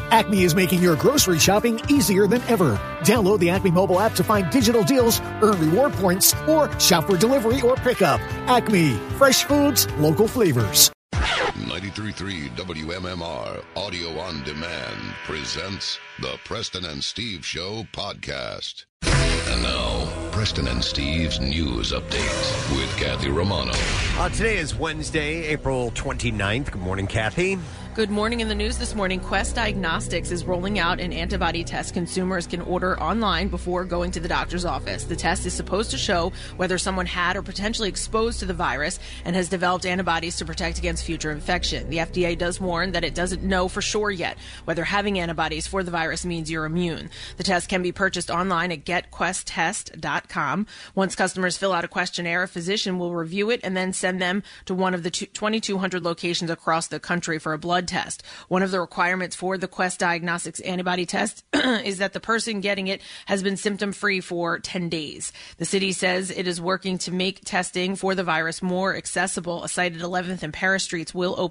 Acme is making your grocery shopping easier than ever. Download the Acme mobile app to find digital deals, earn reward points, or shop for delivery or pickup. Acme, fresh foods, local flavors. 93.3 WMMR Audio on Demand presents the Preston and Steve Show podcast. And now, Preston and Steve's News Update with Kathy Romano. Today is Wednesday, April 29th. Good morning, Kathy. Good morning. In the news this morning, Quest Diagnostics is rolling out an antibody test consumers can order online before going to the doctor's office. The test is supposed to show whether someone had or potentially exposed to the virus and has developed antibodies to protect against future infection. The FDA does warn that it doesn't know for sure yet whether having antibodies for the virus means you're immune. The test can be purchased online at getquesttest.com. Once customers fill out a questionnaire, a physician will review it and then send them to one of the 2,200 locations across the country for a blood test. One of the requirements for the Quest Diagnostics antibody test is that the person getting it has been symptom-free for 10 days. The city says it is working to make testing for the virus more accessible. A site at 11th and Paris Streets will be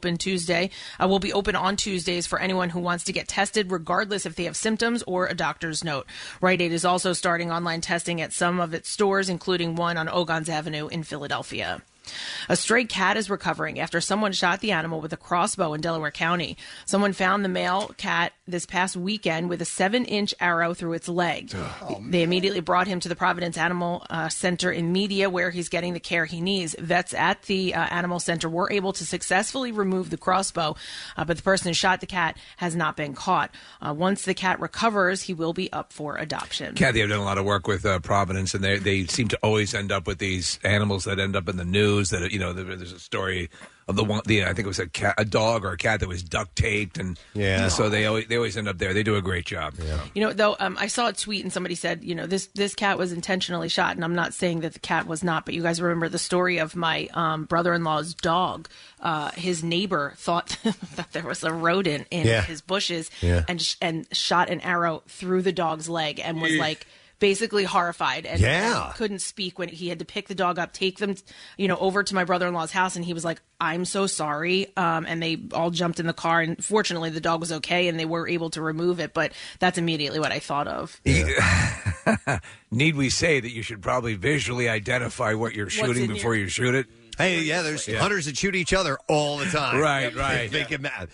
open on Tuesdays for anyone who wants to get tested, regardless if they have symptoms or a doctor's note. Rite Aid is also starting online testing at some of its stores, including one on Ogons Avenue in Philadelphia. A stray cat is recovering after someone shot the animal with a crossbow in Delaware County. Someone found the male cat this past weekend with a 7-inch arrow through its leg. They immediately brought him to the Providence Animal Center in Media, where he's getting the care he needs. Vets at the animal center were able to successfully remove the crossbow, but the person who shot the cat has not been caught. Once the cat recovers, he will be up for adoption. Kathy, I've done a lot of work with Providence, and they seem to always end up with these animals that end up in the news. That there's a story of I think it was a dog or a cat that was duct taped, and so they always end up there. They do a great job. Yeah. I saw a tweet and somebody said, this cat was intentionally shot, and I'm not saying that the cat was not, but you guys remember the story of my brother-in-law's dog. His neighbor thought that there was a rodent in his bushes, and shot an arrow through the dog's leg, and was basically horrified and couldn't speak when he had to pick the dog up, take them, over to my brother-in-law's house. And he was like, I'm so sorry. And they all jumped in the car. And fortunately, the dog was okay and they were able to remove it. But that's immediately what I thought of. Need we say that you should probably visually identify what you're shooting before you shoot it? Hey, there's hunters that shoot each other all the time. Right. Make it mad.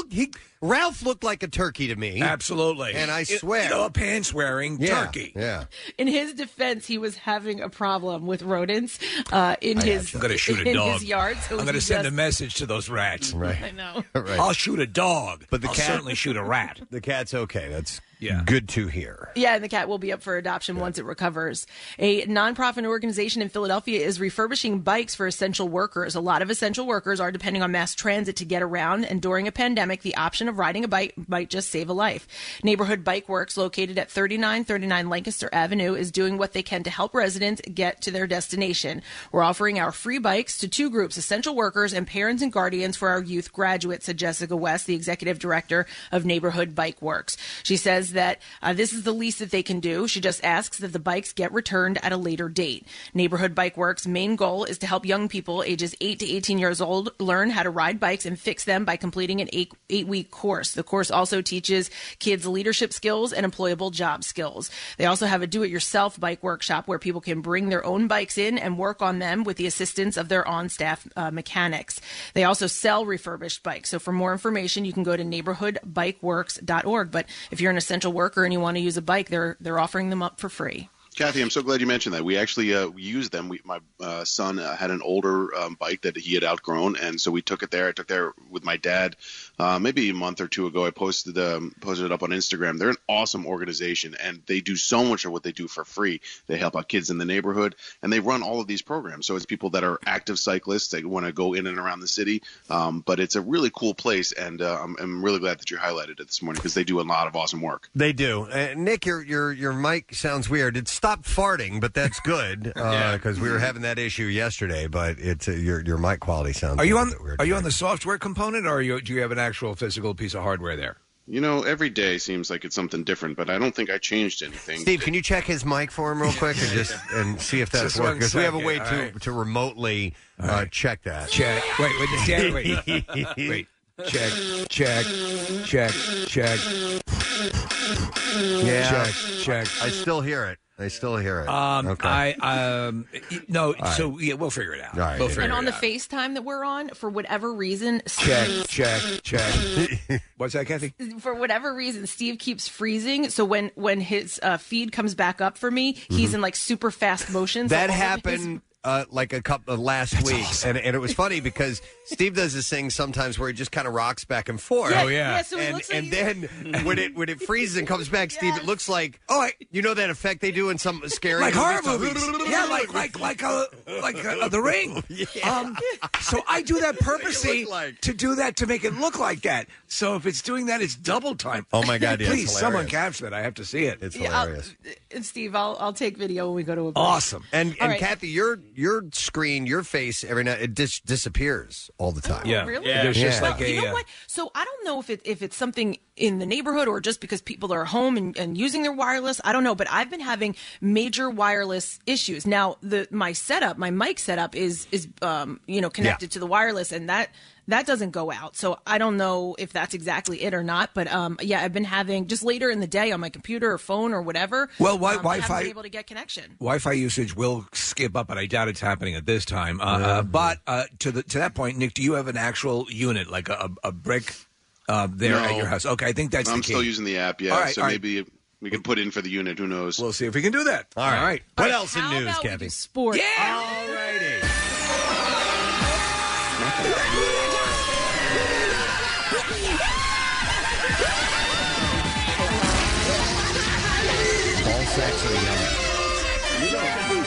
Ralph looked like a turkey to me. Absolutely. And I swear. A pants-wearing turkey. Yeah. In his defense, he was having a problem with rodents in his I'm going to shoot a dog. His yard. So I'm going to send a message to those rats. Right. I know. Right. I'll shoot a dog, but I'll certainly shoot a rat. The cat's okay. That's good to hear. Yeah, and the cat will be up for adoption once it recovers. A nonprofit organization in Philadelphia is refurbishing bikes for essential workers. A lot of essential workers are depending on mass transit to get around, and during a pandemic, the option of riding a bike might just save a life. Neighborhood Bike Works, located at 3939 Lancaster Avenue, is doing what they can to help residents get to their destination. We're offering our free bikes to two groups, essential workers and parents and guardians for our youth graduates, said Jessica West, the executive director of Neighborhood Bike Works. She says that this is the least that they can do. She just asks that the bikes get returned at a later date. Neighborhood Bike Works' main goal is to help young people ages 8 to 18 years old learn how to ride bikes and fix them by completing an 8-week course. The course also teaches kids leadership skills and employable job skills. They also have a do-it-yourself bike workshop where people can bring their own bikes in and work on them with the assistance of their on-staff mechanics. They also sell refurbished bikes. So for more information, you can go to neighborhoodbikeworks.org. But if you're an essential worker and you want to use a bike, they're offering them up for free. Kathy, I'm so glad you mentioned that. We actually used them. My son had an older bike that he had outgrown, and so we took it there. I took it there with my dad maybe a month or two ago. I posted it up on Instagram. They're an awesome organization, and they do so much of what they do for free. They help out kids in the neighborhood, and they run all of these programs. So it's people that are active cyclists that want to go in and around the city. But it's a really cool place, and I'm really glad that you highlighted it this morning because they do a lot of awesome work. They do. Nick, your mic sounds weird. Stop farting, but that's good because we were having that issue yesterday. But it's your mic quality sounds. Are you on the software component, or do you have an actual physical piece of hardware there? Every day seems like it's something different, but I don't think I changed anything. Steve, can you check his mic for him real quick and see if that's working? Because we have a way to remotely check that. Check. Wait. check. Yeah. Check. I still hear it. Okay. No, right. so yeah, we'll figure it out. All right. We'll figure And on it the out. FaceTime that we're on, for whatever reason, Check. What's that, Kathy? for whatever reason, Steve keeps freezing. So when his feed comes back up for me, he's in like super fast motion. So That all of his- happened like a couple of last week, awesome. and it was funny because Steve does this thing sometimes where he just kind of rocks back and forth. Yeah, Oh, yeah. yeah, so it looks like and then when it freezes and comes back, Steve, it looks like you know that effect they do in some scary Like horror movies? movies. Yeah, like The Ring. Yeah. So I do that purposely look like. to do that, to make it look like that. So if it's doing that, it's double time. Oh, my God, yeah, it's Please, someone hilarious. capture that. I have to see it. It's Yeah, hilarious. and Steve, I'll take video when we go to a break. Awesome. And All right. Kathy, your screen, your face every night it disappears all the time. Yeah. Really? There's just Yeah. like a... You know what? So I don't know if it's something in the neighborhood or just because people are home and using their wireless. I don't know, but I've been having major wireless issues. Now, my mic setup is connected to the wireless, and that doesn't go out. So I don't know if that's exactly it or not. But I've been having just later in the day on my computer or phone or whatever. Well, I Wi-Fi haven't been able to get connection. Wi-Fi usage will skip up, but I doubt it's happening at this time. But to that point, Nick, do you have an actual unit, like a brick there No. at your house? Okay, I think that's I'm the key. still using the app, yeah. All right, so all right. maybe we can put in for the unit. Who knows? We'll see if we can do that. All right. What else in How news, about we Kathy? do sports? All righty. Ball sacks are yellow.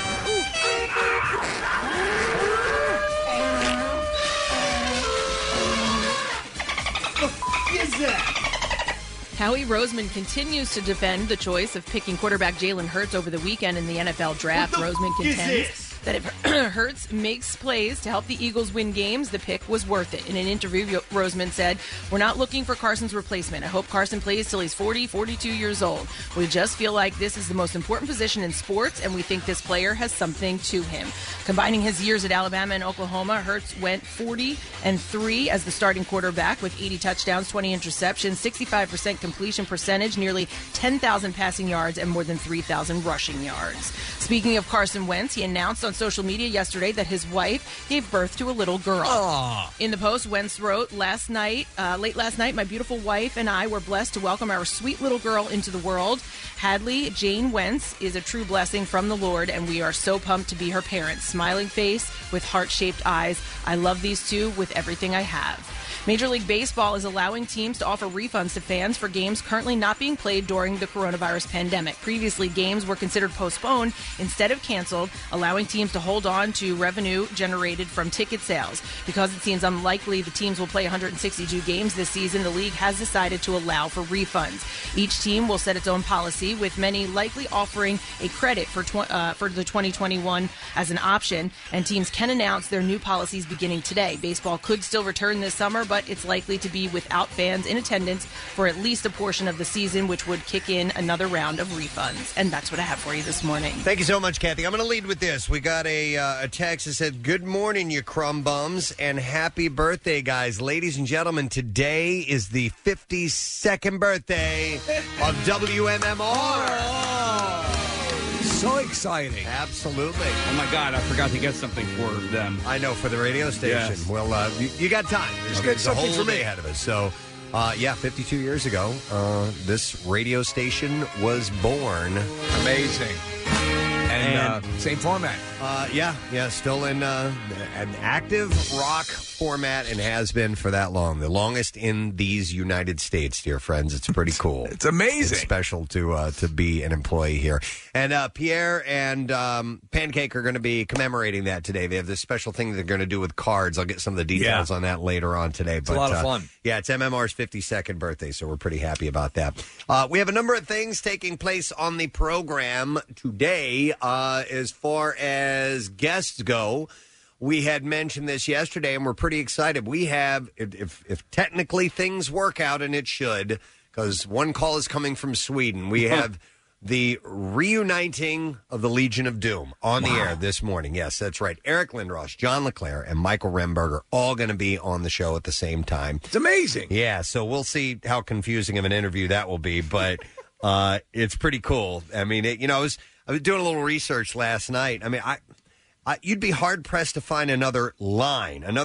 Howie Roseman continues to defend the choice of picking quarterback Jalen Hurts over the weekend in the NFL draft. Roseman contends that if Hurts makes plays to help the Eagles win games, the pick was worth it. In an interview, Roseman said, "We're not looking for Carson's replacement. I hope Carson plays till he's 40, 42 years old. We just feel like this is the most important position in sports, and we think this player has something to him." Combining his years at Alabama and Oklahoma, Hurts went 40-3 as the starting quarterback with 80 touchdowns, 20 interceptions, 65% completion percentage, nearly 10,000 passing yards, and more than 3,000 rushing yards. Speaking of Carson Wentz, he announced on social media yesterday that his wife gave birth to a little girl. Aww. In the post, Wentz wrote, late last night, my beautiful wife and I were blessed to welcome our sweet little girl into the world. Hadley Jane Wentz is a true blessing from the Lord, and we are so pumped to be her parents. Smiling face with heart-shaped eyes. I love these two with everything I have. Major League Baseball is allowing teams to offer refunds to fans for games currently not being played during the coronavirus pandemic. Previously, games were considered postponed instead of canceled, allowing teams to hold on to revenue generated from ticket sales. Because it seems unlikely the teams will play 162 games this season, the league has decided to allow for refunds. Each team will set its own policy, with many likely offering a credit for the 2021 as an option, and teams can announce their new policies beginning today. Baseball could still return this summer, but it's likely to be without fans in attendance for at least a portion of the season, which would kick in another round of refunds. And that's what I have for you this morning. Thank you so much, Kathy. I'm going to lead with this. We got a text that said, "Good morning, you crumb bums, and happy birthday, guys. Ladies and gentlemen, today is the 52nd birthday of WMMR. So exciting. Absolutely. Oh, my God, I forgot to get something for them. I know, for the radio station. Yes. Well, you got time. Just get There's a something whole for me. day ahead of us. So, 52 years ago, this radio station was born. Amazing. And same format. Still in an active rock format and has been for that long. The longest in these United States, dear friends. It's pretty cool. It's amazing. It's special to be an employee here. And Pierre and Pancake are going to be commemorating that today. They have this special thing they're going to do with cards. I'll get some of the details on that later on today. It's a lot of fun. Yeah, it's MMR's 52nd birthday, so we're pretty happy about that. We have a number of things taking place on the program today as far as guests go. We had mentioned this yesterday, and we're pretty excited. We have, if technically things work out, and it should, because one call is coming from Sweden, we have the reuniting of the Legion of Doom on the air this morning. Yes, that's right. Eric Lindros, John LeClaire, and Michael Remberger all going to be on the show at the same time. It's amazing. Yeah, so we'll see how confusing of an interview that will be, but it's pretty cool. I mean, I was doing a little research last night. I mean, you'd be hard pressed to find another line in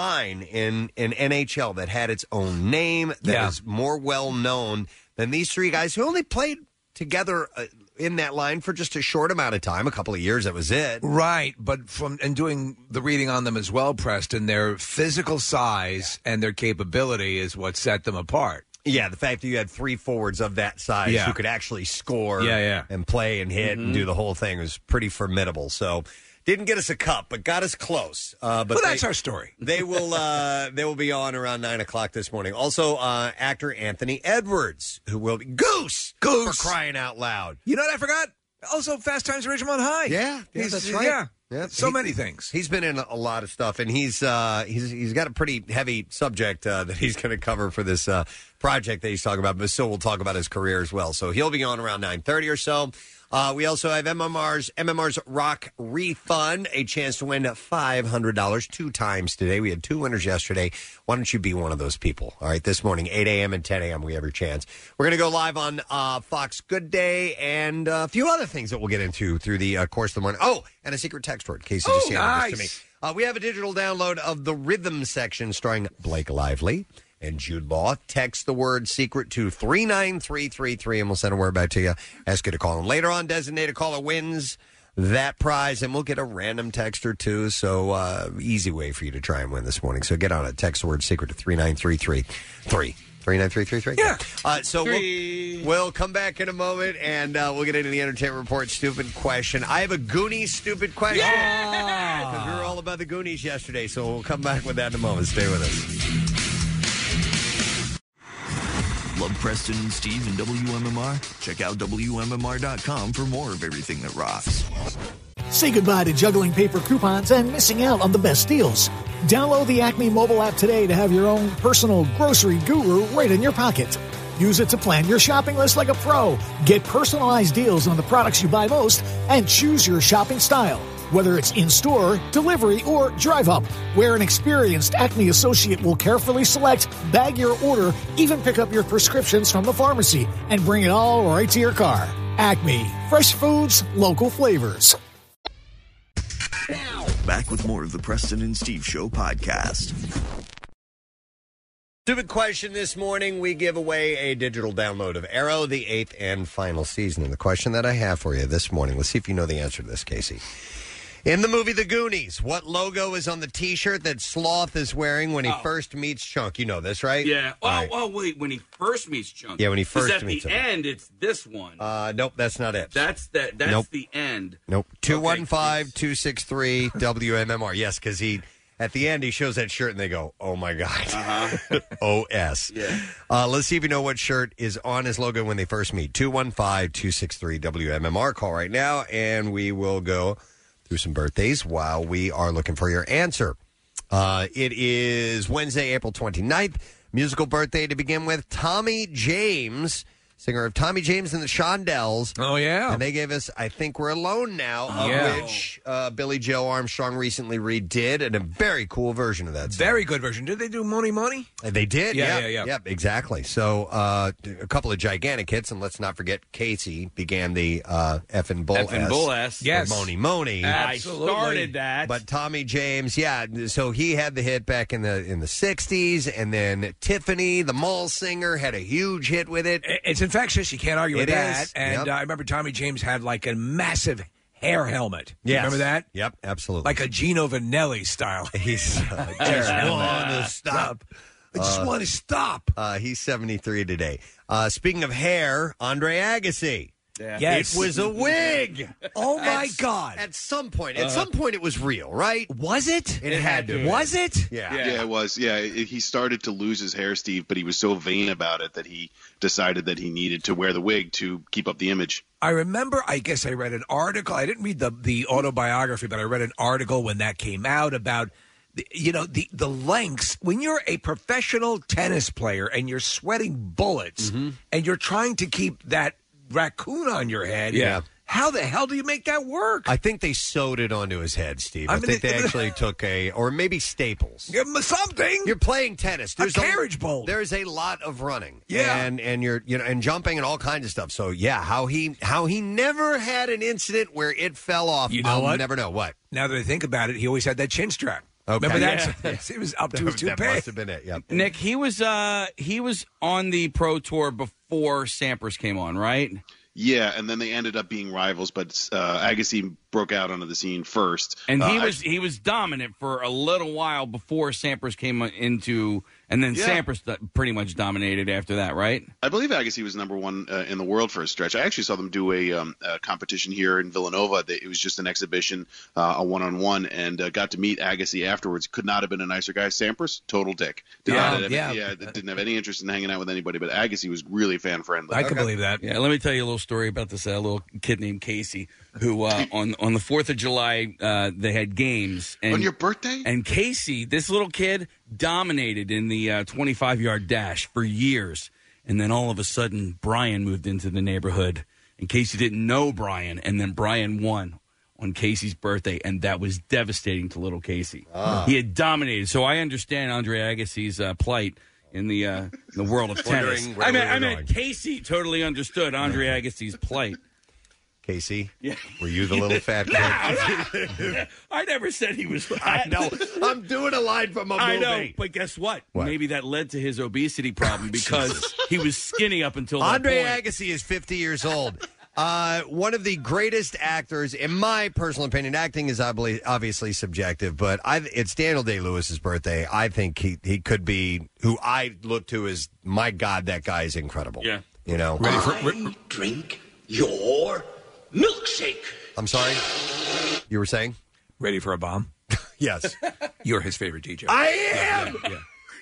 NHL that had its own name, that is more well known than these three guys who only played together in that line for just a short amount of time, a couple of years. That was it, right? But doing the reading on them as well, Preston, their physical size and their capability is what set them apart. Yeah, the fact that you had three forwards of that size who could actually score and play and hit and do the whole thing was pretty formidable. So didn't get us a cup, but got us close. But that's our story. They will be on around 9 o'clock this morning. Also, actor Anthony Edwards, who will be Goose, for crying out loud. You know what I forgot? Also, Fast Times at Ridgemont High. Yeah, that's right. Yeah, so many things. He's been in a lot of stuff, and he's got a pretty heavy subject that he's going to cover for this project that he's talking about. But still, we'll talk about his career as well. So he'll be on around 9:30 or so. We also have MMR's Rock Refund, a chance to win $500 two times today. We had two winners yesterday. Why don't you be one of those people? All right, this morning, 8 a.m. and 10 a.m., we have your chance. We're going to go live on Fox Good Day and a few other things that we'll get into through the course of the morning. Oh, and a secret text word. Casey just handed this to me. We have a digital download of the Rhythm section starring Blake Lively and Jude Law. Text the word secret to 39333 and we'll send a word back to you. Ask you to call. And later on, designated caller wins that prize, and we'll get a random text or two. So easy way for you to try and win this morning. So get on it. Text the word secret to 39333. 39333. Yeah. So we'll come back in a moment, and we'll get into the entertainment report. Stupid question. I have a Goonies stupid question. Yeah! Because we were all about the Goonies yesterday, so we'll come back with that in a moment. Stay with us. Love Preston and Steve and WMMR? Check out WMMR.com for more of everything that rocks. Say goodbye to juggling paper coupons and missing out on the best deals. Download the Acme mobile app today to have your own personal grocery guru right in your pocket. Use it to plan your shopping list like a pro. Get personalized deals on the products you buy most and choose your shopping style. Whether it's in-store, delivery, or drive-up, where an experienced Acme associate will carefully select, bag your order, even pick up your prescriptions from the pharmacy, and bring it all right to your car. Acme. Fresh foods, local flavors. Back with more of the Preston and Steve Show podcast. Stupid question this morning. We give away a digital download of Arrow, the 8th and final season. And the question that I have for you this morning, let's see if you know the answer to this, Casey. In the movie The Goonies, what logo is on the T-shirt that Sloth is wearing when he first meets Chunk? You know this, right? Yeah. Oh, wait. When he first meets Chunk. Yeah, when he first meets him. At the end, it's this one. Nope, that's not it. That's the end. Nope. 215-263 WMMR. Yes, because at the end, he shows that shirt and they go, oh, my God. Uh-huh. OS. Yeah. Let's see if you know what shirt is on his logo when they first meet. 215-263 WMMR. Call right now, and we will go through some birthdays while we are looking for your answer. It is Wednesday, April 29th. Musical birthday to begin with. Tommy James, singer of Tommy James and the Shondells. Oh, yeah. And they gave us I Think We're Alone Now, of which Billy Joe Armstrong recently redid, and a very cool version of that song. Very good version. Did they do Money Money? They did, yeah. Yep, exactly. So a couple of gigantic hits, and let's not forget Casey began the Effin' Bull S. Yes. Money Money. Absolutely. I started that. But Tommy James, so he had the hit back in the 60s, and then Tiffany, the mall singer, had a huge hit with it. It's infectious. You can't argue with that. Is. And I remember Tommy James had like a massive hair helmet. Yes. Remember that? Yep, absolutely. Like a Gino Vanelli style. He's just want to stop. I just want to stop. He's 73 today. Speaking of hair, Andre Agassi. Yeah. Yes. It was a wig. Oh, my God. At some point it was real, right? Was it? It had to. Was it? Yeah. Yeah, it was. Yeah, he started to lose his hair, Steve, but he was so vain about it that he decided that he needed to wear the wig to keep up the image. I remember, I guess I read an article. I didn't read the autobiography, but I read an article when that came out about the lengths. When you're a professional tennis player and you're sweating bullets and you're trying to keep that raccoon on your head. Yeah. How the hell do you make that work? I think they sewed it onto his head, Steve. I think they actually took or maybe staples. Give him something. You're playing tennis. There's a carriage bowl. There's a lot of running. Yeah. And you're and jumping and all kinds of stuff. So yeah, how he never had an incident where it fell off. You know I'll what? never know what. Now that I think about it, he always had that chin strap. Okay. Remember that? It was up to his That toupee. must have been it. Yep. Nick, he was on the Pro Tour before Sampras came on, right? Yeah, and then they ended up being rivals, but Agassi broke out onto the scene first. And he was dominant for a little while before Sampras came into, and then Sampras pretty much dominated after that, right? I believe Agassi was number one in the world for a stretch. I actually saw them do a competition here in Villanova. It was just an exhibition, a one-on-one, and got to meet Agassi afterwards. Could not have been a nicer guy. Sampras, total dick. Didn't have any interest in hanging out with anybody, but Agassi was really fan-friendly. I can believe that. Yeah, let me tell you a little story about this little kid named Casey, who on the 4th of July they had games. And, on your birthday? And Casey, this little kid, dominated in the 25-yard dash for years. And then all of a sudden, Brian moved into the neighborhood. And Casey didn't know Brian. And then Brian won on Casey's birthday. And that was devastating to little Casey. He had dominated. So I understand Andre Agassi's plight in the world of tennis. I mean, Casey totally understood Andre Agassi's plight. Casey, were you the little fat kid? I never said he was fat. I know. I'm doing a line from a movie. I know, but guess what? Maybe that led to his obesity problem because he was skinny up until that Andre point. Agassi is 50 years old. One of the greatest actors, in my personal opinion. Acting is obviously subjective, but it's Daniel Day-Lewis's birthday. I think he could be who I look to as, my God, that guy is incredible. Yeah. You know? I drink your milkshake. I'm sorry? You were saying? Ready for a bomb? Yes. You're his favorite DJ. I am! Yeah.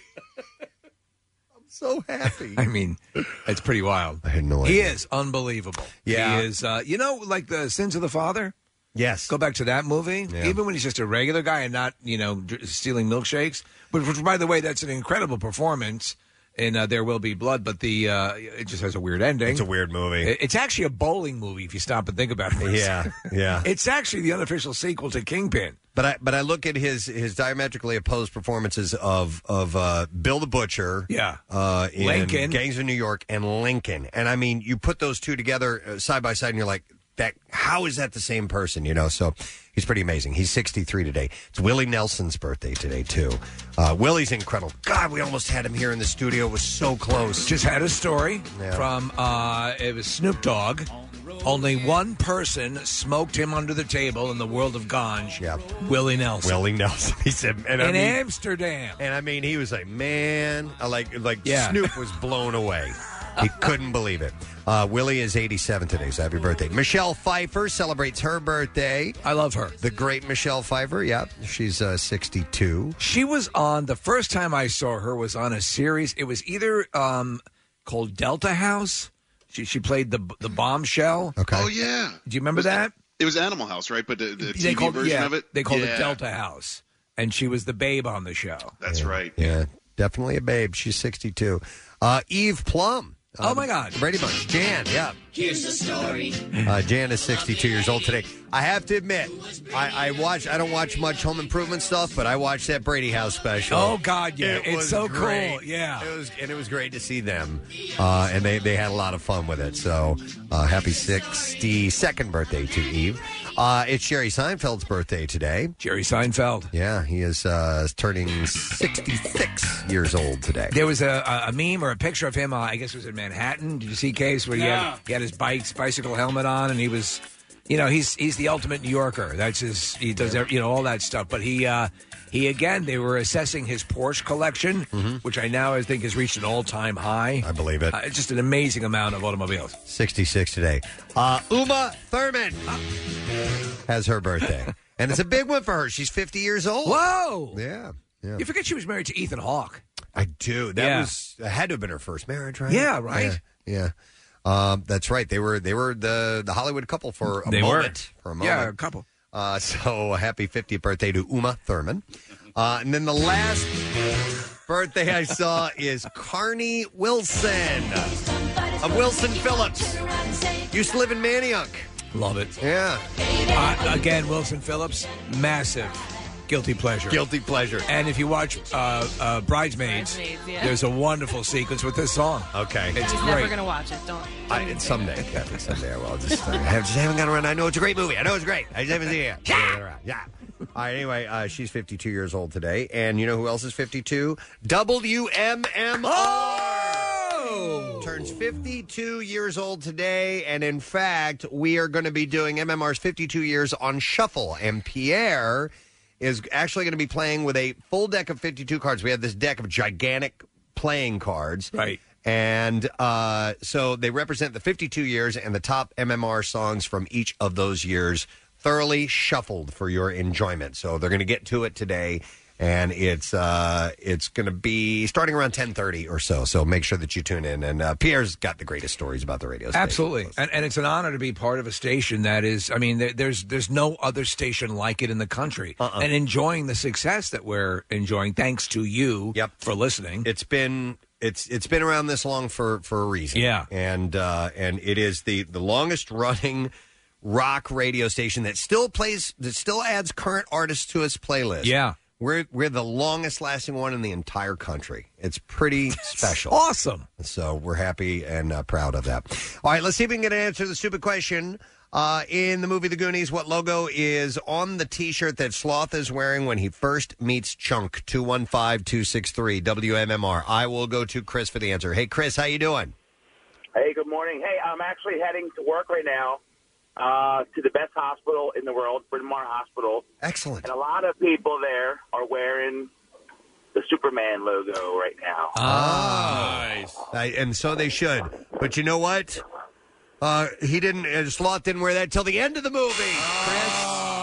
I'm so happy. I mean, it's pretty wild. I had no idea. He is unbelievable. Yeah. He is, like the Sins of the Father? Yes. Go back to that movie. Yeah. Even when he's just a regular guy and not, stealing milkshakes. But, by the way, that's an incredible performance in There Will Be Blood, but it just has a weird ending. It's a weird movie. It's actually a bowling movie if you stop and think about it. Yeah. It's actually the unofficial sequel to Kingpin. But I look at his diametrically opposed performances of Bill the Butcher, in Lincoln, Gangs of New York, and Lincoln, and I mean, you put those two together side by side, and you're like, how is that the same person? So he's pretty amazing. He's 63 today. It's Willie Nelson's birthday today too. Willie's incredible. God, we almost had him here in the studio. It was so close. Just had a story from it was Snoop Dogg. Only one person smoked him under the table in the world of ganj. Yeah. Willie Nelson. Willie Nelson. He said, Amsterdam. And I mean, he was like, man, Snoop was blown away. He couldn't believe it. Willie is 87 today, so happy birthday. Michelle Pfeiffer celebrates her birthday. I love her. The great Michelle Pfeiffer, she's 62. She was the first time I saw her was on a series. It was either called Delta House. She played the bombshell. Okay. Oh, yeah. Do you remember that? It was Animal House, right? But the TV version of it? They called it Delta House. And she was the babe on the show. That's right. Yeah, definitely a babe. She's 62. Eve Plum. Oh, my God. Brady Bunch. Jan, Here's the story. Jan is 62 years old today. I have to admit, I don't watch much Home Improvement stuff, but I watched that Brady House special. Oh, God, yeah. It's so great. cool. Yeah. It was great to see them. And they had a lot of fun with it. So happy 62nd birthday to Eve. It's Jerry Seinfeld's birthday today. Jerry Seinfeld. Yeah, he is turning 66 years old today. There was a meme or a picture of him, I guess it was in Manhattan. Did you see, Case, where he had his bicycle helmet on, and he was, he's the ultimate New Yorker. That's he does, all that stuff. But he again, they were assessing his Porsche collection, which I now think has reached an all-time high. I believe it. It's just an amazing amount of automobiles. 66 today. Uma Thurman has her birthday. And it's a big one for her. She's 50 years old. Whoa! Yeah. You forget she was married to Ethan Hawke. I do. That had to have been her first marriage, right? Yeah, right. Yeah. That's right. They were the Hollywood couple for a moment. Yeah, a couple. So happy 50th birthday to Uma Thurman. And then the last birthday I saw is Carney Wilson. of Wilson Phillips. Used to live in Manayunk. Love it. Yeah. Again, Wilson Phillips, massive guilty pleasure. Guilty pleasure. And if you watch Bridesmaids, yeah. there's a wonderful sequence with this song. Okay. It's He's great. never going to watch it. Don't Someday, Kathy, someday I will. I just haven't gotten around. I know it's a great movie. I know it's great. I just haven't seen it yet. Yeah. All right, anyway, she's 52 years old today. And you know who else is 52? WMMR! Turns 52 years old today. And in fact, we are going to be doing MMR's 52 years on Shuffle. And Pierre is actually going to be playing with a full deck of 52 cards. We have this deck of gigantic playing cards. Right. And so they represent the 52 years and the top MMR songs from each of those years, thoroughly shuffled for your enjoyment. So they're going to get to it today, and it's going to be starting around 10:30 or so. So make sure that you tune in. And Pierre's got the greatest stories about the radio station. Absolutely. And it's an honor to be part of a station that is, I mean, there's no other station like it in the country. And enjoying the success that we're enjoying, thanks to you for listening. It's been around this long for a reason. Yeah. And it is the longest running rock radio station that still adds current artists to its playlist. Yeah. We're the longest lasting one in the entire country. It's pretty special. Awesome. So we're happy and proud of that. All right, let's see if we can get an answer to the stupid question. In the movie The Goonies, what logo is on the T-shirt that Sloth is wearing when he first meets Chunk? 215-263 WMMR. I will go to Chris for the answer. Hey, Chris, how you doing? Hey, good morning. Hey, I'm actually heading to work right now to the best hospital in the world, Bryn Mawr Hospital. Excellent. And a lot of people there are wearing the Superman logo right now. Nice. And so they should. But you know what? Sloth didn't wear that till the end of the movie, Chris.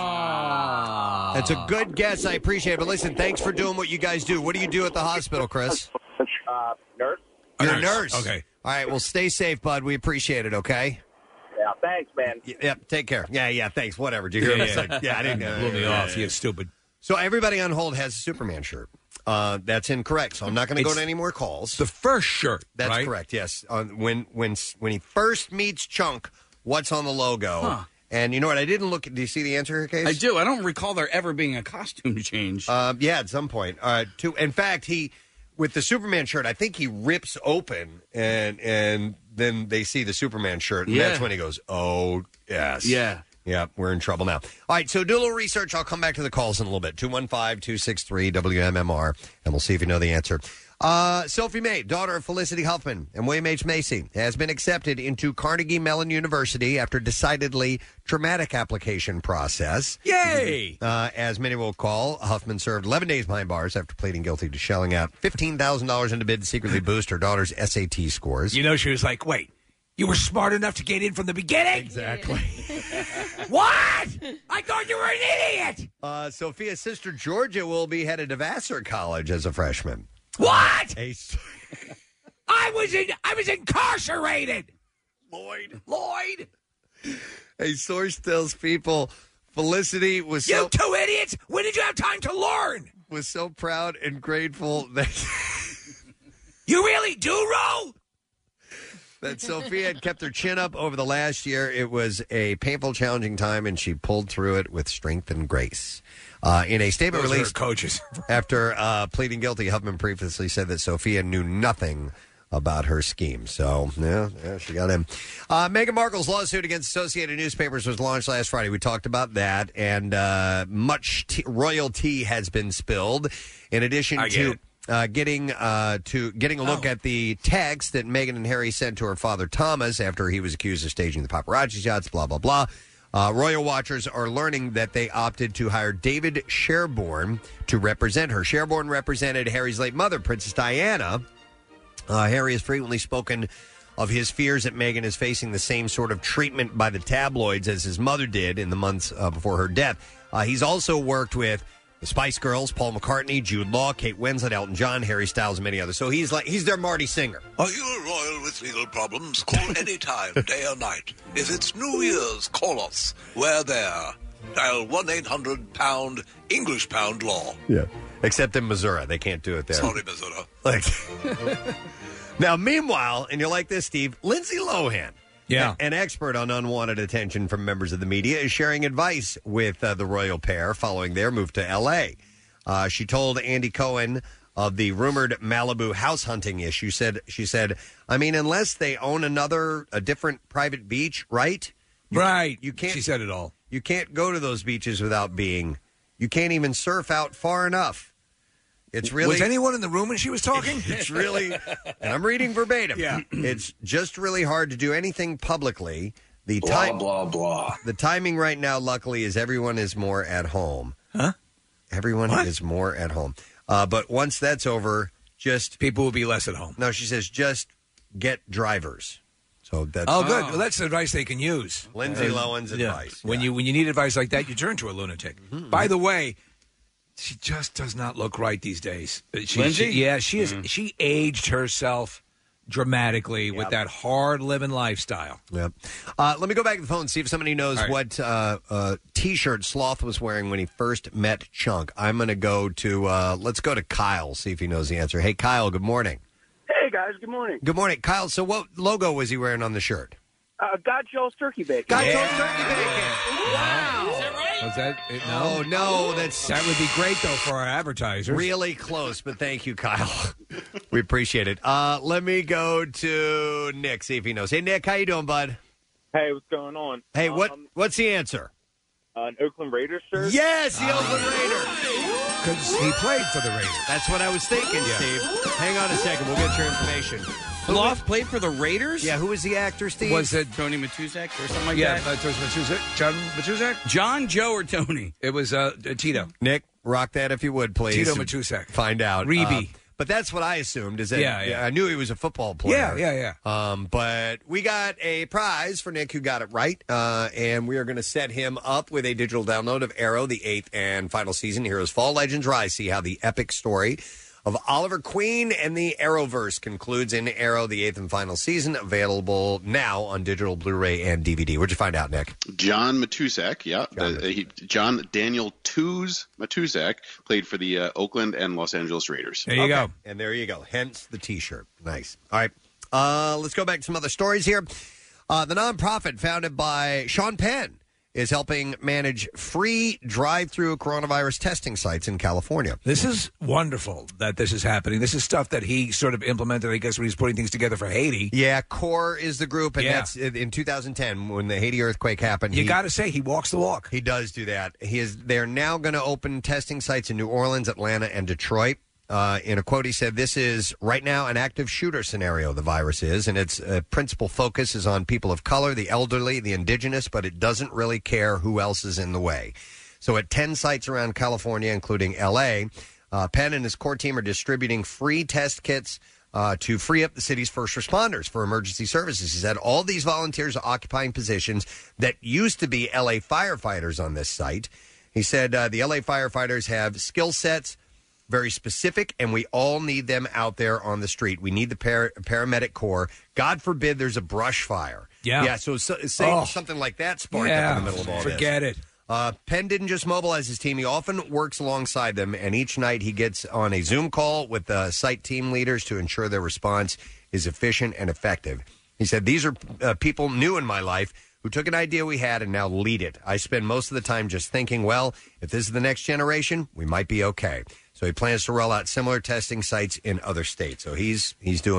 That's a good guess. I appreciate it. But listen, thanks for doing what you guys do. What do you do at the hospital, Chris? Nurse. You're a nurse. Okay. All right. Well, stay safe, bud. We appreciate it, okay? Yeah, thanks, man. Yep, take care. Yeah, thanks. Whatever. Did you hear me? I didn't know. Blew me off. You're stupid. So everybody on hold has a Superman shirt. That's incorrect. So I'm not going to go to any more calls. The first shirt. That's right? correct. Yes. When he first meets Chunk, what's on the logo? Huh. And you know what? I didn't look. Do you see the answer here, Case? I do. I don't recall there ever being a costume change. Yeah, at some point. In fact, with the Superman shirt, I think he rips open and then they see the Superman shirt, and that's when he goes, "Oh, yes, yeah." Yeah, we're in trouble now. All right, so do a little research. I'll come back to the calls in a little bit. 215-263 WMMR, and we'll see if you know the answer. Sophie May, daughter of Felicity Huffman and William H. Macy, has been accepted into Carnegie Mellon University after a decidedly traumatic application process. Yay! As many will recall, Huffman served 11 days behind bars after pleading guilty to shelling out $15,000 in a bid to secretly boost her daughter's SAT scores. You know, she was like, wait, you were smart enough to get in from the beginning? Exactly. What? I thought you were an idiot! Sophia's sister Georgia will be headed to Vassar College as a freshman. What? I was incarcerated. Lloyd. A source tells people Felicity was You two idiots! When did you have time to learn? Was so proud and grateful that You really do, Ro? that Sophia had kept her chin up over the last year. It was a painful, challenging time, and she pulled through it with strength and grace. In a statement Those are released her coaches. after pleading guilty, Huffman previously said that Sophia knew nothing about her scheme. So, yeah, she got in. Meghan Markle's lawsuit against Associated Newspapers was launched last Friday. We talked about that, and much royal tea has been spilled. In addition to getting a look at the text that Meghan and Harry sent to her father Thomas after he was accused of staging the paparazzi shots, blah, blah, blah. Royal watchers are learning that they opted to hire David Sherborne to represent her. Sherborne represented Harry's late mother, Princess Diana. Harry has frequently spoken of his fears that Meghan is facing the same sort of treatment by the tabloids as his mother did in the months before her death. He's also worked with the Spice Girls, Paul McCartney, Jude Law, Kate Winslet, Elton John, Harry Styles, and many others. So he's their Marty Singer. Are you a royal with legal problems? Call anytime, day or night. If it's New Year's, call us. We're there. Dial 1-800-POUND, English Pound Law. Yeah. Except in Missouri. They can't do it there. Sorry, Missouri. Now, meanwhile, and you're like this, Steve, Lindsay Lohan, Yeah. an expert on unwanted attention from members of the media, is sharing advice with the royal pair following their move to L.A. She told Andy Cohen of the rumored Malibu house hunting issue. She said, I mean, unless they own a different private beach, right? You can't. She said it all. You can't go to those beaches without being. You can't even surf out far enough. It's really. Was anyone in the room when she was talking? It's really, and I'm reading verbatim. Yeah, it's just really hard to do anything publicly. The blah, blah. The timing right now, luckily, is everyone is more at home. Huh? Everyone is more at home. But once that's over, just people will be less at home. No, she says just get drivers. So that's good. Well, that's advice they can use. Lindsay Lohan's advice. When you need advice like that, you turn to a lunatic. Mm-hmm. By the way, she just does not look right these days. Lindsay? She is. She aged herself dramatically with that hard living lifestyle. Yep. Let me go back to the phone and see if somebody knows what T-shirt Sloth was wearing when he first met Chunk. I'm going to go to let's go to Kyle, see if he knows the answer. Hey, Kyle. Good morning. Hey, guys. Good morning. Good morning, Kyle. So, what logo was he wearing on the shirt? God Joel's Turkey Bacon. God Joel's Turkey Bacon. Wow. Is that right? Was that it? No, no. That would be great though for our advertisers. Really close, but thank you, Kyle. We appreciate it. Let me go to Nick, see if he knows. Hey, Nick, how you doing, bud? Hey, what's going on? Hey, what's the answer? An Oakland Raiders shirt? Yes, the Oakland Raiders. Because he played for the Raiders. That's what I was thinking, Steve. Hang on a second. We'll get your information. Sloth played for the Raiders? Yeah, who was the actor, Steve? Was it Tony Matuzak or something like that? Yeah, Matuzak. John Matuzak? John, Joe, or Tony? It was Tito. Nick, rock that if you would, please. Tito Matuzak. Find out. Reeby. But that's what I assumed. Is that Yeah. I knew he was a football player. Yeah. But we got a prize for Nick who got it right, and we are going to set him up with a digital download of Arrow, the 8th and final season. Heroes Fall, Legends Rise. See how the epic story of Oliver Queen and the Arrowverse concludes in Arrow, the 8th and final season. Available now on digital, Blu-ray, and DVD. Where'd you find out, Nick? John Matuzak, John Daniel Matuzak played for the Oakland and Los Angeles Raiders. There you go. And there you go. Hence the T-shirt. Nice. All right. Let's go back to some other stories here. The nonprofit founded by Sean Penn is helping manage free drive-through coronavirus testing sites in California. This is wonderful that this is happening. This is stuff that he sort of implemented, I guess, when he's putting things together for Haiti. Yeah, CORE is the group, and that's in 2010 when the Haiti earthquake happened. You got to say, he walks the walk. He does do that. They're now going to open testing sites in New Orleans, Atlanta, and Detroit. In a quote, he said, "This is right now an active shooter scenario, the virus is, and its principal focus is on people of color, the elderly, the indigenous, but it doesn't really care who else is in the way." So at 10 sites around California, including L.A., Penn and his core team are distributing free test kits to free up the city's first responders for emergency services. He said all these volunteers are occupying positions that used to be L.A. firefighters on this site. He said the L.A. firefighters have skill sets very specific, and we all need them out there on the street. We need the paramedic corps. God forbid there's a brush fire. Yeah. So something like that sparked up in the middle of all this. Forget it. Penn didn't just mobilize his team. He often works alongside them, and each night he gets on a Zoom call with the site team leaders to ensure their response is efficient and effective. He said, "These are people new in my life who took an idea we had and now lead it. I spend most of the time just thinking, well, if this is the next generation, we might be okay." So he plans to roll out similar testing sites in other states. So he's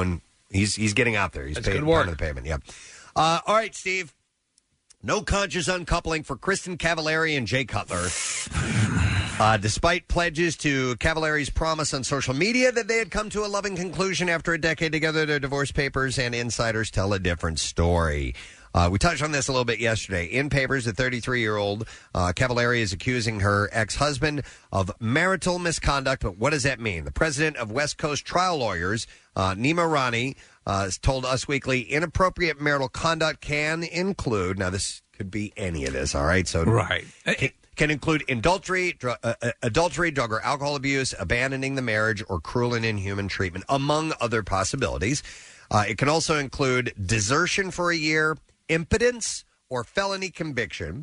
getting out there. He's That's paying good work. part of the payment. Yeah. All right, Steve. No conscious uncoupling for Kristen Cavallari and Jay Cutler. Despite pledges to Cavallari's promise on social media that they had come to a loving conclusion after a decade together, their divorce papers and insiders tell a different story. We touched on this a little bit yesterday. In papers, the 33-year-old Cavallari is accusing her ex-husband of marital misconduct. But what does that mean? The president of West Coast Trial Lawyers, Nima Rani, told Us Weekly, inappropriate marital conduct can include, now this could be any of this, all right? So Right. Can include adultery, drug or alcohol abuse, abandoning the marriage, or cruel and inhuman treatment, among other possibilities. It can also include desertion for a year, impotence, or felony conviction.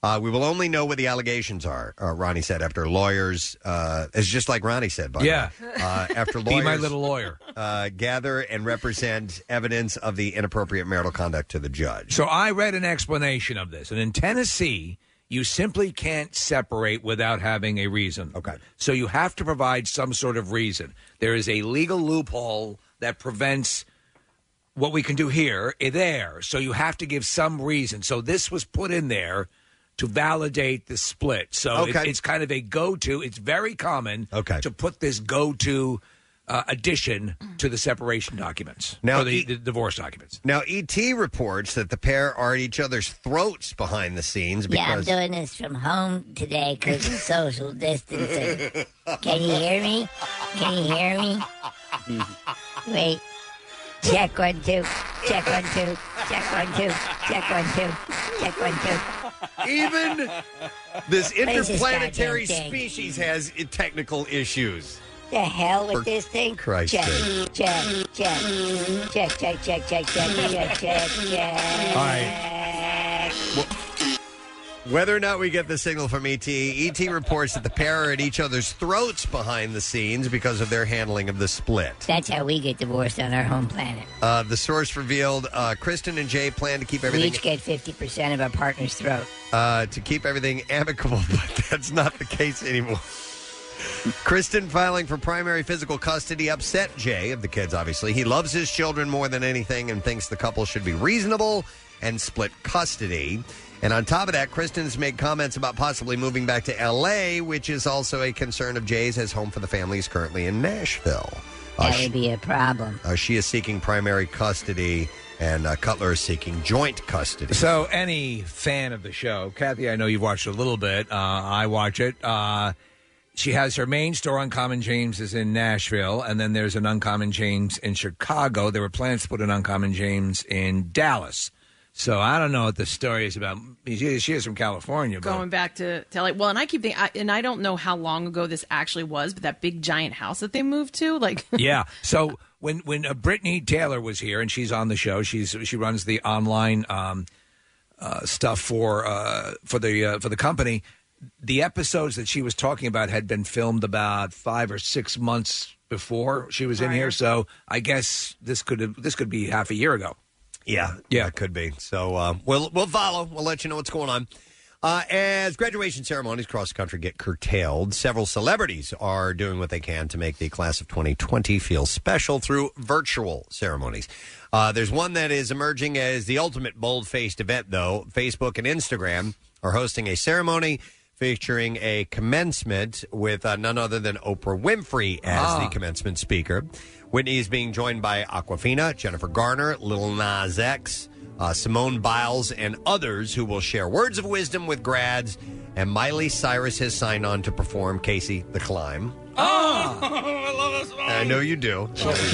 We will only know what the allegations are, Ronnie said, after lawyers, it's just like Ronnie said, by the way. After lawyers Be my little lawyer. Gather and represent evidence of the inappropriate marital conduct to the judge. So I read an explanation of this. And in Tennessee, you simply can't separate without having a reason. Okay. So you have to provide some sort of reason. There is a legal loophole that prevents what we can do here there. So you have to give some reason. So this was put in there to validate the split. So it's kind of a go-to. It's very common to put this go-to addition to the separation documents, or the divorce documents. Now, E.T. reports that the pair are at each other's throats behind the scenes because... Yeah, I'm doing this from home today because of social distancing. Can you hear me? Can you hear me? Wait. Check 1 2. Check 1 2. Check 1 2. Check 1 2. Check 1 2. Even this interplanetary species has technical issues. The hell with this thing? Christ check, sake. check, check, check, check, check, check, check, check, check. All right. Whether or not we get the signal from E.T., E.T. reports that the pair are at each other's throats behind the scenes because of their handling of the split. That's how we get divorced on our home planet. The source revealed Kristen and Jay plan to keep We everything... each get 50% of our partner's throat. To keep everything amicable, but that's not the case anymore. Kristen filing for primary physical custody upset Jay, of the kids, obviously. He loves his children more than anything and thinks the couple should be reasonable and split custody. And on top of that, Kristen's made comments about possibly moving back to L.A., which is also a concern of Jay's, as home for the family is currently in Nashville. That would be a problem. She is seeking primary custody, and Cutler is seeking joint custody. So any fan of the show, Kathy, I know you've watched a little bit. I watch it. She has her main store, Uncommon James, is in Nashville, and then there's an Uncommon James in Chicago. There were plans to put an Uncommon James in Dallas. So I don't know what the story is about. She is from California. But Going back to LA. Well, and I keep thinking, and I don't know how long ago this actually was, but that big giant house that they moved to, like... Yeah. So when Brittany Taylor was here, and she's on the show, she runs the online stuff for the company. The episodes that she was talking about had been filmed about 5 or 6 months before she was in here. So I guess this could be half a year ago. Yeah, it could be. So we'll follow. We'll let you know what's going on. As graduation ceremonies across the country get curtailed, several celebrities are doing what they can to make the class of 2020 feel special through virtual ceremonies. There's one that is emerging as the ultimate bold-faced event, though. Facebook and Instagram are hosting a ceremony featuring a commencement with none other than Oprah Winfrey as the commencement speaker. Whitney is being joined by Aquafina, Jennifer Garner, Lil Nas X, Simone Biles, and others who will share words of wisdom with grads. And Miley Cyrus has signed on to perform Casey the Climb. Oh, I love this one. I know you do.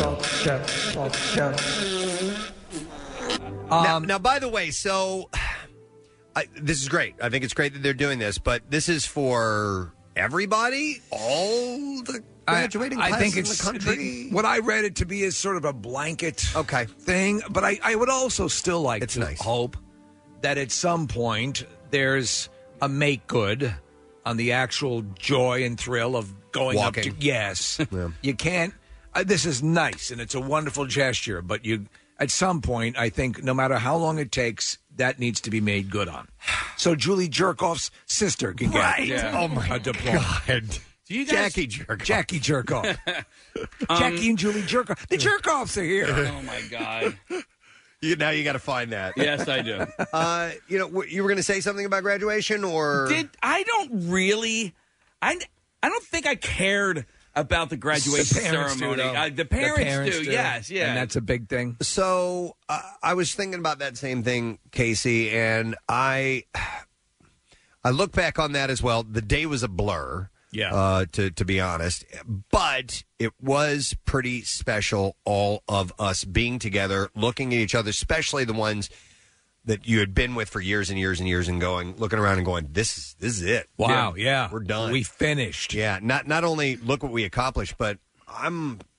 Now, by the way, so this is great. I think it's great that they're doing this, but this is for everybody? All the graduating I think classes it's in the country? what I read it to be is sort of a blanket thing, but I would also still like to hope that at some point there's a make good on the actual joy and thrill of going Walking. up to You can't this is nice and it's a wonderful gesture, but at some point I think no matter how long it takes, that needs to be made good on. So Julie Jerkoff's sister can get Oh my diploma. God. Do you guys... Jackie Jerkoff. Jackie Jerkoff. Jackie and Julie Jerkoff. The Jerkoffs are here. Oh, my God. Now you got to find that. Yes, I do. You were going to say something about graduation, or I don't really. I don't think I cared about the graduation ceremony. The parents do. Yes, yeah, and that's a big thing. So I was thinking about that same thing, Casey, and I look back on that as well. The day was a blur. Yeah. To be honest. But it was pretty special, all of us being together, looking at each other, especially the ones that you had been with for years and years and years and looking around and going, this is it. Wow, yeah. We're done. We finished. Yeah. Not only look what we accomplished, but I'm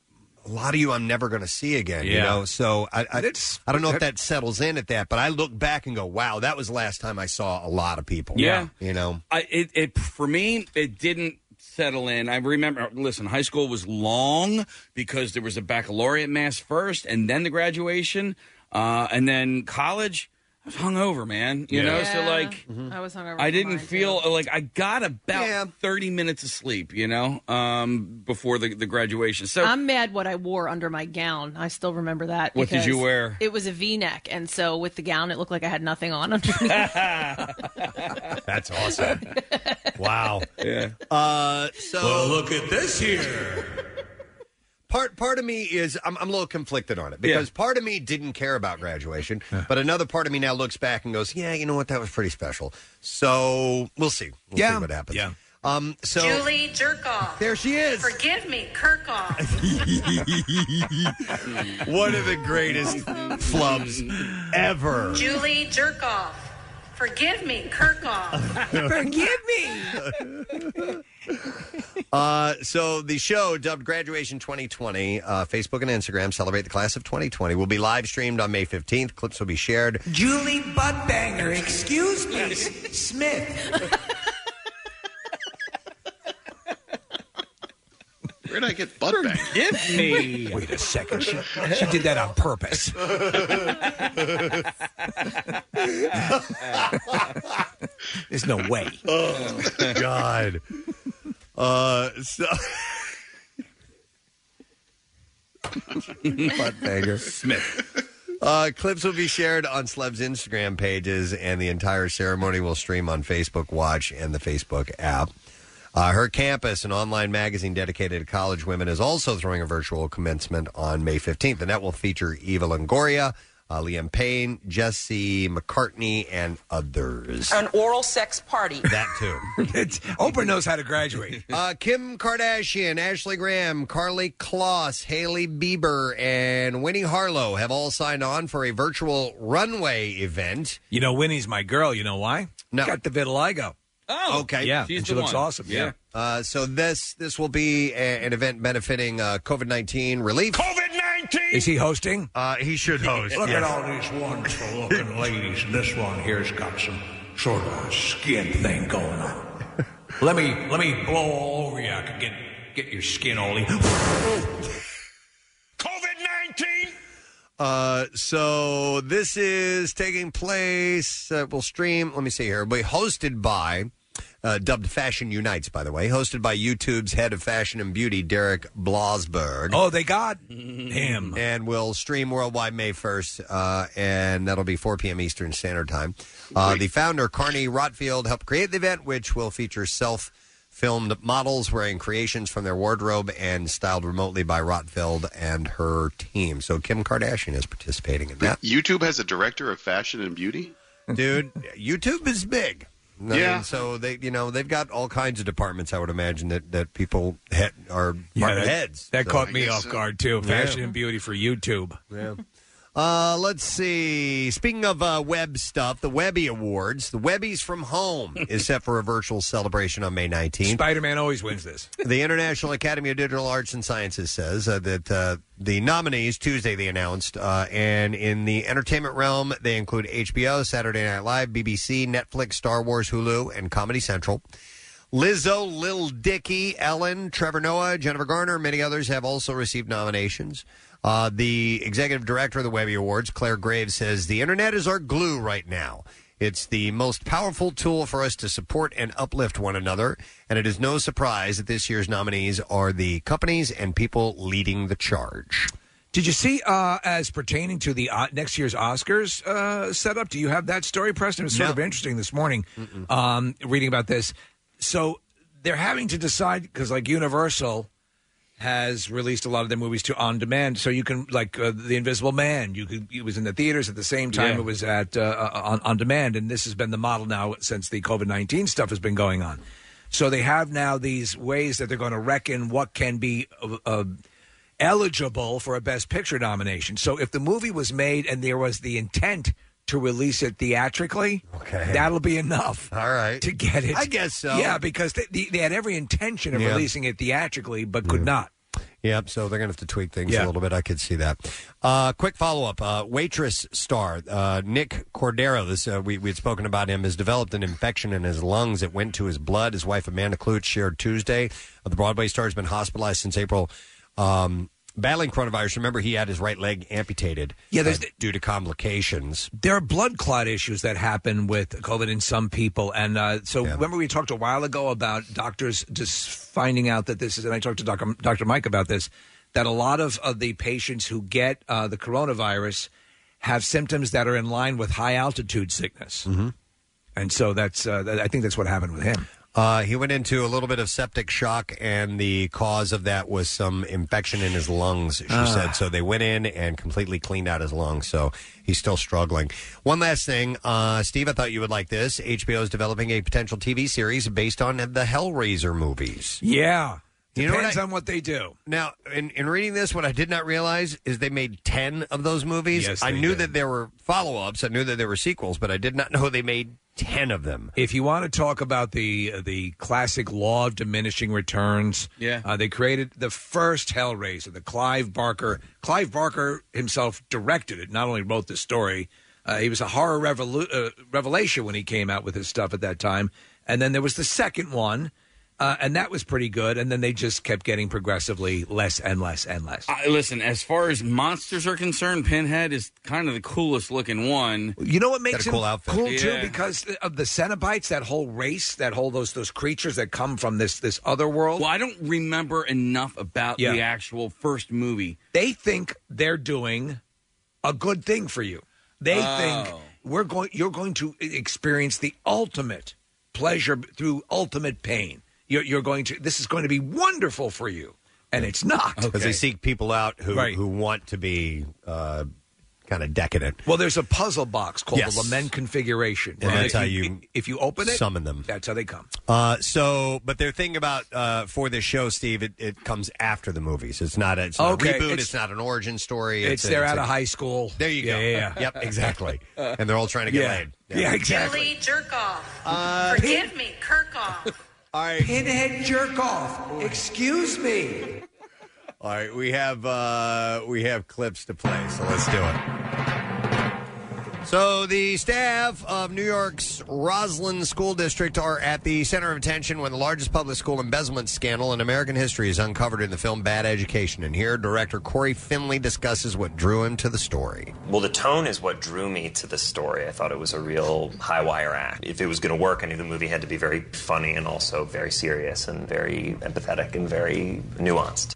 a lot of you I'm never going to see again, you Yeah. know? So I don't know if that settles in at that, but I look back and go, wow, that was the last time I saw a lot of people. Yeah. You know? For me, it didn't settle in. I remember, listen, high school was long because there was a baccalaureate mass first and then the graduation. And then college, I was hungover, man. You know, so like, I was hungover. I for didn't mine, feel too. like I got about 30 minutes of sleep, you know, before the graduation. So I'm mad what I wore under my gown. I still remember that. What did you because wear? It was a V-neck, and so with the gown, it looked like I had nothing on underneath. That's awesome. Wow. Yeah. Well, look at this here. Part of me is I'm a little conflicted on it because part of me didn't care about graduation, but another part of me now looks back and goes, yeah, you know what, that was pretty special. So we'll see. We'll see what happens. Yeah. So Julie Jerkoff. There she is. Forgive me, Kirkhoff. One of the greatest flubs ever. Julie Jerkoff. Forgive me, Kirkhoff. Forgive me. So the show, dubbed Graduation 2020, Facebook and Instagram celebrate the class of 2020. Will be live streamed on May 15th. Clips will be shared. Julie Buttbanger, excuse me, Smith. Where'd I get butt bang? Give me. Wait a second. She did that on purpose. There's no way. Oh, God. So... Buttbanger. Smith. Clips will be shared on Celeb's Instagram pages, and the entire ceremony will stream on Facebook Watch and the Facebook app. Her campus, an online magazine dedicated to college women, is also throwing a virtual commencement on May 15th. The net will feature Eva Longoria, Liam Payne, Jesse McCartney, and others. An oral sex party. That, too. Oprah knows how to graduate. Kim Kardashian, Ashley Graham, Carly Kloss, Haley Bieber, and Winnie Harlow have all signed on for a virtual runway event. You know, Winnie's my girl. You know why? No. Got the vitiligo. Oh, okay. Yeah, she's and she the looks one. awesome. Yeah. So this will be an event benefiting COVID-19 relief. COVID-19! Is he hosting? He should host. Look yes. at all these wonderful looking ladies. This one here's got some sort of skin thing going on. Let me blow all over you. I can get your skin all in. COVID-19. So this is taking place. We'll stream. Let me see here. It'll be hosted by. Dubbed Fashion Unites, by the way, hosted by YouTube's head of fashion and beauty, Derek Blasberg. Oh, they got him. And will stream worldwide May 1st, and that'll be 4 p.m. Eastern Standard Time. The founder, Carney Rotfield, helped create the event, which will feature self-filmed models wearing creations from their wardrobe and styled remotely by Rotfield and her team. So Kim Kardashian is participating in that. YouTube has a director of fashion and beauty? Dude, YouTube is big. I Yeah. mean, so they've got all kinds of departments. I would imagine that people are department heads. That So caught I me guess off so. guard too. Fashion Yeah. and beauty for YouTube. Yeah. Let's see. Speaking of web stuff, the Webby Awards, the Webbies from Home, is set for a virtual celebration on May 19th. Spider-Man always wins this. The International Academy of Digital Arts and Sciences says that the nominees, Tuesday they announced, and in the entertainment realm, they include HBO, Saturday Night Live, BBC, Netflix, Star Wars, Hulu, and Comedy Central. Lizzo, Lil Dicky, Ellen, Trevor Noah, Jennifer Garner, and many others have also received nominations. The executive director of the Webby Awards, Claire Graves, says, the internet is our glue right now. It's the most powerful tool for us to support and uplift one another, and it is no surprise that this year's nominees are the companies and people leading the charge. Did you see, as pertaining to the next year's Oscars setup, do you have that story, Preston? It was sort of interesting this morning reading about this. So they're having to decide, because like Universal has released a lot of their movies to on demand, so you can like The Invisible Man. It was in the theaters at the same time it was at on demand, and this has been the model now since the COVID-19 stuff has been going on. So they have now these ways that they're going to reckon what can be eligible for a Best Picture nomination. So if the movie was made and there was the intent to release it theatrically, that'll be enough. All right. To get it. I guess so. Yeah, because they had every intention of releasing it theatrically, but could not. Yep, so they're going to have to tweak things Yeah. a little bit. I could see that. Quick follow-up. Waitress star Nick Cordero, we had spoken about him, has developed an infection in his lungs. It went to his blood. His wife, Amanda Klutz, shared Tuesday. The Broadway star has been hospitalized since April. Battling coronavirus. Remember, he had his right leg amputated due to complications. There are blood clot issues that happen with COVID in some people. And remember we talked a while ago about doctors just finding out that this is, and I talked to Dr. Mike about this, that a lot of the patients who get the coronavirus have symptoms that are in line with high altitude sickness. Mm-hmm. And so that's I think that's what happened with him. He went into a little bit of septic shock, and the cause of that was some infection in his lungs, she said. So they went in and completely cleaned out his lungs. So he's still struggling. One last thing, Steve, I thought you would like this. HBO is developing a potential TV series based on the Hellraiser movies. Yeah. You know Depends on what they do. Now, in reading this, what I did not realize is they made 10 of those movies. Yes, I they knew did. that there were follow-ups. I knew that there were sequels, but I did not know they made 10 of them. If you want to talk about the classic law of diminishing returns, they created the first Hellraiser, the Clive Barker. Clive Barker himself directed it, not only wrote the story. He was a horror revelation when he came out with his stuff at that time. And then there was the second one, and that was pretty good. And then they just kept getting progressively less and less and less. Listen, as far as monsters are concerned, Pinhead is kind of the coolest looking one. You know what makes him cool too? Yeah. Because of the Cenobites, that whole race, those creatures that come from this other world. Well, I don't remember enough about the actual first movie. They think they're doing a good thing for you. They think you're going to experience the ultimate pleasure through ultimate pain. This is going to be wonderful for you, and it's not. Because they seek people out who want to be kind of decadent. Well, there's a puzzle box called Yes. the Lament Configuration. And that's if how you if you open it, summon them. That's how they come. But their thing about for this show, Steve, it comes after the movies. It's not a reboot. It's not an origin story. They're out of high school. There you go. Yeah. Yep, exactly. And they're all trying to get laid. Yeah, exactly. Billy Jerkoff. Forgive me, Kirkhoff. All right. Pinhead jerk off. Excuse me. All right, we have clips to play, so let's do it. So the staff of New York's Roslyn School District are at the center of attention when the largest public school embezzlement scandal in American history is uncovered in the film Bad Education. And here, director Corey Finley discusses what drew him to the story. Well, the tone is what drew me to the story. I thought it was a real high-wire act. If it was going to work, I knew the movie had to be very funny and also very serious and very empathetic and very nuanced.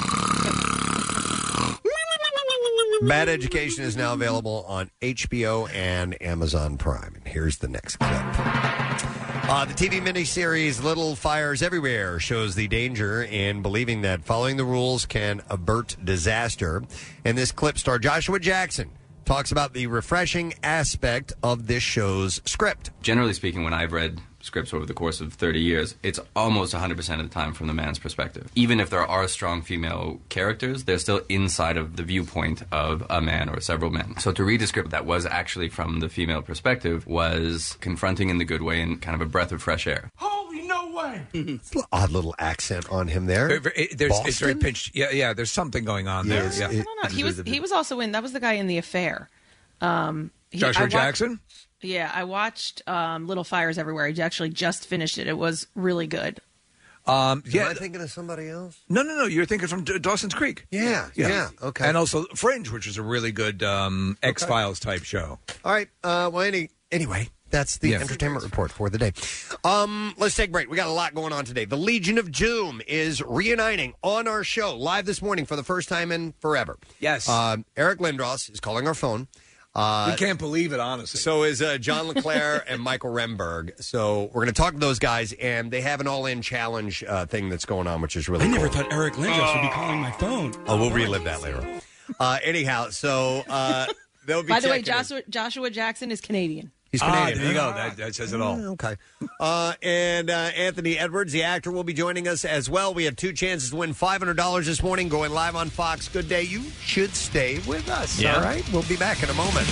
Bad Education is now available on HBO and Amazon Prime. And here's the next clip. The TV miniseries Little Fires Everywhere shows the danger in believing that following the rules can avert disaster. And this clip star Joshua Jackson talks about the refreshing aspect of this show's script. Generally speaking, when I've read scripts over the course of 30 years, it's almost 100% of the time from the man's perspective. Even if there are strong female characters, they're still inside of the viewpoint of a man or several men. So to read a script that was actually from the female perspective was confronting in the good way and kind of a breath of fresh air. Holy no way. It's an odd little accent on him there. It's very pinched. Yeah, there's something going on there. Yes, Yeah. I don't know. He was also in. That was the guy in The Affair. Joshua Jackson? Yeah, I watched Little Fires Everywhere. He actually just finished it. It was really good. Am I thinking of somebody else? No. You're thinking from Dawson's Creek. Yeah. Okay. And also Fringe, which is a really good X-Files type show. All right. Anyway, that's the entertainment report for the day. Let's take a break. We got a lot going on today. The Legion of Doom is reuniting on our show live this morning for the first time in forever. Yes. Eric Lindros is calling our phone. We can't believe it, honestly. So is John LeClaire and Michael Remberg. So we're going to talk to those guys, and they have an all-in challenge thing that's going on, which is really cool. I never thought Eric Lindros would be calling my phone. Oh, we'll relive that later. Anyhow, so they'll be By the way, checking in. Joshua Jackson is Canadian. He's Canadian. There you go. That says it all. Okay. And Anthony Edwards, the actor, will be joining us as well. We have two chances to win $500 this morning, going live on Fox. Good day. You should stay with us. Yeah. All right. We'll be back in a moment.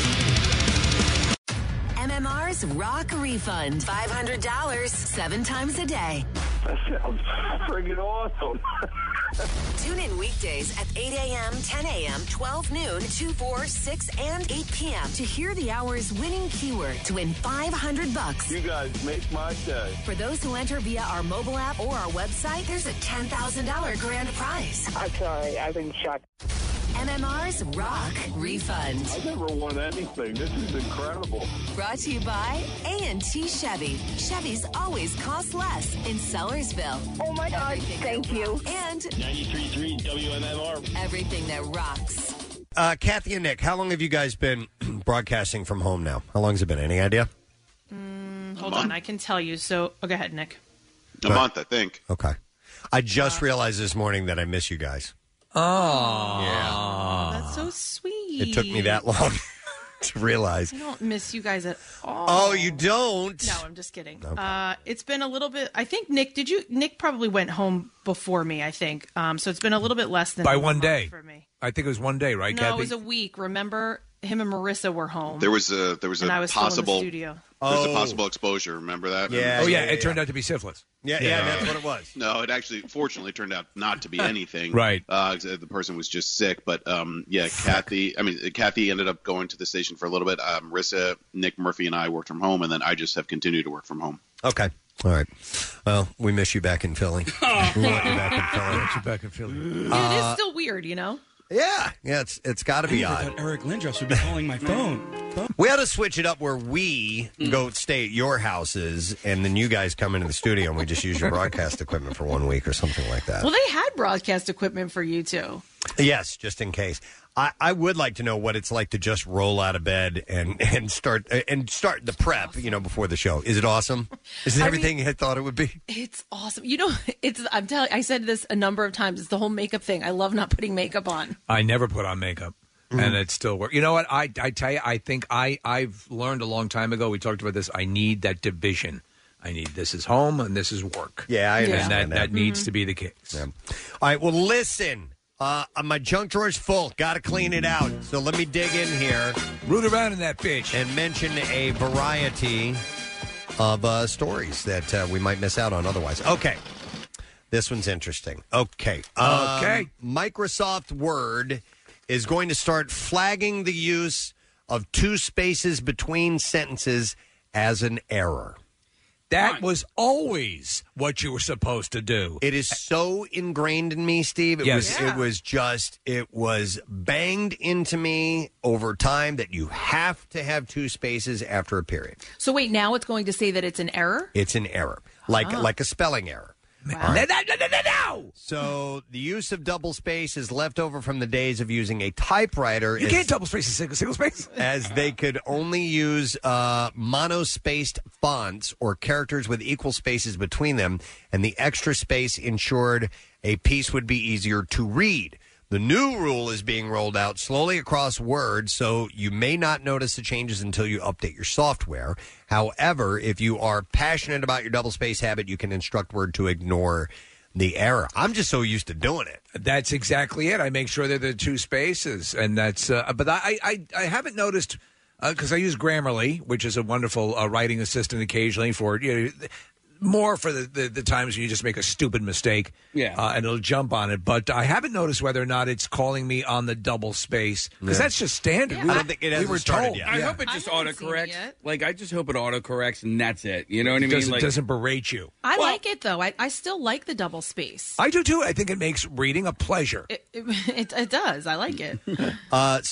MMR's Rock Refund. $500 7 times a day. That sounds friggin' awesome. Tune in weekdays at 8 a.m., 10 a.m., 12 noon, 2, 4, 6, and 8 p.m. to hear the hour's winning keyword to win $500. You guys make my day. For those who enter via our mobile app or our website, there's a $10,000 grand prize. I'm sorry, I've been shocked. MMR's Rock Refund. I never won anything. This is incredible. Brought to you by A&T Chevy. Chevys always cost less in Sellersville. Oh my God, thank you. And 93.3 WMMR. everything that rocks. Kathy and Nick, how long have you guys been broadcasting from home now? How long has it been? Any idea? Hold on, I can tell you. So, go ahead, Nick. A month, I think. Okay. I just realized this morning that I miss you guys. Oh. Yeah. That's so sweet. It took me that long to realize. I don't miss you guys at all. Oh, you don't? No, I'm just kidding. Okay. It's been a little bit. I think Nick probably went home before me. I think. So it's been a little bit less than By a one month day. for me. I think it was one day, right, No, Kathy? it was a week. Remember, him and Marissa were home. There was a and I was possible still in the studio. There was a possible exposure. Remember that? Yeah. It turned out to be syphilis. Yeah, that's what it was. No, it actually, fortunately, turned out not to be anything. Right. The person was just sick. But Kathy ended up going to the station for a little bit. Marissa, Nick Murphy, and I worked from home, and then I just have continued to work from home. Okay. All right. Well, we miss you back in Philly. We want you back in Philly. It is still weird, you know. Yeah, it's got to be I odd. thought Eric Lindros would be calling my phone. We ought to switch it up where we go stay at your houses, and then you guys come into the studio, and we just use your broadcast equipment for 1 week or something like that. Well, they had broadcast equipment for you too. Yes, just in case. I would like to know what it's like to just roll out of bed and start the prep, before the show. Is it awesome? Is it everything I thought it would be? It's awesome. I'm telling you, I said this a number of times. It's the whole makeup thing. I love not putting makeup on. I never put on makeup, and it still works. You know what? I tell you, I think I've learned a long time ago. We talked about this. I need that division. I need this is home and this is work. Yeah, I understand and that needs to be the case. Yeah. All right. Well, listen. My junk drawer's full. Got to clean it out. So let me dig in here. Root around in that bitch. And mention a variety of stories that we might miss out on otherwise. Okay. This one's interesting. Okay. Microsoft Word is going to start flagging the use of 2 spaces between sentences as an error. That was always what you were supposed to do. It is so ingrained in me, Steve. It was banged into me over time that you have to have 2 spaces after a period. So wait, now it's going to say that it's an error? It's an error, like a spelling error. Wow. No! So the use of double space is left over from the days of using a typewriter. You can't double space a single space. As they could only use monospaced fonts or characters with equal spaces between them, and the extra space ensured a piece would be easier to read. The new rule is being rolled out slowly across Word, so you may not notice the changes until you update your software. However, if you are passionate about your double space habit, you can instruct Word to ignore the error. I'm just so used to doing it. That's exactly it. I make sure that there are 2 spaces, and that's. But I haven't noticed because I use Grammarly, which is a wonderful writing assistant occasionally for more for the times when you just make a stupid mistake, and it'll jump on it. But I haven't noticed whether or not it's calling me on the double space, because that's just standard. I don't think it hasn't started yet. I hope it just autocorrects. Like, I just hope it autocorrects, and that's it. You know what I mean? It doesn't berate you. I like it, though. I still like the double space. I do, too. I think it makes reading a pleasure. It does. I like it. And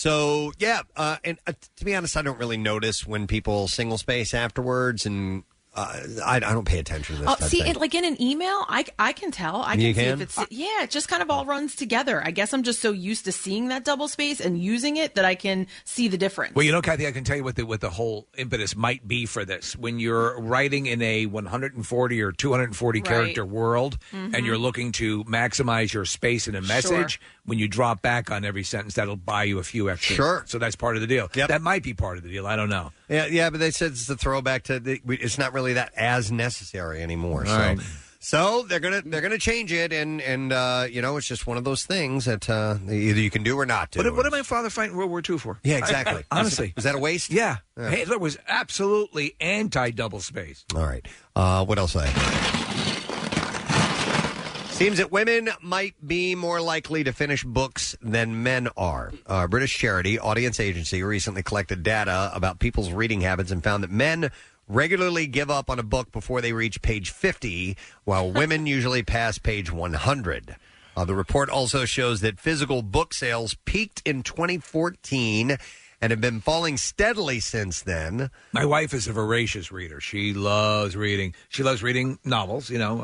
to be honest, I don't really notice when people single space afterwards, and I don't pay attention to this. See, like in an email, I can tell. I can see if it's it just kind of all runs together. I guess I'm just so used to seeing that double space and using it that I can see the difference. Well, Kathy, I can tell you what the whole impetus might be for this. When you're writing in a 140 or 240 character world, and you're looking to maximize your space in a message, when you drop back on every sentence, that'll buy you a few extra. Sure. So that's part of the deal. Yep. That might be part of the deal. I don't know. Yeah, but they said it's a throwback to it's not really that as necessary anymore. So they're gonna change it, and it's just one of those things that either you can do or not do. What did my father fight in World War II for? Yeah, exactly. Honestly, was that a waste? Yeah. Hitler was absolutely anti double space. All right. What else? Seems that women might be more likely to finish books than men are. British charity Audience Agency recently collected data about people's reading habits and found that men regularly give up on a book before they reach page 50, while women usually pass page 100. The report also shows that physical book sales peaked in 2014 and have been falling steadily since then. My wife is a voracious reader. She loves reading. She loves reading novels,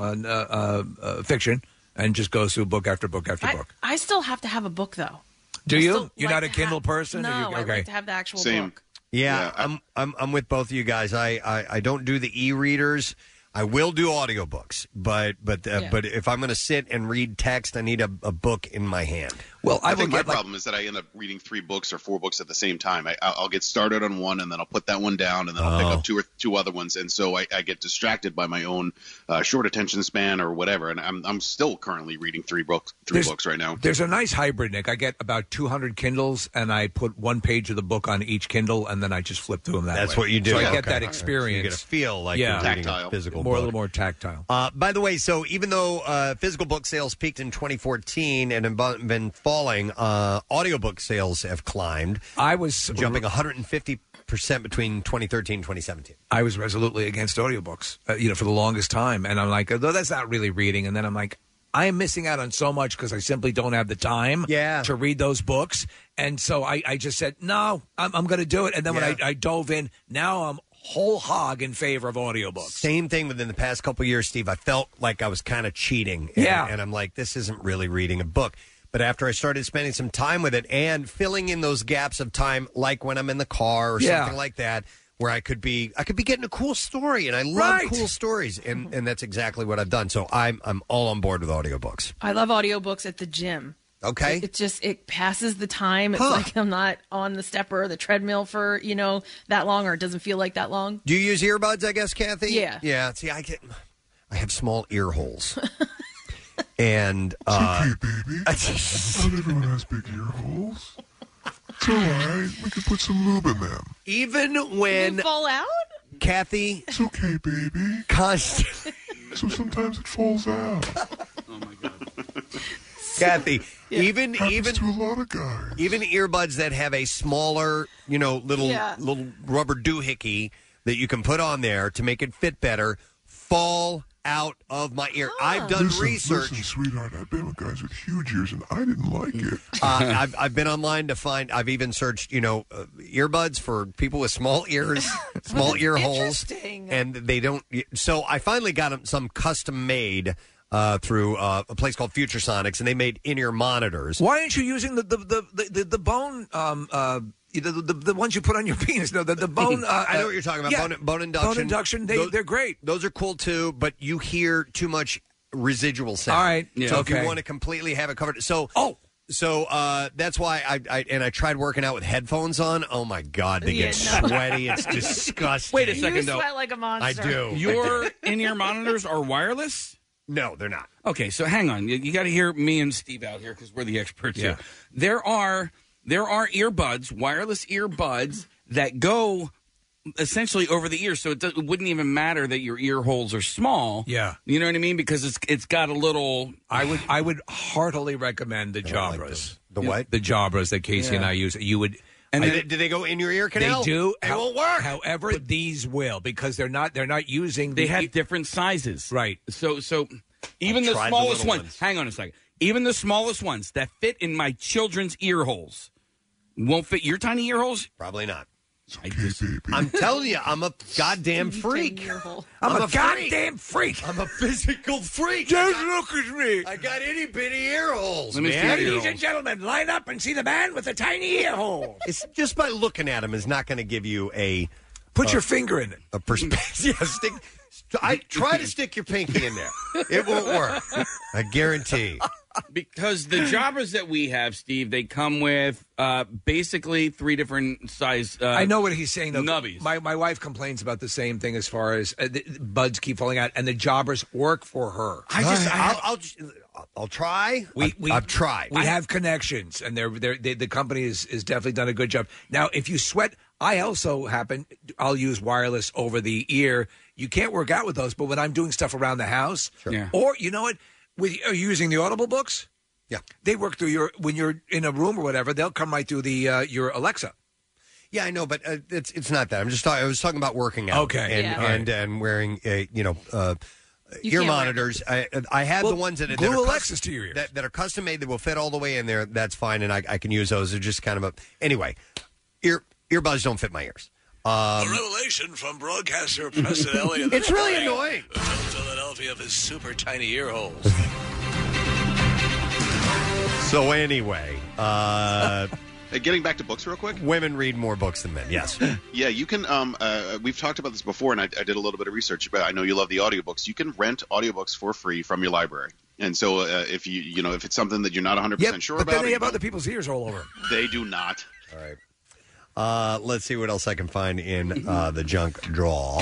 fiction, and just goes through book after book after book. I still have to have a book, though. Do you? You're not a Kindle person? No, or I like to have the actual book. Yeah, I'm with both of you guys. I don't do the e-readers. I will do audiobooks, but if I'm going to sit and read text, I need a book in my hand. Well, I think my problem is that I end up reading 3 books or 4 books at the same time. I'll get started on one, and then I'll put that one down, and then I'll pick up two other ones, and so I get distracted by my own short attention span or whatever. And I'm still currently reading 3 books right now. There's a nice hybrid, Nick. I get about 200 Kindles, and I put one page of the book on each Kindle, and then I just flip through them that way. That's what you do. So I get Okay. that experience. So you get a feel like you're reading a physical book. A little more tactile. By the way, so even though physical book sales peaked in 2014 and have been falling, audiobook sales have climbed. I was jumping 150% between 2013 and 2017. I was resolutely against audiobooks, for the longest time. And I'm like, oh, that's not really reading. And then I'm like, I am missing out on so much because I simply don't have the time to read those books. And so I just said, no, I'm going to do it. And then when I dove in, now I'm whole hog in favor of audiobooks. Same thing within the past couple of years, Steve. I felt like I was kind of cheating. And I'm like, this isn't really reading a book. But after I started spending some time with it and filling in those gaps of time, like when I'm in the car or something like that, where I could be getting a cool story, and I love cool stories, and that's exactly what I've done. So I'm all on board with audiobooks. I love audiobooks at the gym. Okay. It passes the time. It's like I'm not on the stepper or the treadmill for, that long, or it doesn't feel like that long. Do you use earbuds, I guess, Kathy? Yeah. Yeah. See, I have small ear holes. And okay, baby. Not everyone has big ear holes. It's all right. We can put some lube in them. Even when They fall out? Kathy, it's okay, baby. Constantly. So sometimes it falls out. Oh my god, Kathy. Even to a lot of guys. Even earbuds that have a smaller, little rubber doohickey that you can put on there to make it fit better, fall out of my ear. I've done research. Listen, sweetheart, I've been with guys with huge ears, and I didn't like it. I've been online to find. I've even searched, earbuds for people with small ears, small ear holes, and they don't. So I finally got some custom made through a place called Future Sonics, and they made in-ear monitors. Why aren't you using the bone? The ones you put on your penis, the bone. I know what you're talking about. Yeah. Bone induction. Bone induction. They're great. Those are cool too, but you hear too much residual sound. All right. So if you want to completely have it covered, so that's why I tried working out with headphones on. Oh my God, they get sweaty. It's disgusting. Wait a second, You though. sweat like a monster. I do. Your in-ear monitors are wireless? No, they're not. Okay, so hang on. You got to hear me and Steve out here because we're the experts here. There are earbuds, wireless earbuds that go essentially over the ear, so it wouldn't even matter that your ear holes are small. Yeah, you know what I mean, because it's got a little. I would heartily recommend the Jabras. The what? The Jabras that Casey and I use. You would. And do they go in your ear canal? They do. They won't work. However, these will, because they're not using. They have different sizes, right? So even the smallest ones. Hang on a second. Even the smallest ones that fit in my children's ear holes won't fit your tiny ear holes. Probably not. Baby. I'm telling you, I'm a goddamn freak. I'm a goddamn freak. I'm a physical freak. Just look at me. I got itty bitty ear holes. Let me see man. your ear Ladies holes. and gentlemen, line up and see the man with the tiny ear hole. It's just by looking at him is not going to give you a. Put your finger in it. A perspective. Yeah, I try to stick your pinky in there. It won't work. I guarantee. Because the Jabras that we have, Steve, they come with basically 3 different size. I know what he's saying, though. Nubbies. My wife complains about the same thing as far as the buds keep falling out, and the Jabras work for her. I'll try. I've tried. We have connections, and the company is definitely done a good job. Now, if you sweat, I'll use wireless over the ear. You can't work out with those, but when I'm doing stuff around the house, or you know what? Are you using the Audible books? Yeah. They work through when you're in a room or whatever, they'll come right through your Alexa. Yeah, I know, but it's not that. I was talking about working out. Okay. And wearing ear monitors. I have the ones that glue are Alexas to your ears that are custom made that will fit all the way in there. That's fine, and I can use those. They're just kind of anyway. Earbuds don't fit my ears. A revelation from broadcaster Preston Elliott. It's really annoying. Philadelphia of his super tiny ear holes. So anyway, getting back to books real quick. Women read more books than men. Yes. Yeah, you can. We've talked about this before, and I did a little bit of research. But I know you love the audiobooks. You can rent audiobooks for free from your library. And so, if if it's something that you're not 100% sure but about, then they have other people's ears all over. They do not. All right. Let's see what else I can find in the junk drawer.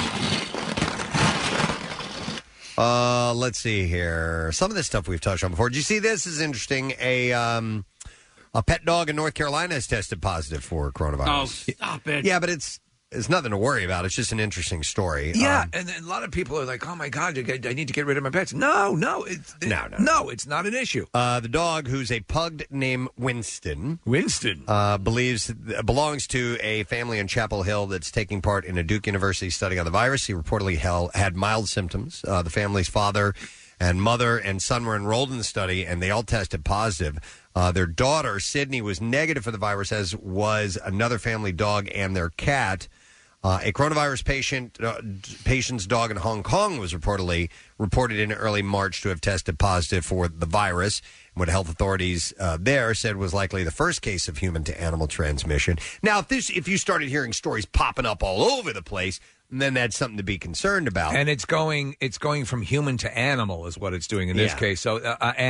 Let's see here. Some of this stuff we've touched on before. Did you see this? This is interesting. A pet dog in North Carolina has tested positive for coronavirus. Oh, stop it. Yeah, but it's nothing to worry about. It's just an interesting story. Yeah, and a lot of people are like, "Oh my God, I need to get rid of my pets." No, it's not an issue. The dog, who's a pug named Winston, belongs to a family in Chapel Hill that's taking part in a Duke University study on the virus. He reportedly had mild symptoms. The family's father and mother and son were enrolled in the study, and they all tested positive. Their daughter, Sydney, was negative for the virus, as was another family dog and their cat. A coronavirus patient's dog in Hong Kong was reported in early March to have tested positive for the virus. What health authorities there said was likely the first case of human-to-animal transmission. Now, if you started hearing stories popping up all over the place, then that's something to be concerned about. And it's going from human to animal is what it's doing in this case. So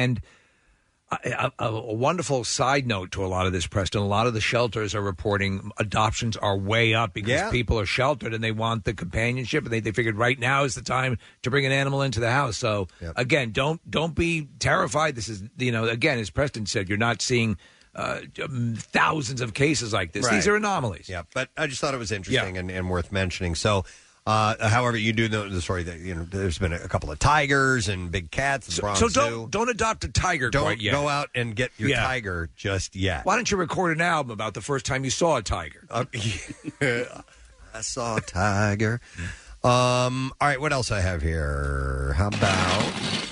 a wonderful side note to a lot of this, Preston. A lot of the shelters are reporting adoptions are way up because people are sheltered and they want the companionship, and they figured right now is the time to bring an animal into the house. So again, don't be terrified. This is again, as Preston said, you're not seeing thousands of cases like this. Right. These are anomalies. Yeah, but I just thought it was interesting and worth mentioning. So. However, you do know the story that there's been a couple of tigers and big cats. And Bronx so don't adopt a tiger. Don't yet. go out and get your tiger just yet. Why don't you record an album about the first time you saw a tiger? I saw a tiger. All right, what else I have here? How about?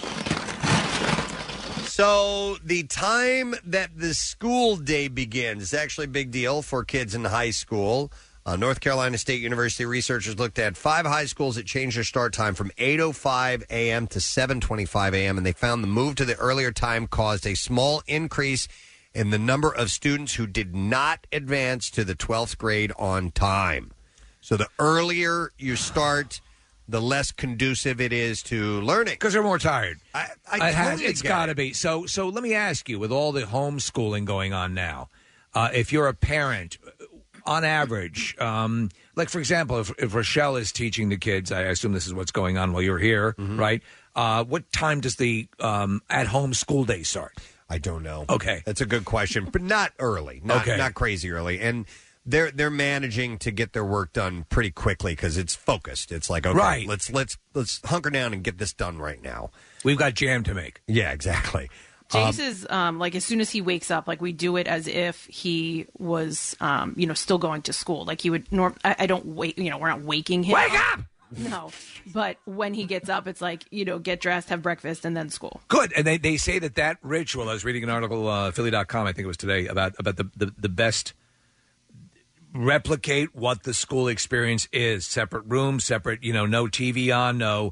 So the time that the school day begins is actually a big deal for kids in high school. North Carolina State University researchers looked at 5 high schools that changed their start time from 8:05 a.m. to 7:25 a.m., and they found the move to the earlier time caused a small increase in the number of students who did not advance to the 12th grade on time. So the earlier you start, the less conducive it is to learning. Because they're more tired. It's got to be. So let me ask you, with all the homeschooling going on now, if you're a parent, on average, like, for example, if Rochelle is teaching the kids, I assume this is what's going on while you're here, right? What time does the at-home school day start? I don't know. Okay. That's a good question, but not early. Not crazy early. And they're managing to get their work done pretty quickly because it's focused. It's like, okay, let's hunker down and get this done right now. We've got jam to make. Yeah, exactly. Jace is like, as soon as he wakes up, like, we do it as if he was, still going to school. Like, he would I don't wait. We're not waking him. Wake up! No, but when he gets up, it's like, get dressed, have breakfast, and then school. Good. And they say that ritual. I was reading an article, Philly.com, I think it was today, about the best replicate what the school experience is. Separate rooms, separate, no TV on, no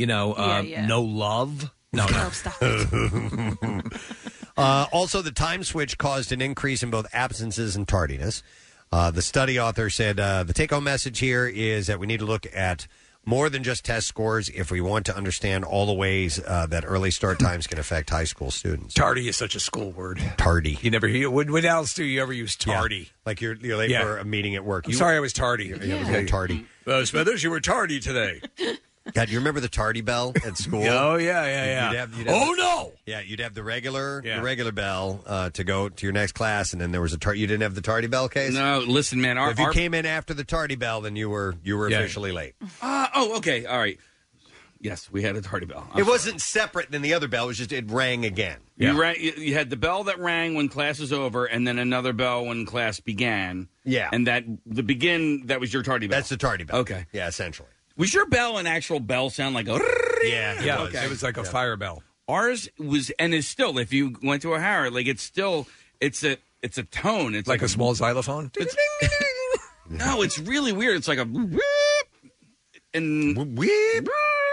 love. No, stop it. Also, the time switch caused an increase in both absences and tardiness. The study author said the take-home message here is that we need to look at more than just test scores if we want to understand all the ways that early start times can affect high school students. Tardy is such a school word. Tardy. You never hear. When else do you ever use tardy? Yeah. Like you're late for a meeting at work. I'm sorry I was tardy. You're tardy. Smithers, you were tardy today. God, you remember the tardy bell at school? Oh, yeah. You'd have no! Yeah, you'd have the regular bell to go to your next class, and then there was a tardy. You didn't have the tardy bell, Case? No, listen, man. If you came in after the tardy bell, then you were officially late. Okay, all right. Yes, we had a tardy bell. It wasn't separate than the other bell. It was just it rang again. You had the bell that rang when class was over, and then another bell when class began. Yeah. And that was your tardy bell. That's the tardy bell. Okay. Yeah, essentially. Was your bell an actual bell sound like a... Yeah, Yeah, Okay. it was like a fire bell. Ours was, and is still, if you went to a Harrod, like it's still, it's a tone. It's Like a small xylophone? No, it's really weird. It's like a whoop, and whoop.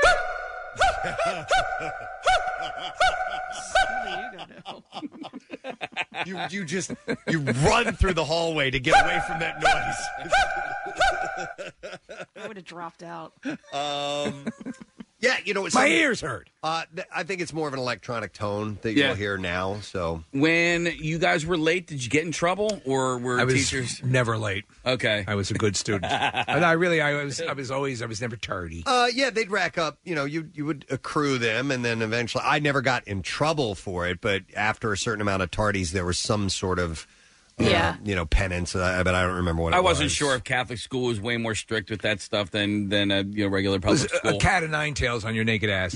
You just run through the hallway to get away from that noise. I would have dropped out. Yeah, you know, it's My ears hurt. I think it's more of an electronic tone that Yeah. you'll hear now. So when you guys were late, did you get in trouble, or were I was teachers never late. okay? I was a good student. And I was never tardy. yeah, they'd rack up. You know, you would accrue them, and then eventually, I never got in trouble for it. But after a certain amount of tardies, there was some sort of penance. But I don't remember what it was. I wasn't sure if Catholic school was way more strict with that stuff than a regular It was public school. a cat of nine tails on your naked ass.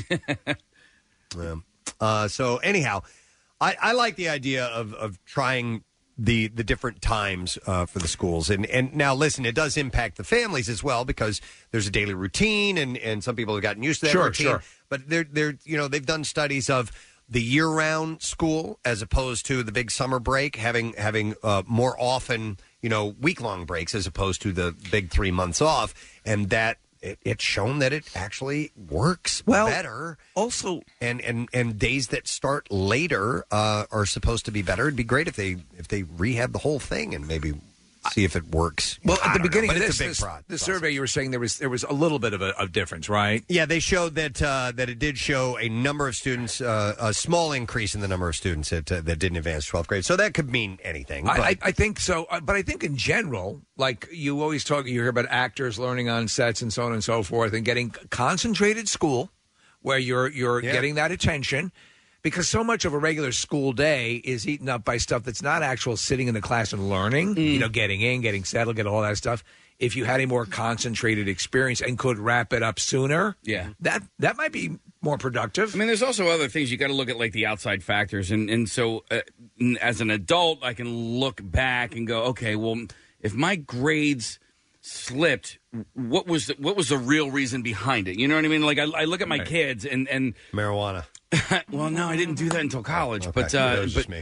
So anyhow, I like the idea of trying the different times for the schools. And now, listen, it does impact the families as well because there's a daily routine, and some people have gotten used to that routine. Sure. But they've done studies of the year-round school as opposed to the big summer break, having more often, week-long breaks as opposed to the big 3 months off, and that it's shown that it actually works better. Also, and days that start later are supposed to be better. It'd be great if they rehab the whole thing and maybe see if it works. Well, I at the don't know, beginning but of it's this, a big the survey, you were saying there was a little bit of a difference, right? Yeah, they showed that it did show a number of students, a small increase in the number of students that didn't advance 12th grade. So that could mean anything. I think so, but I think in general, like you always you hear about actors learning on sets and so on and so forth, and getting concentrated school where you're getting that attention. Because so much of a regular school day is eaten up by stuff that's not actual sitting in the class and learning, getting in, getting settled, get all that stuff. If you had a more concentrated experience and could wrap it up sooner, that might be more productive. I mean, there's also other things you got to look at, like the outside factors, and so as an adult, I can look back and go, okay, well, if my grades slipped, what was the real reason behind it? You know what I mean? Like I look at my kids and marijuana. Well, no, I didn't do that until college. Okay. But That was just me.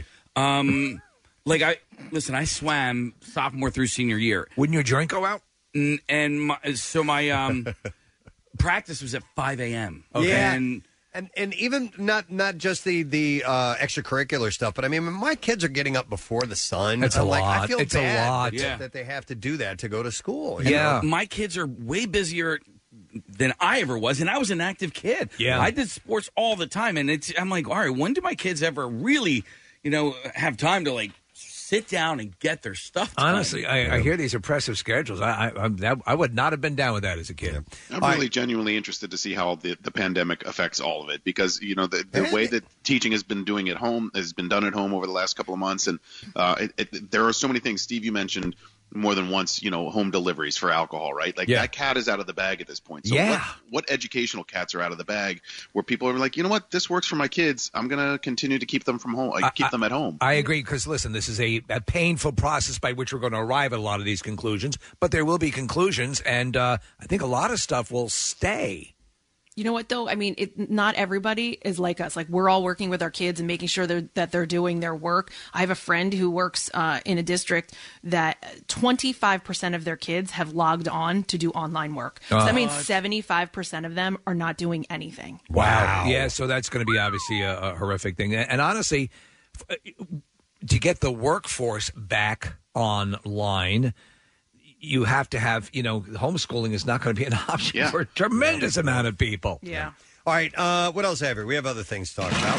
I swam sophomore through senior year. Wouldn't your joint go out? And my practice was at 5 a.m. Okay. Yeah. And even not just the extracurricular stuff, but I mean, my kids are getting up before the sun. It's a I'm like, lot. I feel It's a bad lot. that they have to do that to go to school. My kids are way busier than I ever was, and I was an active kid. Yeah. I did sports all the time, and I'm like, all right, when do my kids ever really, have time to like sit down and get their stuff done? Honestly, I hear these oppressive schedules. I would not have been down with that as a kid. I'm really genuinely interested to see how the pandemic affects all of it because, the way that teaching has been done at home over the last couple of months. And there are so many things. Steve, you mentioned more than once, home deliveries for alcohol, right? Like that cat is out of the bag at this point. So what educational cats are out of the bag where people are like, you know what, this works for my kids. I'm going to continue to keep them from home, keep them at home. I agree because, listen, this is a painful process by which we're going to arrive at a lot of these conclusions, but there will be conclusions, and I think a lot of stuff will stay. You know what, though? I mean, not everybody is like us. Like, we're all working with our kids and making sure that they're doing their work. I have a friend who works in a district that 25% of their kids have logged on to do online work. So that means 75% of them are not doing anything. Wow. Yeah, so that's going to be obviously a horrific thing. And honestly, to get the workforce back online, you have to have, homeschooling is not going to be an option for a tremendous amount of people. Yeah. All right. What else have we? We have other things to talk about.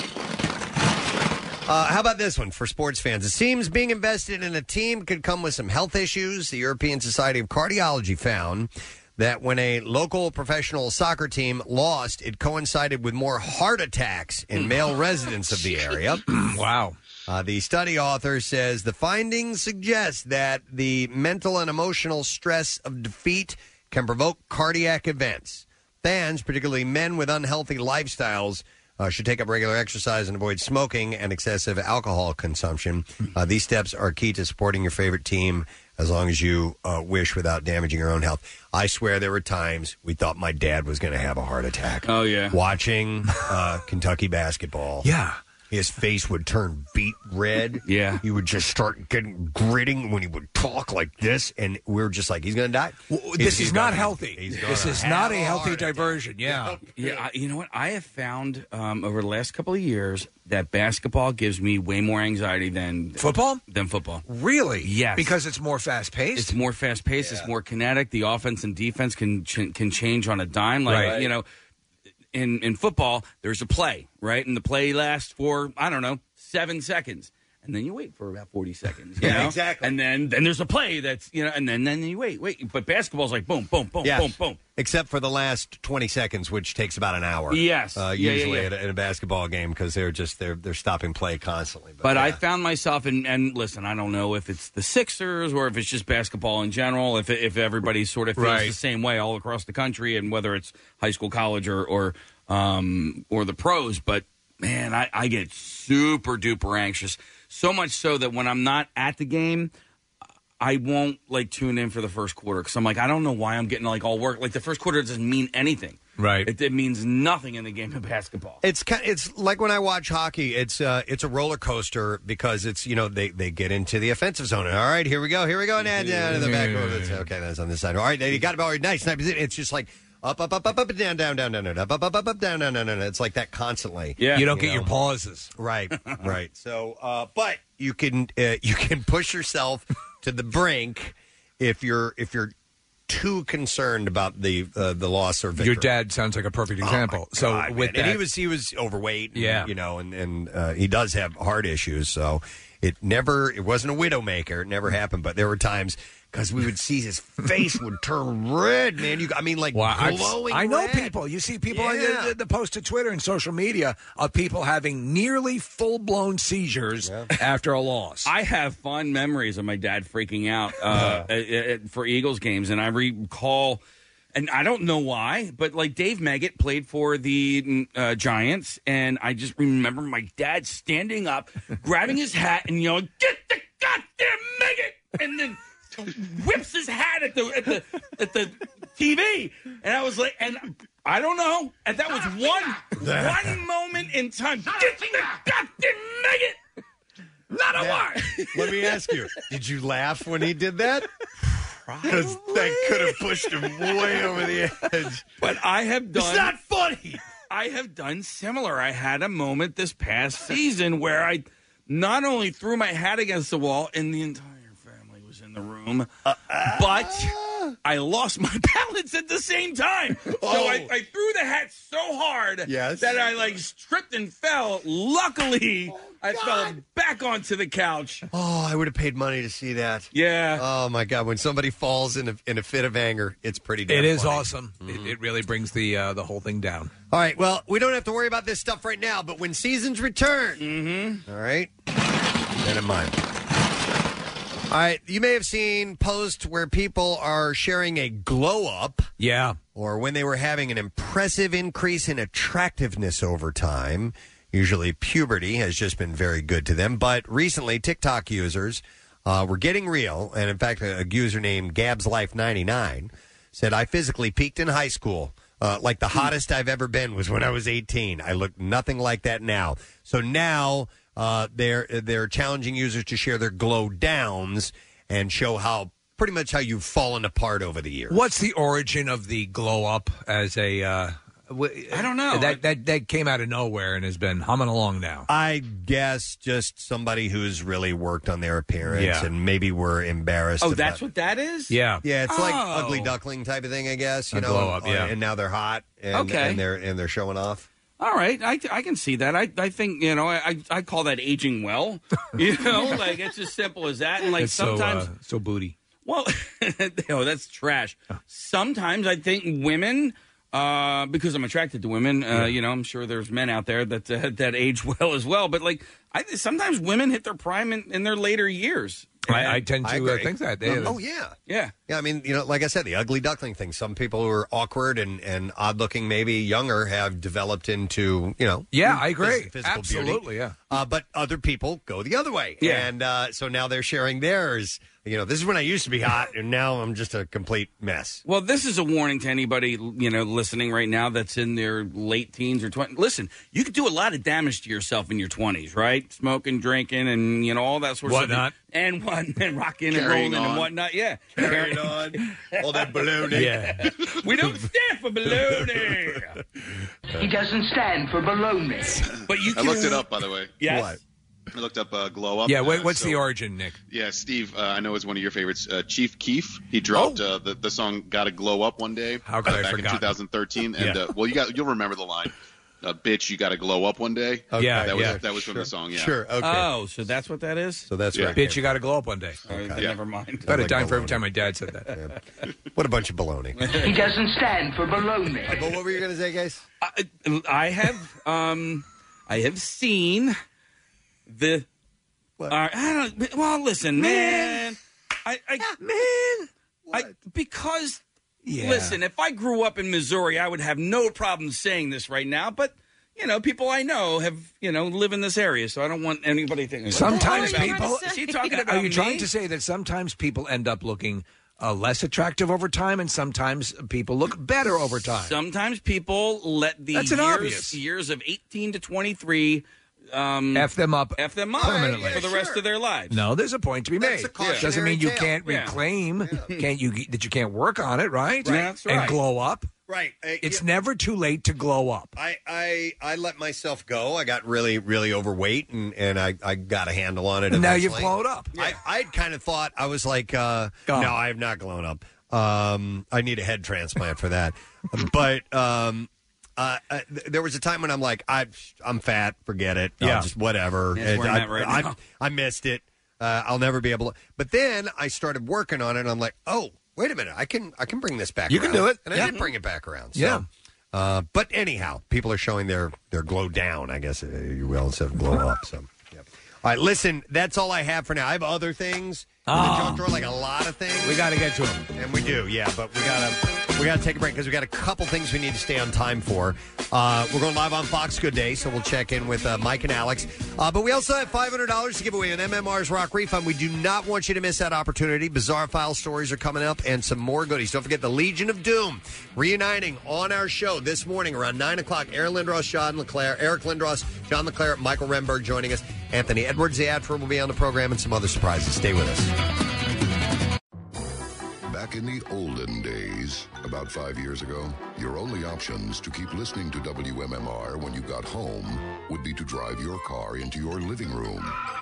How about this one for sports fans? It seems being invested in a team could come with some health issues. The European Society of Cardiology found that when a local professional soccer team lost, it coincided with more heart attacks in male residents of the area. Wow. The study author says the findings suggest that the mental and emotional stress of defeat can provoke cardiac events. fans, particularly men with unhealthy lifestyles, should take up regular exercise and avoid smoking and excessive alcohol consumption. These steps are key to supporting your favorite team as long as you wish without damaging your own health. I swear there were times we thought my dad was going to have a heart attack. Oh, yeah. Watching Kentucky basketball. Yeah. His face would turn beet red. Yeah. He would just start getting gritting when he would talk like this, and we were just like, he's going to die. This is not healthy. He's This is not a healthy diversion. Yeah. Yeah, you know what? I have found over the last couple of years that basketball gives me way more anxiety than football. Really? Yes. Because it's more fast-paced? It's more fast-paced. It's more kinetic. The offense and defense can change on a dime. Like, Right. you know, in football, there's a play, right? And the play lasts for, 7 seconds. And then you wait for about 40 seconds. You Yeah, know? exactly. And then there's a play that's, and then you wait. But basketball's like boom, boom, boom, Yes. boom, boom. Except for the last 20 seconds, which takes about an hour. Yes. Usually Yeah. in a basketball game, because they're stopping play constantly. But I found myself, and listen, I don't know if it's the Sixers or if it's just basketball in general, if everybody sort of feels Right. the same way all across the country, and whether it's high school, college, or the pros. But man, I get super duper anxious. So much so that when I'm not at the game, I won't tune in for the first quarter because I'm like, I don't know why I'm getting all work. Like the first quarter doesn't mean anything. Right. It means nothing in the game of basketball. It's like when I watch hockey. It's a roller coaster because it's they get into the offensive zone. All right, here we go, and down to the back. Okay, that's on this side. All right, you got it. All right, nice. It's just like up, down, down, up, down. It's like that constantly. Yeah, you don't get your pauses. Right. So, but you can push yourself to the brink if you're too concerned about the loss or victory. Your dad sounds like a perfect example. God, with man. that, And he was overweight. Yeah. And he does have heart issues. So it wasn't a widowmaker. It never happened. But there were times because we would see his face would turn red, man. Glowing. I know red. people. You see people Yeah. the post to Twitter and social media of people having nearly full-blown seizures after a loss. I have fond memories of my dad freaking out for Eagles games, and I recall, and I don't know why, but Dave Meggett played for the Giants, and I just remember my dad standing up, grabbing his hat, and yelling, "Get the goddamn Meggett!" and then whips his hat at the TV, and I was like, and I don't know, and that was one moment in time. Get the goddamn Meggett! Not a why. Let me ask you: did you laugh when he did that? Because that could have pushed him way over the edge. But I have done. It's not funny. I have done similar. I had a moment this past season where I not only threw my hat against the wall, and the entire family was in the room, but I lost my balance at the same time. So I threw the hat so hard that I tripped and fell. Luckily, I fell back onto the couch. Oh, I would have paid money to see that. Yeah. Oh my God! When somebody falls in a fit of anger, it's pretty. Damn It is funny. awesome. It really brings the whole thing down. All right. Well, we don't have to worry about this stuff right now, but when seasons return, all right, keep that in mind. All right, you may have seen posts where people are sharing a glow up. Yeah. Or when they were having an impressive increase in attractiveness over time. Usually puberty has just been very good to them. But recently, TikTok users were getting real. And in fact, a user named GabsLife99 said, I physically peaked in high school. Like the hottest I've ever been was when I was 18. I look nothing like that now. So now they're challenging users to share their glow downs and show pretty much how you've fallen apart over the years. What's the origin of the glow up as a? I don't know. That came out of nowhere and has been humming along now. I guess just somebody who's really worked on their appearance and maybe were embarrassed. Oh, that's what that is? Yeah. Yeah, it's like ugly duckling type of thing, I guess. You A know, glow up, yeah. And now they're hot. And, Okay. and they're showing off. All right, I can see that. I think I call that aging well. It's as simple as that. And It's sometimes so booty. Well, that's trash. Sometimes I think women, because I'm attracted to women, I'm sure there's men out there that age well as well. But sometimes women hit their prime in their later years. I tend to agree. think that. Yeah. I mean, like I said, the ugly duckling thing. Some people who are awkward and odd looking, maybe younger, have developed into, Yeah, I agree. physical Absolutely, beauty. yeah. But other people go the other way. Yeah. And so now they're sharing theirs. This is when I used to be hot, and now I'm just a complete mess. Well, this is a warning to anybody, listening right now that's in their late teens or 20s. Listen, you could do a lot of damage to yourself in your 20s, right? Smoking, drinking, and, all that sort of Whatnot. stuff. And rocking and Carrying rolling on. and whatnot, yeah. Carrying on. All that ballooning. Yeah. We don't stand for baloney. He doesn't stand for baloney. But you I looked it up, by the way. Yes. What? I looked up Glow Up. Yeah, what's So- the origin, Nick? Yeah, Steve, I know it's one of your favorites. Chief Keef, he dropped the song "Gotta Glow Up" one day. How could I back forgot? in 2013, and Yeah. you'll remember the line, "Bitch, you gotta glow up one day." Okay. Yeah, that was from the song. Yeah, Sure. Okay. Oh, so that's what that is? So that's Yeah. right. Bitch, you got to glow up one day. Never mind. Got a like dime for baloney. every time my dad said that. What a bunch of baloney. He doesn't stand for baloney. But what were you going to say, guys? I have seen the. Listen, man. Because Yeah. listen, if I grew up in Missouri, I would have no problem saying this right now. But people I know have live in this area, so I don't want anybody thinking. Sometimes "What are you people. trying to say?" Is he talking about Are you me? trying to say that sometimes people end up looking less attractive over time, and sometimes people look better over time? Sometimes people let the That's an obvious. years of 18 to 23 F them up permanently for the rest of their lives. No, there's a point to be That's made. a cautionary Doesn't mean you tale. can't Yeah. reclaim, that you can't work on it, right? That's And right. glow up. Right. It's never too late to glow up. I let myself go. I got really, really overweight, and I got a handle on it. And now eventually. you've glowed up. I kind of thought, I was like, no, I have not glown up. I need a head transplant for that. But there was a time when I'm like, I'm fat, forget it. Yeah. I'll just whatever. That's where I'm at right now. I missed it. I'll never be able to. But then I started working on it, and I'm like, oh, wait a minute, I can bring this back. You around. can do it. And I Yeah. did bring it back around. So. Yeah. But anyhow, people are showing their glow down, I guess you will, instead of glow up. So, yeah. All right, listen, that's all I have for now. I have other things in the junk drawer, like a lot of things. We got to get to them. And we do, yeah, but we gotta take a break because we got a couple things we need to stay on time for. We're going live on Fox Good Day, so we'll check in with Mike and Alex. But we also have $500 to give away an MMR's Rock Refund. We do not want you to miss that opportunity. Bizarre File stories are coming up and some more goodies. Don't forget the Legion of Doom reuniting on our show this morning around 9 o'clock. Eric Lindros, John LeClaire, Michael Renberg joining us. Anthony Edwards, the Adfer, will be on the program and some other surprises. Stay with us. Back in the olden days, about 5 years ago, your only options to keep listening to WMMR when you got home would be to drive your car into your living room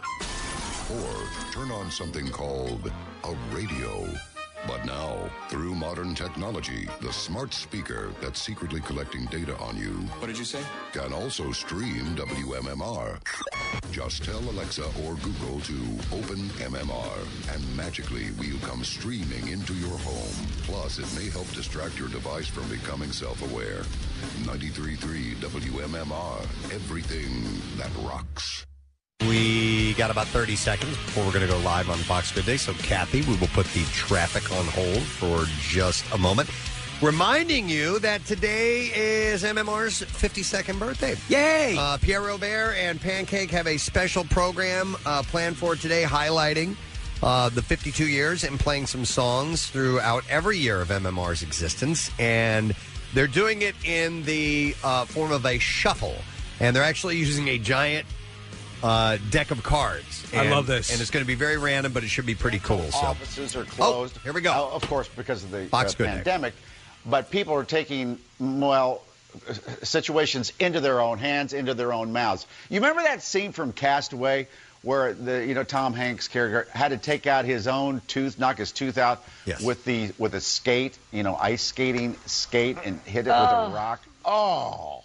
or turn on something called a radio. But now, through modern technology, the smart speaker that's secretly collecting data on you. What did you say? Can also stream WMMR. Just tell Alexa or Google to open MMR, and magically we'll come streaming into your home. Plus, it may help distract your device from becoming self-aware. 93.3 WMMR. Everything that rocks. We got about 30 seconds before we're going to go live on Fox Good Day. So, Kathy, we will put the traffic on hold for just a moment. Reminding you that today is MMR's 52nd birthday. Yay! Pierre Robert and Pancake have a special program planned for today highlighting the 52 years and playing some songs throughout every year of MMR's existence. And they're doing it in the form of a shuffle. And they're actually using a giant deck of cards. I love this. And it's going to be very random, but it should be pretty cool. So Offices are closed. here we go. Of course, because of the Fox Good Day. pandemic. But people are taking, situations into their own hands, into their own mouths. You remember that scene from Castaway where Tom Hanks' character had to take out his own tooth, knock his tooth out with a skate, ice skating skate, and hit it with a rock. Oh.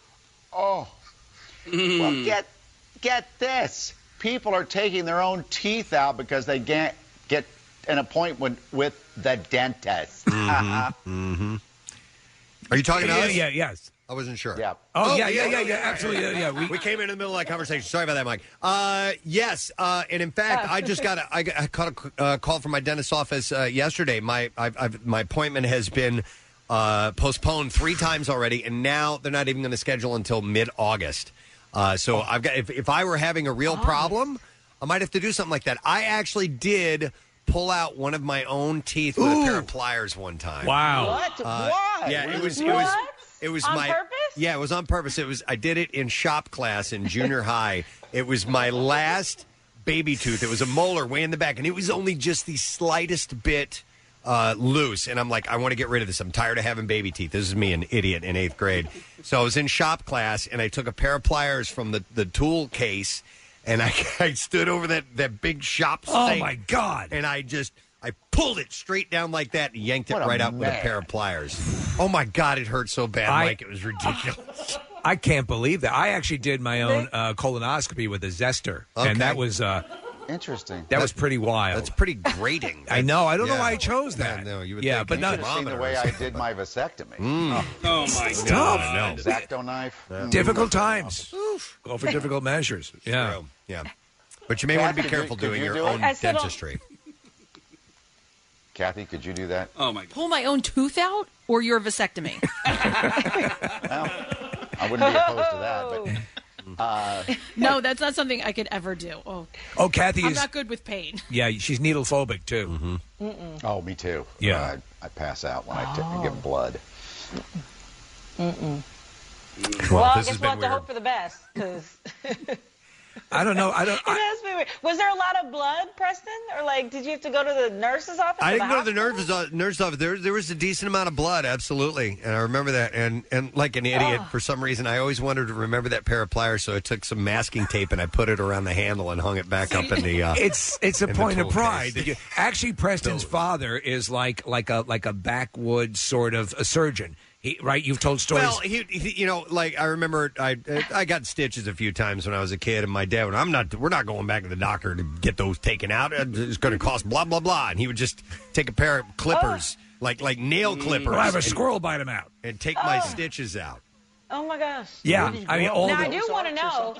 Well, get this. People are taking their own teeth out because they can't get an appointment with the dentist. Mm-hmm. Are you talking to us? Yes. I wasn't sure. Yeah. Oh, yeah, absolutely. Yeah, we came in the middle of that conversation. Sorry about that, Mike. Yes, and in fact, I just got I caught a call from my dentist's office yesterday. My appointment has been postponed 3 times already, and now they're not even going to schedule until mid-August. So I've got if I were having a real problem, I might have to do something like that. I actually did pull out one of my own teeth with a pair of pliers one time. Wow. What? Why? Yeah, it was On my purpose? Yeah, it was on purpose. I did it in shop class in junior high. It was my last baby tooth. It was a molar way in the back, and it was only just the slightest bit loose. And I'm like, I want to get rid of this. I'm tired of having baby teeth. This is me, an idiot in 8th grade. So I was in shop class, and I took a pair of pliers from the tool case, and I stood over that big shop sink. Oh, my God. And I pulled it straight down like that and yanked it right out with a pair of pliers. Oh, my God, it hurt so bad, Mike. It was ridiculous. I can't believe that. I actually did my own colonoscopy with a zester, and that was interesting. That was pretty wild. That's pretty grating. I know. I don't know why I chose that. Yeah, no, you would But not seen the way I did my vasectomy. Oh my Tough. God! X-Acto knife. Difficult times. Go for difficult measures. Yeah. True. Yeah. But you may want to be careful doing your own dentistry. Kathy, could you do that? Oh my God! Pull my own tooth out or your vasectomy? Well, I wouldn't be opposed to that, but No, that's not something I could ever do. Oh, Kathy I'm is not good with pain. Yeah, she's needle phobic too. Oh, me too. Yeah. I pass out when I get blood. Well, this I has guess been we'll have to weird. hope for the best, because I don't know. it has been weird. Was there a lot of blood, Preston? Or, like, did you have to go to the nurse's office? I or didn't go to the hospital? nurse's office. There was a decent amount of blood, absolutely, and I remember that. And like an idiot, for some reason, I always wanted to remember that pair of pliers, so I took some masking tape and I put it around the handle and hung it back up in the. It's a in the point of tool pride. case. Actually, Preston's father is like a backwoods sort of a surgeon. Right? You've told stories. Well, he like I remember, I got stitches a few times when I was a kid, and my dad went, we're not going back to the doctor to get those taken out. It's going to cost blah blah blah, and he would just take a pair of clippers, like nail clippers. Or have a squirrel bite him out and take my stitches out. Oh, my gosh. Yeah, I mean, all now, the- I do want to know,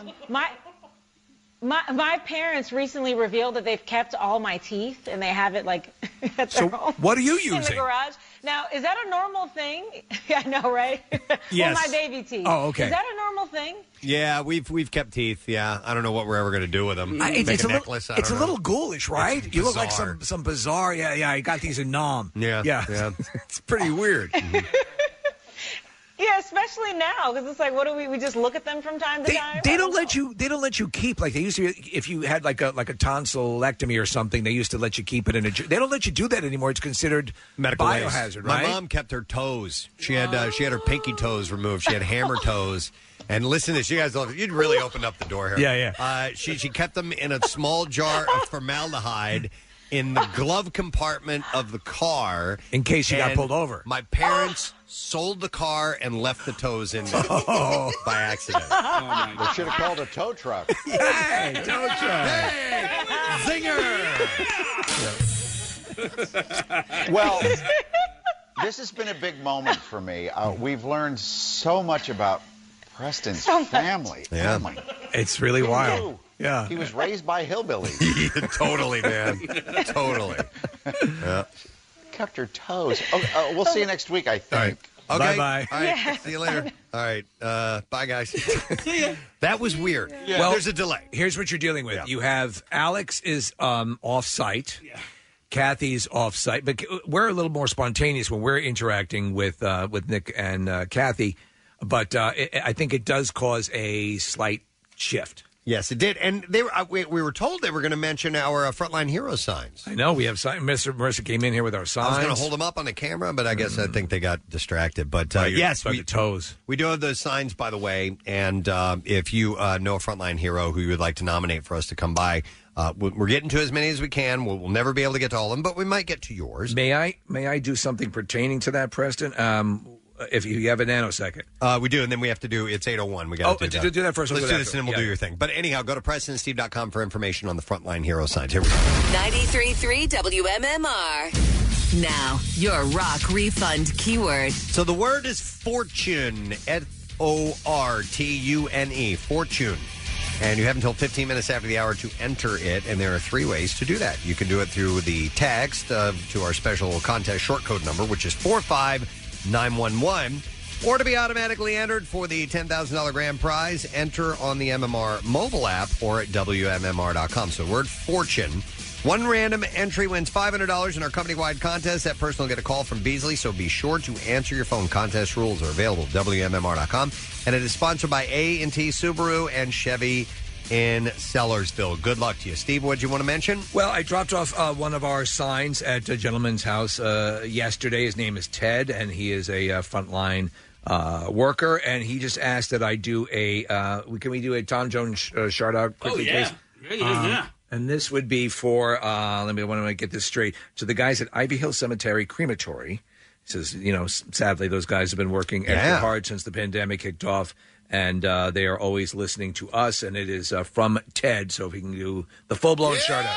my parents recently revealed that they've kept all my teeth, and they have it, like, at their home. What are you In the using? garage. Now, is that a normal thing? I know, right? Yes. Well, my baby teeth. Oh, okay. Is that a normal thing? Yeah, we've kept teeth. Yeah, I don't know what we're ever going to do with them. It's Make a a little, necklace. it's a little ghoulish, right? It's You look like bizarre. some bizarre. Yeah. I got these in Nam. Yeah. It's pretty weird. Yeah, especially now, because it's like, what do we just look at them from time to time? They don't let you keep like they used to. If you had like a tonsillectomy or something, they used to let you keep it in a. They don't let you do that anymore. It's considered Medical waste. biohazard, My right? mom kept her toes. She had her pinky toes removed. She had hammer toes. And listen to this, you guys, you'd really opened up the door here. Yeah. She kept them in a small jar of formaldehyde in the glove compartment of the car in case you got And pulled over. My parents sold the car and left the toes in there by accident. They should have called a tow truck. Hey, tow truck. Zinger! Well, this has been a big moment for me. We've learned so much about Preston's family. Yeah. Oh my. It's really Who wild. knew? Yeah. He was raised by hillbillies. Totally, man. Totally. Yeah. Kept her toes. Oh, we'll see you next week, I think. Okay. Bye-bye. All right. See you later. All right. Bye, guys. That was weird. Yeah. Well, there's a delay. Here's what you're dealing with. You have Alex is off-site. Yeah. Kathy's off-site. But we're a little more spontaneous when we're interacting with Nick and Kathy. But I think it does cause a slight shift. Yes, it did. And they were, we were told they were going to mention our Frontline Hero signs. I know. We have signs. Marissa came in here with our signs. I was going to hold them up on the camera, but I guess I think they got distracted. But By yes, the toes. We do have those signs, by the way. And if you know a Frontline Hero who you would like to nominate for us to come by, we're getting to as many as we can. We'll never be able to get to all of them, but we might get to yours. May I do something pertaining to that, Preston? If you have a nanosecond. We do, and then we have to do, it's 8:01. We got to do that first. Let's We'll do this, and then we'll Yeah. do your thing. But anyhow, go to PrestonandSteve.com for information on the Frontline Hero signs. Here we go. 93.3 WMMR. Now, your rock refund keyword. So the word is fortune. Fortune. Fortune. And you have until 15 minutes after the hour to enter it, and there are 3 ways to do that. You can do it through the text to our special contest short code number, which is 45911, or to be automatically entered for the $10,000 grand prize, enter on the MMR mobile app or at WMMR.com. So word fortune. One random entry wins $500 in our company-wide contest. That person will get a call from Beasley, so be sure to answer your phone. Contest rules are available at WMMR.com. And it is sponsored by A&T Subaru and Chevy in Sellersville. Good luck to you. Steve, what did you want to mention? Well, I dropped off one of our signs at a gentleman's house yesterday. His name is Ted, and he is a frontline worker. And he just asked that I do can we do a Tom Jones shout-out quickly, please? Yeah. And this would be for, let me get this straight. So the guys at Ivy Hill Cemetery Crematory, says, sadly, those guys have been working extra hard since the pandemic kicked off, and they are always listening to us, and it is from Ted, so if we can do the full-blown shout-out.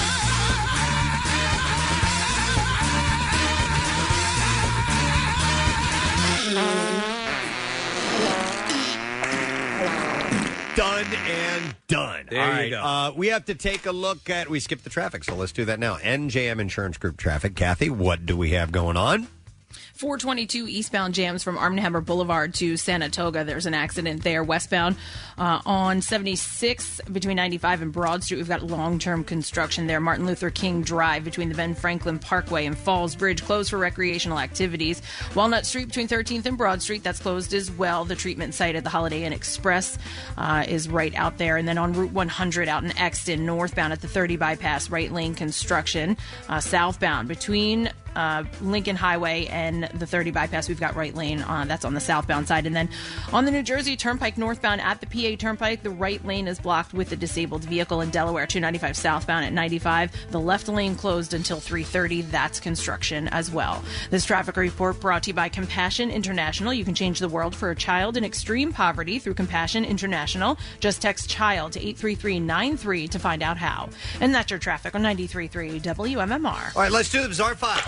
Done and done. There you go. We have to take a look at, we skipped the traffic, so let's do that now. NJM Insurance Group traffic. Kathy, what do we have going on? 422 eastbound jams from Arm & Hammer Boulevard to Sanatoga. There's an accident there. Westbound on 76 between 95 and Broad Street. We've got long-term construction there. Martin Luther King Drive between the Ben Franklin Parkway and Falls Bridge closed for recreational activities. Walnut Street between 13th and Broad Street, that's closed as well. The treatment site at the Holiday Inn Express is right out there. And then on Route 100 out in Exton, northbound at the 30 bypass, right lane construction. Southbound between Lincoln Highway and the 30 bypass, we've got right lane that's on the southbound side. And then on the New Jersey Turnpike northbound at the PA Turnpike, the right lane is blocked with a disabled vehicle. In Delaware 295 southbound at 95, the left lane closed until 3:30. That's construction as well. This traffic report brought to you by Compassion International. You can change the world for a child in extreme poverty through Compassion International. Just text CHILD to 83393 to find out how. And that's your traffic on 93.3 WMMR. All right, let's do the Bizarre File.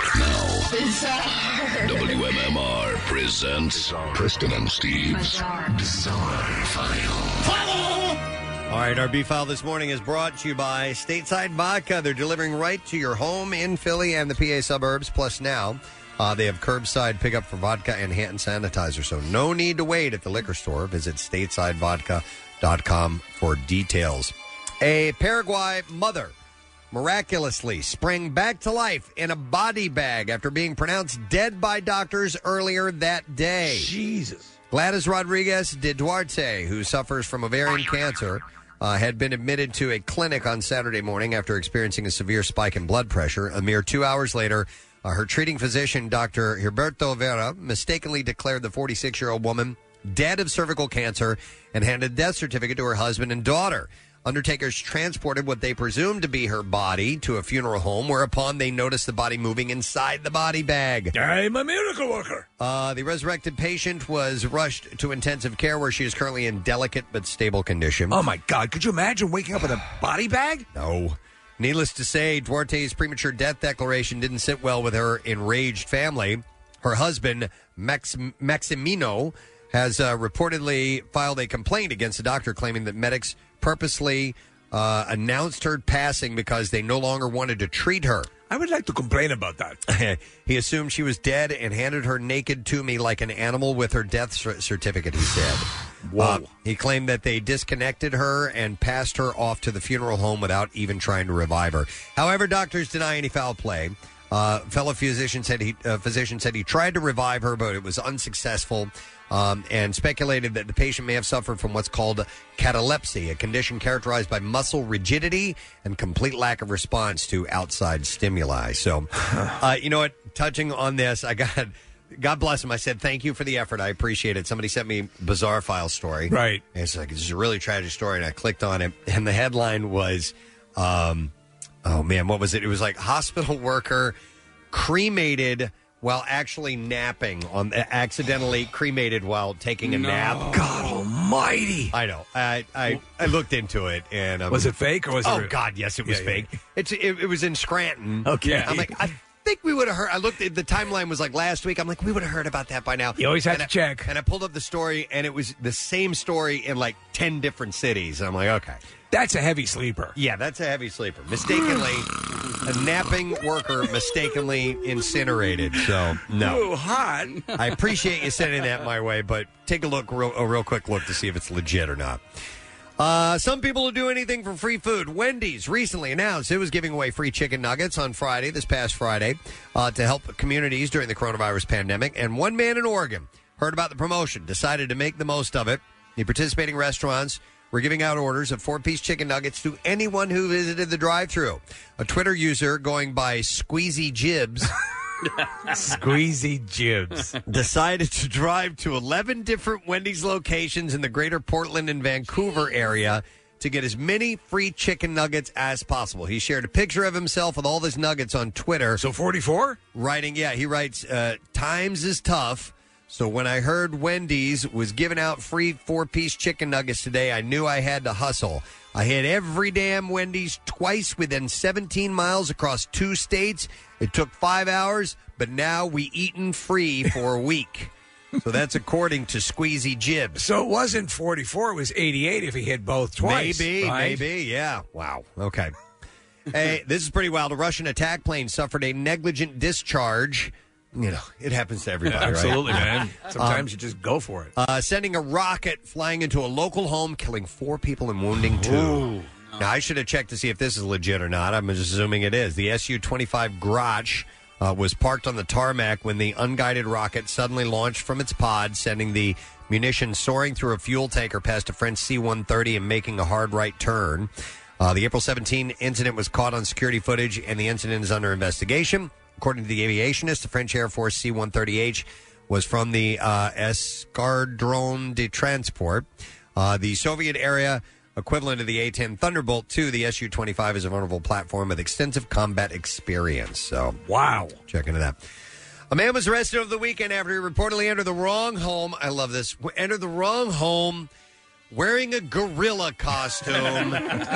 WMMR presents Preston and Steve's Bizarre File. All right, our B-File this morning is brought to you by Stateside Vodka. They're delivering right to your home in Philly and the PA suburbs. Plus now, they have curbside pickup for vodka and hand sanitizer, so no need to wait at the liquor store. Visit statesidevodka.com for details. A Paraguay mother miraculously sprang back to life in a body bag after being pronounced dead by doctors earlier that day. Jesus. Gladys Rodriguez de Duarte, who suffers from ovarian cancer, had been admitted to a clinic on Saturday morning after experiencing a severe spike in blood pressure. A mere 2 hours later, her treating physician, Dr. Gilberto Vera, mistakenly declared the 46-year-old woman dead of cervical cancer and handed a death certificate to her husband and daughter. Undertakers transported what they presumed to be her body to a funeral home, whereupon they noticed the body moving inside the body bag. I'm a miracle worker. The resurrected patient was rushed to intensive care, where she is currently in delicate but stable condition. Oh, my God. Could you imagine waking up in a body bag? No. Needless to say, Duarte's premature death declaration didn't sit well with her enraged family. Her husband, Maximino, has reportedly filed a complaint against the doctor, claiming that medics purposely announced her passing because they no longer wanted to treat her. I would like to complain about that. He assumed she was dead and handed her naked to me like an animal with her death certificate, he said. Whoa. He claimed that they disconnected her and passed her off to the funeral home without even trying to revive her. However, doctors deny any foul play. Fellow physician said he tried to revive her, but it was unsuccessful, and speculated that the patient may have suffered from what's called catalepsy, a condition characterized by muscle rigidity and complete lack of response to outside stimuli. So, you know what? Touching on this, God bless him. I said, thank you for the effort. I appreciate it. Somebody sent me Bizarre File story. Right. And it's like, this is a really tragic story. And I clicked on it, and the headline was, oh, man, what was it? It was like hospital worker cremated while actually napping, accidentally cremated while taking a nap. God almighty. I know. I looked into it. And was it fake or was it Oh, real? God, yes, it was fake. Yeah. It was in Scranton. Okay. I'm like, I think we would have heard. I looked at the timeline was like last week. I'm like, we would have heard about that by now. You always have to check. And I pulled up the story, and it was the same story in like 10 different cities. I'm like, okay. That's a heavy sleeper. Yeah, that's a heavy sleeper. Mistakenly, a napping worker mistakenly incinerated. So, no. Ooh, hot. I appreciate you sending that my way, but take a real quick look to see if it's legit or not. Some people will do anything for free food. Wendy's recently announced it was giving away free chicken nuggets on this past Friday, to help communities during the coronavirus pandemic. And one man in Oregon heard about the promotion, decided to make the most of it. The participating restaurants were giving out orders of 4-piece chicken nuggets to anyone who visited the drive-thru. A Twitter user going by Squeezy Jibs Squeezy Jibs decided to drive to 11 different Wendy's locations in the greater Portland and Vancouver area to get as many free chicken nuggets as possible. He shared a picture of himself with all his nuggets on Twitter. So 44? He writes, times is tough. So when I heard Wendy's was giving out free 4-piece chicken nuggets today, I knew I had to hustle. I hit every damn Wendy's twice within 17 miles across 2 states. It took 5 hours, but now we eatin' free for a week. So that's according to Squeezy Jibs. So it wasn't 44, it was 88 if he hit both twice. Maybe, yeah. Wow, okay. Hey, this is pretty wild. A Russian attack plane suffered a negligent discharge. You know, it happens to everybody, right? Absolutely, man. Yeah. Sometimes you just go for it. Sending a rocket flying into a local home, killing 4 people and wounding 2. Ooh. Now, I should have checked to see if this is legit or not. I'm assuming it is. The Su-25 Grach was parked on the tarmac when the unguided rocket suddenly launched from its pod, sending the munitions soaring through a fuel tanker past a French C-130 and making a hard right turn. The April 17 incident was caught on security footage, and the incident is under investigation. According to the aviationist, the French Air Force C-130H was from the Escadron de Transport. The Soviet era equivalent of the A-10 Thunderbolt II, the Su-25 is a vulnerable platform with extensive combat experience. So, wow. Check into that. A man was arrested over the weekend after he reportedly entered the wrong home. I love this. Entered the wrong home wearing a gorilla costume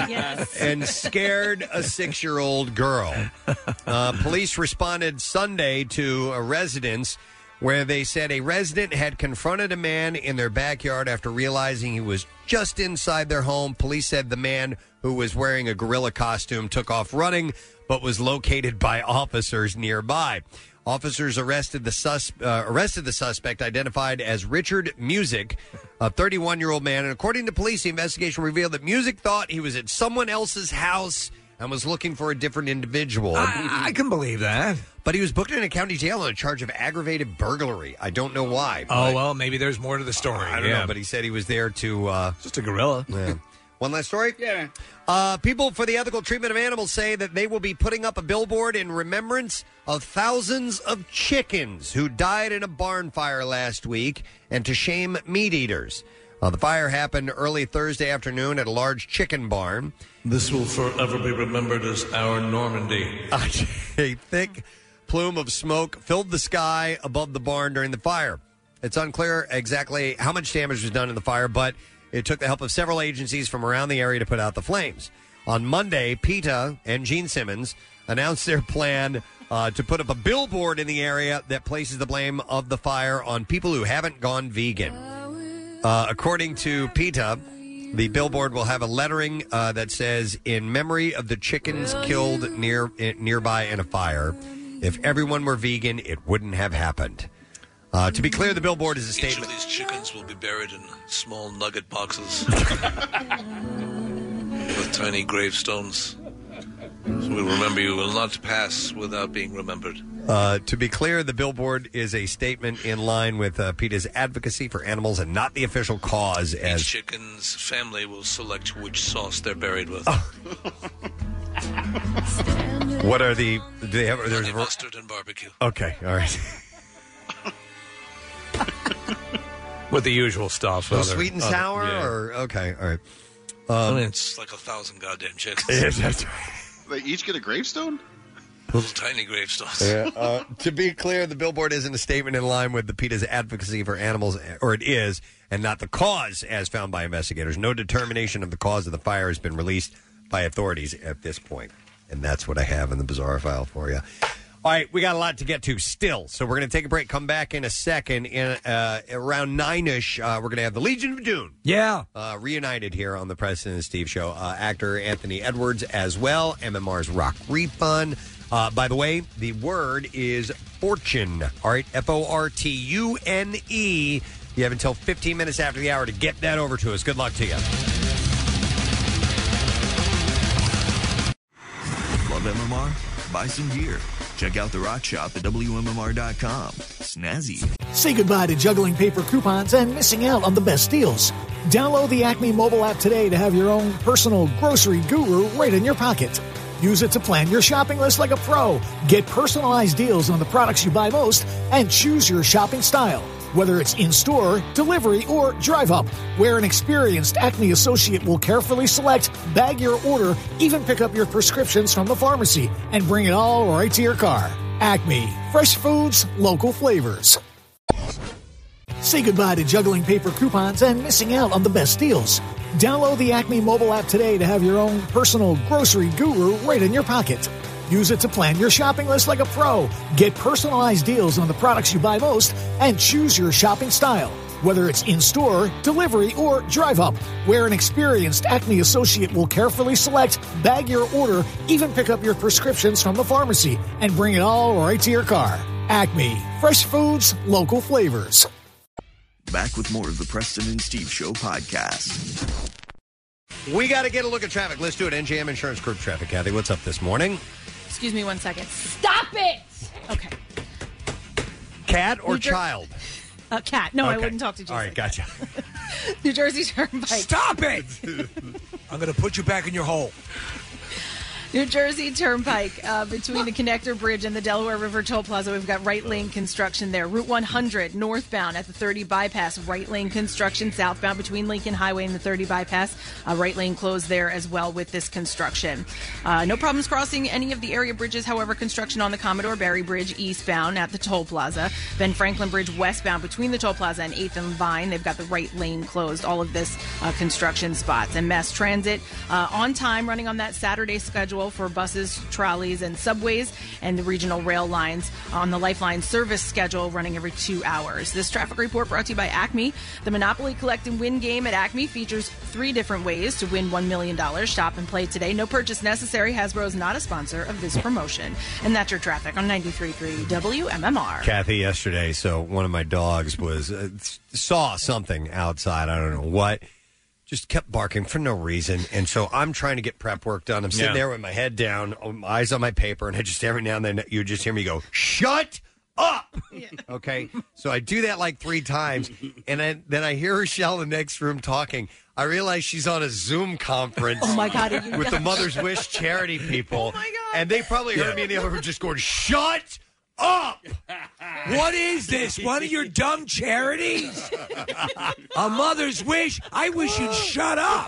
and scared a 6-year-old girl. Police responded Sunday to a residence where they said a resident had confronted a man in their backyard after realizing he was just inside their home. Police said the man, who was wearing a gorilla costume, took off running but was located by officers nearby. Officers arrested the suspect, identified as Richard Music, a 31-year-old man. And according to police, the investigation revealed that Music thought he was at someone else's house and was looking for a different individual. I can believe that. But he was booked in a county jail on a charge of aggravated burglary. I don't know why. Oh, well, maybe there's more to the story. I don't know, but he said he was there to... just a gorilla. Yeah. One last story? Yeah. People for the ethical treatment of animals say that they will be putting up a billboard in remembrance of thousands of chickens who died in a barn fire last week and to shame meat eaters. The fire happened early Thursday afternoon at a large chicken barn. This will forever be remembered as our Normandy. A thick plume of smoke filled the sky above the barn during the fire. It's unclear exactly how much damage was done in the fire, but it took the help of several agencies from around the area to put out the flames. On Monday, PETA and Gene Simmons announced their plan to put up a billboard in the area that places the blame of the fire on people who haven't gone vegan. According to PETA, the billboard will have a lettering that says, "In memory of the chickens killed nearby in a fire. If everyone were vegan, it wouldn't have happened." To be clear, the billboard is a statement. Each of these chickens will be buried in small nugget boxes with tiny gravestones. So we'll remember you will not pass without being remembered. To be clear, the billboard is a statement in line with PETA's advocacy for animals and not the official cause. Each chicken's family will select which sauce they're buried with. What are the... Do they have? There's honey mustard and barbecue. Okay, all right. With the usual stuff. Sweet and sour? Yeah. Or okay, all right. I mean, it's like 1,000 goddamn chickens. That's They each get a gravestone? Little tiny gravestones. Yeah, to be clear, the billboard isn't a statement in line with the PETA's advocacy for animals, or it is, and not the cause as found by investigators. No determination of the cause of the fire has been released by authorities at this point. And that's what I have in the bizarre file for you. All right, we got a lot to get to still, so we're going to take a break, come back in a second. In around 9-ish, we're going to have the Legion of Doom. Yeah. Reunited here on the Preston and Steve Show. Actor Anthony Edwards as well, MMR's Rock Refund. By the way, the word is fortune. All right, Fortune. You have until 15 minutes after the hour to get that over to us. Good luck to you. Love MMR? Buy some gear. Check out the rock shop at WMMR.com. Snazzy. Say goodbye to juggling paper coupons and missing out on the best deals. Download the Acme mobile app today to have your own personal grocery guru right in your pocket. Use it to plan your shopping list like a pro. Get personalized deals on the products you buy most and choose your shopping style. Whether it's in-store, delivery, or drive-up, where an experienced Acme associate will carefully select, bag your order, even pick up your prescriptions from the pharmacy, and bring it all right to your car. Acme. Fresh foods, local flavors. Say goodbye to juggling paper coupons and missing out on the best deals. Download the Acme mobile app today to have your own personal grocery guru right in your pocket. Use it to plan your shopping list like a pro. Get personalized deals on the products you buy most and choose your shopping style. Whether it's in-store, delivery, or drive-up, where an experienced Acme associate will carefully select, bag your order, even pick up your prescriptions from the pharmacy, and bring it all right to your car. Acme. Fresh foods, local flavors. Back with more of the Preston and Steve Show podcast. We got to get a look at traffic. Let's do it. NJM Insurance Group traffic. Kathy, what's up this morning? Excuse me 1 second. Stop it! Okay. Cat or child? Cat. No, Okay. I wouldn't talk to Jason. All right, gotcha. New Jersey Turnpike. Stop it! I'm going to put you back in your hole. New Jersey Turnpike, between the Connector Bridge and the Delaware River Toll Plaza, we've got right lane construction there. Route 100 northbound at the 30 bypass, right lane construction. Southbound between Lincoln Highway and the 30 bypass, right lane closed there as well with this construction. No problems crossing any of the area bridges. However, construction on the Commodore Barry Bridge eastbound at the Toll Plaza. Ben Franklin Bridge westbound between the Toll Plaza and 8th and Vine. They've got the right lane closed. All of this construction spots. And Mass Transit on time, running on that Saturday schedule for buses, trolleys, and subways, and the regional rail lines on the Lifeline service schedule running every 2 hours. This traffic report brought to you by Acme. The Monopoly Collect and Win game at Acme features 3 different ways to win $1 million. Shop and play today. No purchase necessary. Hasbro is not a sponsor of this promotion. And that's your traffic on 93.3 WMMR. Kathy, yesterday, so one of my dogs was saw something outside. I don't know what. Just kept barking for no reason. And so I'm trying to get prep work done. I'm sitting there with my head down, eyes on my paper, and I just every now and then you just hear me go, shut up! Okay? So I do that like 3 times, and then I hear Rochelle in the next room talking. I realize she's on a Zoom conference Oh, my God, are you with the nuts? Mother's Wish charity people. Oh, my God. And they probably heard me in the other room just going, shut up! What is this? One of your dumb charities? A Mother's Wish? I wish you'd shut up.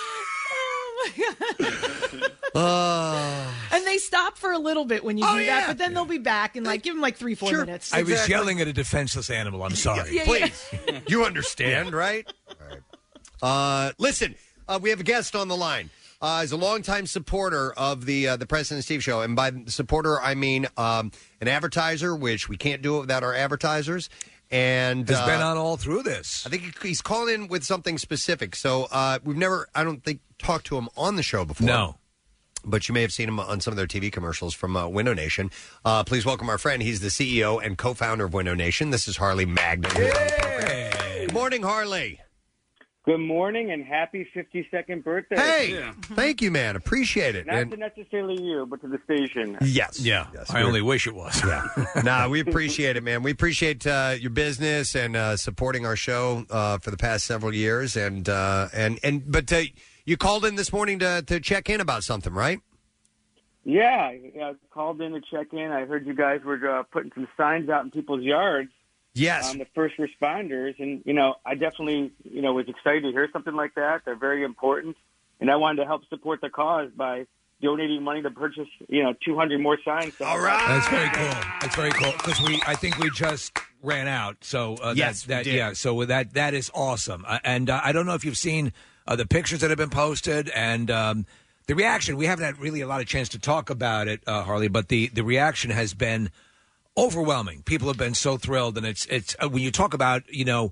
And they stop for a little bit when you do that, but then they'll be back and give them 3-4 minutes. I was yelling at a defenseless animal. I'm sorry. Please. You understand, right? All right. Listen, we have a guest on the line. Is a longtime supporter of the Preston and Steve Show. And by supporter, I mean an advertiser, which we can't do it without our advertisers. And has been on all through this. I think he's calling in with something specific. So we've never, I don't think, talked to him on the show before. No. But you may have seen him on some of their TV commercials from Window Nation. Please welcome our friend. He's the CEO and co-founder of Window Nation. This is Harley Magnan. Good morning, Harley. Good morning and happy 52nd birthday. Hey, thank you, man. Appreciate it. Not to necessarily you, but to the station. Yes. Yeah. Yes, I only wish it was. Yeah. Nah, we appreciate it, man. We appreciate your business and supporting our show for the past several years. But you called in this morning to check in about something, right? Yeah, I called in to check in. I heard you guys were putting some signs out in people's yards. Yes. The first responders. And, I definitely, was excited to hear something like that. They're very important. And I wanted to help support the cause by donating money to purchase, 200 more signs. All right. That's very cool. That's very cool because I think we just ran out. So yes, we did. Yeah. So that is awesome. And I don't know if you've seen the pictures that have been posted and the reaction, we haven't had really a lot of chance to talk about it, Harley, but the reaction has been overwhelming. People have been so thrilled, and it's when you talk about,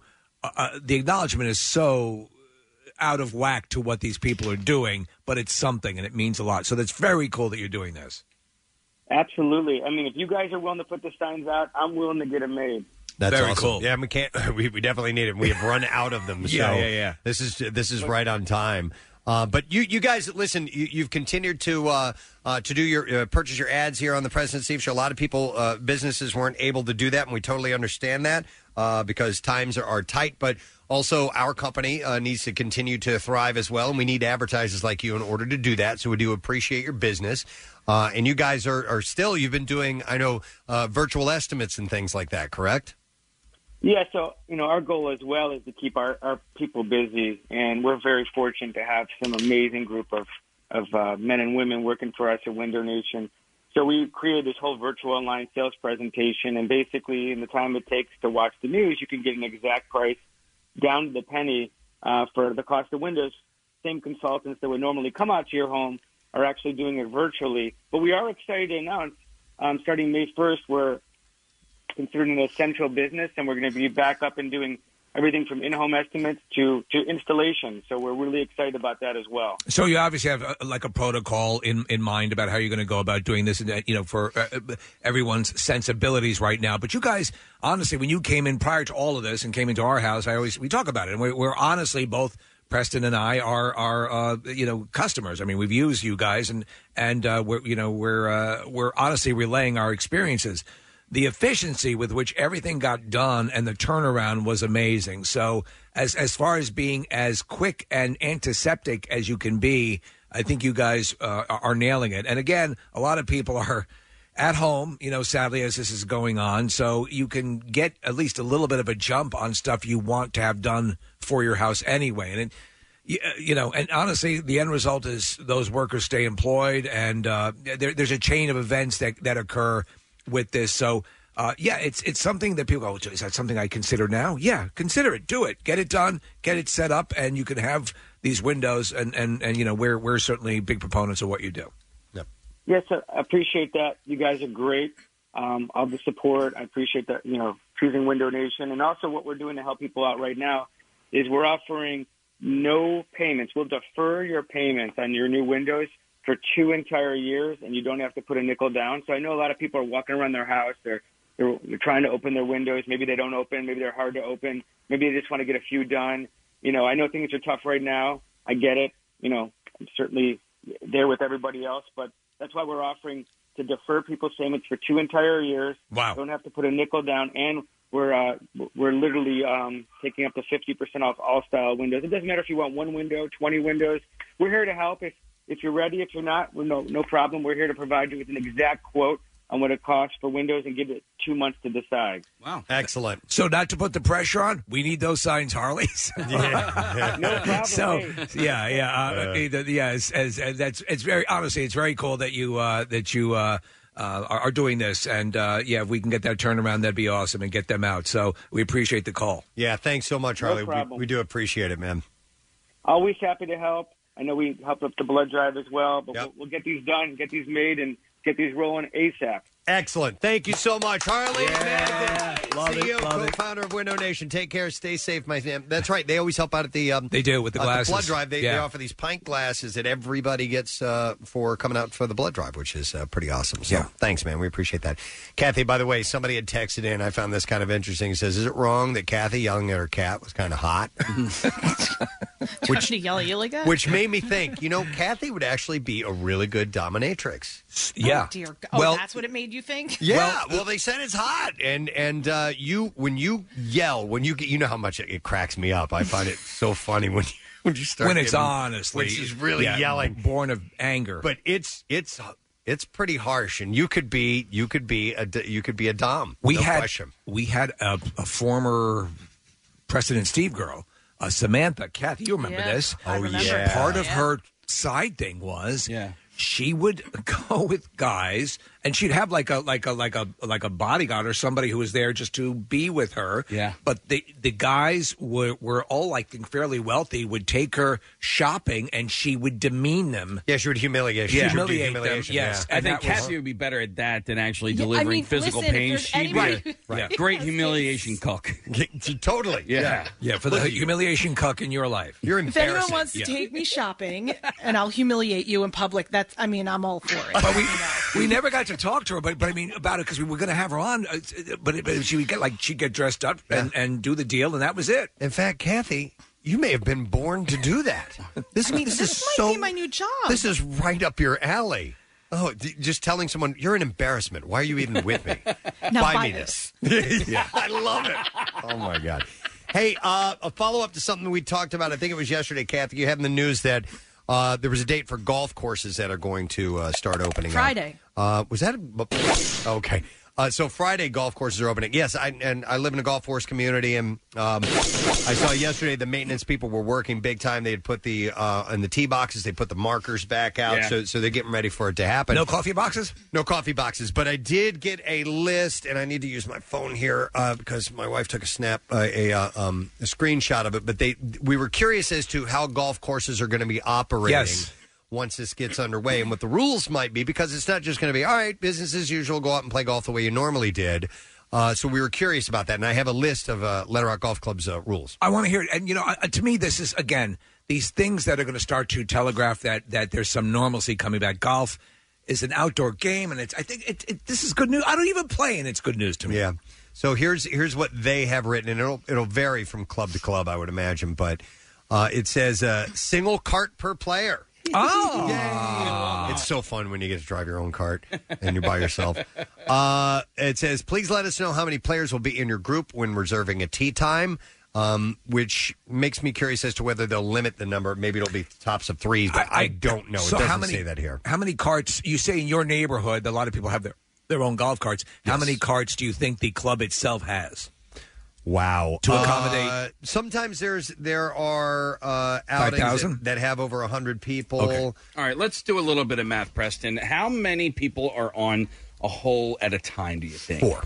the acknowledgement is so out of whack to what these people are doing, but it's something, and it means a lot. So that's very cool that you're doing this. Absolutely. I mean, if you guys are willing to put the signs out, I'm willing to get them made. That's very awesome. cool. Yeah, we can't. We definitely need it. We have run out of them. So Yeah. This is right on time. But you guys, listen. You've continued to do your purchase your ads here on the President Steve Show. A lot of people, businesses weren't able to do that, and we totally understand that because times are tight. But also, our company needs to continue to thrive as well, and we need advertisers like you in order to do that. So we do appreciate your business. And you guys are still. You've been doing, I know, virtual estimates and things like that. Correct? Yeah, so, our goal as well is to keep our people busy, and we're very fortunate to have some amazing group of men and women working for us at Window Nation. So we created this whole virtual online sales presentation, and basically in the time it takes to watch the news, you can get an exact price down to the penny for the cost of windows. Same consultants that would normally come out to your home are actually doing it virtually. But we are excited to announce, starting May 1st, we're considered an essential business, and we're going to be back up and doing everything from in-home estimates to installation. So we're really excited about that as well. So you obviously have like a protocol in mind about how you're going to go about doing this, and for everyone's sensibilities right now. But you guys, honestly, when you came in prior to all of this and came into our house, we talk about it, and we're honestly both. Preston and I are customers. I mean, we've used you guys, and we're honestly relaying our experiences. The efficiency with which everything got done and the turnaround was amazing. So as far as being as quick and antiseptic as you can be, I think you guys are nailing it. And again, a lot of people are at home, sadly, as this is going on. So you can get at least a little bit of a jump on stuff you want to have done for your house anyway. And and honestly, the end result is those workers stay employed, and there's a chain of events that occur with this. So, it's something that people go, is that something I consider now? Yeah, consider it. Do it. Get it done. Get it set up, and you can have these windows, and we're certainly big proponents of what you do. Yep. Yes, I appreciate that. You guys are great. All the support. I appreciate that, choosing Window Nation. And also what we're doing to help people out right now is we're offering no payments. We'll defer your payments on your new windows for 2 entire years, and you don't have to put a nickel down. So I know a lot of people are walking around their house. They're trying to open their windows. Maybe they don't open. Maybe they're hard to open. Maybe they just want to get a few done. I know things are tough right now. I get it. I'm certainly there with everybody else, but that's why we're offering to defer people's payments for 2 entire years. Wow. Don't have to put a nickel down, and we're literally taking up to 50% off all style windows. It doesn't matter if you want 1 window, 20 windows. We're here to help. If you're ready, if you're not, no problem. We're here to provide you with an exact quote on what it costs for windows and give it 2 months to decide. Wow. Excellent. So not to put the pressure on, we need those signs, Harleys. No problem. So, Hey. it's very, honestly, it's very cool that you are doing this. And, if we can get that turnaround, that'd be awesome, and get them out. So we appreciate the call. Yeah, thanks so much, No Harley. problem. We do appreciate it, man. Always happy to help. I know we helped up the blood drive as well, but we'll get these done, get these made, and get these rolling ASAP. Excellent. Thank you so much, Harley. Love it, CEO, love it. co-founder of Window Nation. Take care. Stay safe, my man. That's right. They always help out at the... they do, with the glasses. The blood drive. They Yeah. offer these pint glasses that everybody gets for coming out for the blood drive, which is pretty awesome. So thanks, man. We appreciate that. Kathy, by the way, somebody had texted in. I found this kind of interesting. It says, is it wrong that Kathy yelling at her cat was kind of hot? Trying to yell at you like that? Which made me think, Kathy would actually be a really good dominatrix. Oh, dear. Oh, that's what it made you think? Yeah, well, they said it's hot, and when you yell, you know how much it cracks me up. I find it so funny when you start When it's getting- honestly, when she's really yelling, born of anger. But it's pretty harsh, and you could be a dom. We no had question. a former Preston and Steve girl, Samantha. Kathy, you remember this? I remember. Part of her side thing was she would go with guys, and she'd have like a bodyguard or somebody who was there just to be with her. Yeah. But the guys were all, I think, fairly wealthy, would take her shopping, and she would demean them. Yeah, she would humiliate. Yeah. She would do Humiliate them, humiliation, yes. yeah. I think Cassie would be better at that than actually delivering physical pain. She'd be a great humiliation cook. Totally. Yeah. Yeah, for the humiliation cuck in your life. You're If anyone wants to take me shopping and I'll humiliate you in public, I'm all for it. But we never got to talk to her, but I mean about it because we were going to have her on. But she would she'd get dressed up and do the deal, and that was it. In fact, Kathy, you may have been born to do that. This is might be my new job. This is right up your alley. Oh, just telling someone you're an embarrassment. Why are you even with me? Now Buy buy me this. Yeah, I love it. Oh my God. Hey, a follow up to something we talked about. I think it was yesterday, Kathy. You had in the news that there was a date for golf courses that are going to start opening Friday. Was that okay? So Friday golf courses are opening. Yes, I live in a golf course community, and I saw yesterday the maintenance people were working big time. They had put the in the tee boxes. They put the markers back out, so they're getting ready for it to happen. No coffee boxes? No coffee boxes. But I did get a list, and I need to use my phone here because my wife took a screenshot of it. But we were curious as to how golf courses are going to be operating. Yes. Once this gets underway, and what the rules might be, because it's not just going to be, all right, business as usual, go out and play golf the way you normally did. So we were curious about that, and I have a list of Letter Rock Golf Club's rules. I want to hear it. And, to me, this is, again, these things that are going to start to telegraph that there's some normalcy coming back. Golf is an outdoor game, and I think this is good news. I don't even play, and it's good news to me. Yeah. So here's what they have written, and it'll vary from club to club, I would imagine, but it says single cart per player. Oh, yay. It's so fun when you get to drive your own cart and you're by yourself. It says, please let us know how many players will be in your group when reserving a tee time, which makes me curious as to whether they'll limit the number. Maybe it'll be tops of threes, but I don't know. So it doesn't how many, say that here. How many carts, you say in your neighborhood, a lot of people have their own golf carts. How many carts do you think the club itself has? Wow. To accommodate? Sometimes there are outings 5,000? that have over 100 people. Okay. All right, let's do a little bit of math, Preston. How many people are on a hole at a time, do you think? 4.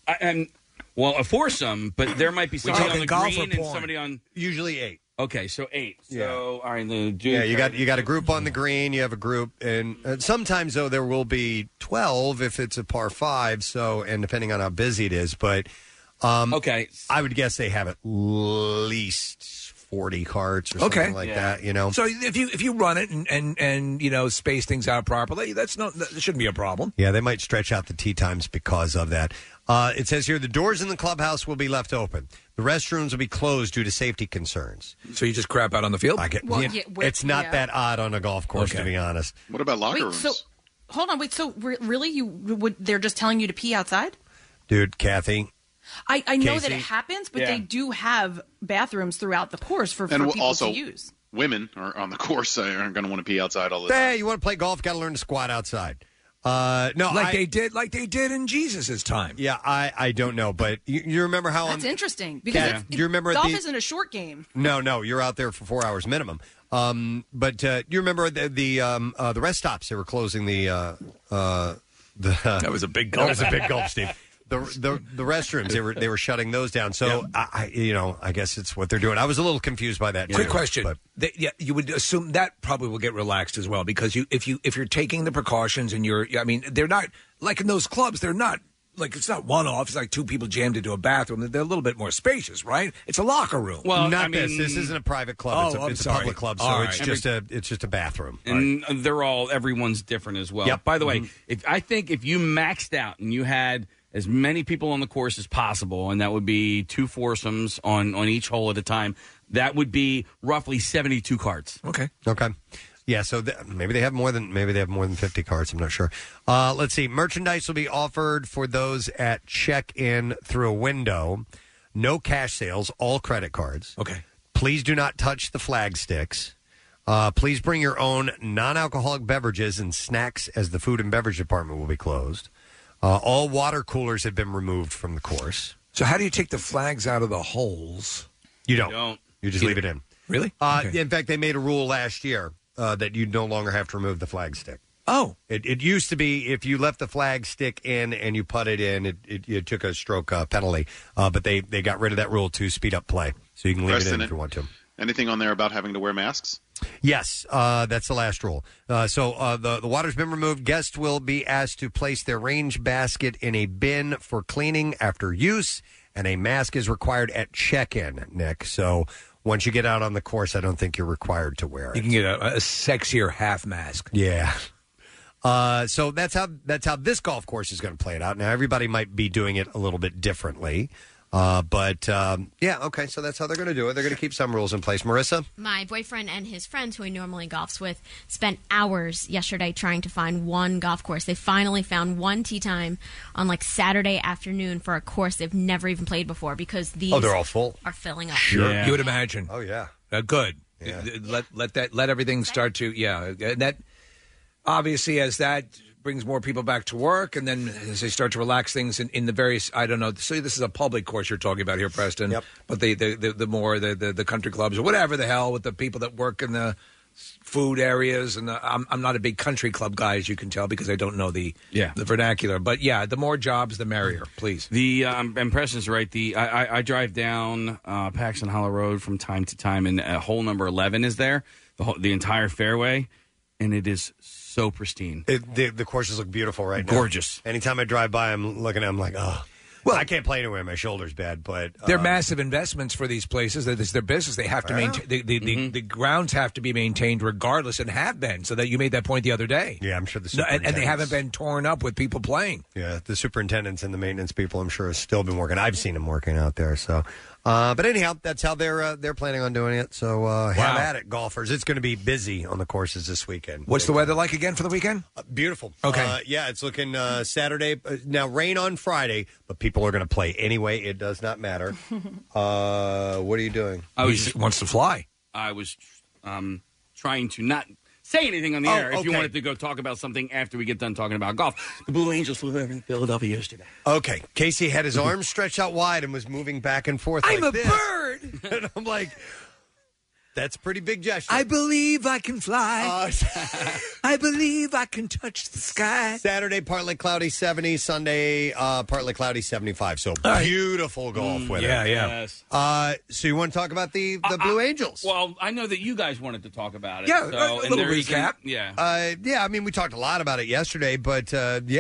A foursome, but there might be somebody on the golf green or and porn? somebody on... Usually 8. Okay, so 8. Yeah. So, all right, you got a group on the green. You have a group, and sometimes though there will be 12 if it's a par 5. So, and depending on how busy it is, but okay, I would guess they have at least 40 carts or something like that. So if you run it and space things out properly, that shouldn't be a problem. Yeah, they might stretch out the tee times because of that. It says here the doors in the clubhouse will be left open. The restrooms will be closed due to safety concerns. So you just crap out on the field? It's not that odd on a golf course, to be honest. What about locker rooms? So, hold on. So really, they're just telling you to pee outside? Dude, Kathy. I know that Casey? it happens, but they do have bathrooms throughout the course for people also, to use. Women are on the course aren't going to want to pee outside all the time. Hey, you want to play golf? Got to learn to squat outside. They did in Jesus' time. Yeah, I don't know, but you remember how That's interesting because do you remember golf isn't a short game. No, you're out there for 4 hours minimum. But you remember the rest stops? They were closing the that was a big gulp. That was a big gulp, Steve. The restrooms they were shutting those down. So I guess it's what they're doing. I was a little confused by that. Quick too, question: you would assume that probably will get relaxed as well because if you're taking the precautions and they're not like in those clubs. They're not like it's not one off. It's like 2 people jammed into a bathroom. They're a little bit more spacious, right? It's a locker room. Well, not this. This isn't a private club. It's a public club, so it's just a bathroom. And everyone's different as well. Yep. By the way, if you maxed out and you had as many people on the course as possible, and that would be 2 foursomes on each hole at a time, that would be roughly 72 carts. Okay. Yeah, so maybe they have more than 50 carts. I'm not sure. Let's see. Merchandise will be offered for those at check-in through a window. No cash sales, all credit cards. Okay. Please do not touch the flag sticks. Please bring your own non-alcoholic beverages and snacks, as the food and beverage department will be closed. All water coolers have been removed from the course. So how do you take the flags out of the holes? You don't. You just leave it in. Really? In fact, they made a rule last year that you no longer have to remove the flag stick. Oh. It used to be if you left the flag stick in and you putted in, it took a stroke penalty. But they got rid of that rule to speed up play. So you can leave it in if you want to. Anything on there about having to wear masks? Yes, that's the last rule. So the water's been removed. Guests will be asked to place their range basket in a bin for cleaning after use, and a mask is required at check-in, Nick. So once you get out on the course, I don't think you're required to wear it. You can get a sexier half mask. Yeah. So that's how this golf course is going to play it out. Now, everybody might be doing it a little bit differently. Okay, so that's how they're going to do it. They're going to keep some rules in place. Marissa? My boyfriend and his friends, who he normally golfs with, spent hours yesterday trying to find one golf course. They finally found one tee time on Saturday afternoon for a course they've never even played before because these they're all full. Are filling up. Sure. Yeah. You would imagine. Oh, yeah. Good. Yeah. Let everything start to, and that, obviously, as that brings more people back to work, and then as they start to relax things in the various, I don't know, so this is a public course you're talking about here, Preston. Yep. But the more the country clubs or whatever the hell with the people that work in the food areas, and I'm not a big country club guy, as you can tell, because I don't know the vernacular. But the more jobs, the merrier. Please. And Preston's right. I drive down Paxton Hollow Road from time to time, and hole number 11 is there, the entire fairway, and it is so pristine. The courses look beautiful right now. Gorgeous. Anytime I drive by, I'm looking at them like, oh. Well, I can't play anywhere. My shoulder's bad, but they're massive investments for these places. It's their business. They have to maintain. The grounds have to be maintained regardless, and have been. So that you made that point the other day. Yeah, I'm sure and they haven't been torn up with people playing. Yeah, the superintendents and the maintenance people, I'm sure, have still been working. I've seen them working out there. So, but anyhow, that's how they're planning on doing it. So have at it, golfers. It's going to be busy on the courses this weekend. What's the weather like again for the weekend? Beautiful. Okay. It's looking Saturday. Now rain on Friday, but people are going to play anyway. It does not matter. What are you doing? He wants to fly. I was trying to not say anything on the air if you wanted to go talk about something after we get done talking about golf. The Blue Angels flew over in Philadelphia yesterday. Okay. Casey had his arms stretched out wide and was moving back and forth I'm like a this. bird! And I'm like, that's a pretty big gesture. I believe I can fly. I believe I can touch the sky. Saturday, partly cloudy, 70. Sunday, partly cloudy, 75. So beautiful golf weather. Yeah. Yes. So you want to talk about the Blue Angels? Well, I know that you guys wanted to talk about it. Yeah, so, a little recap. I mean, we talked a lot about it yesterday, but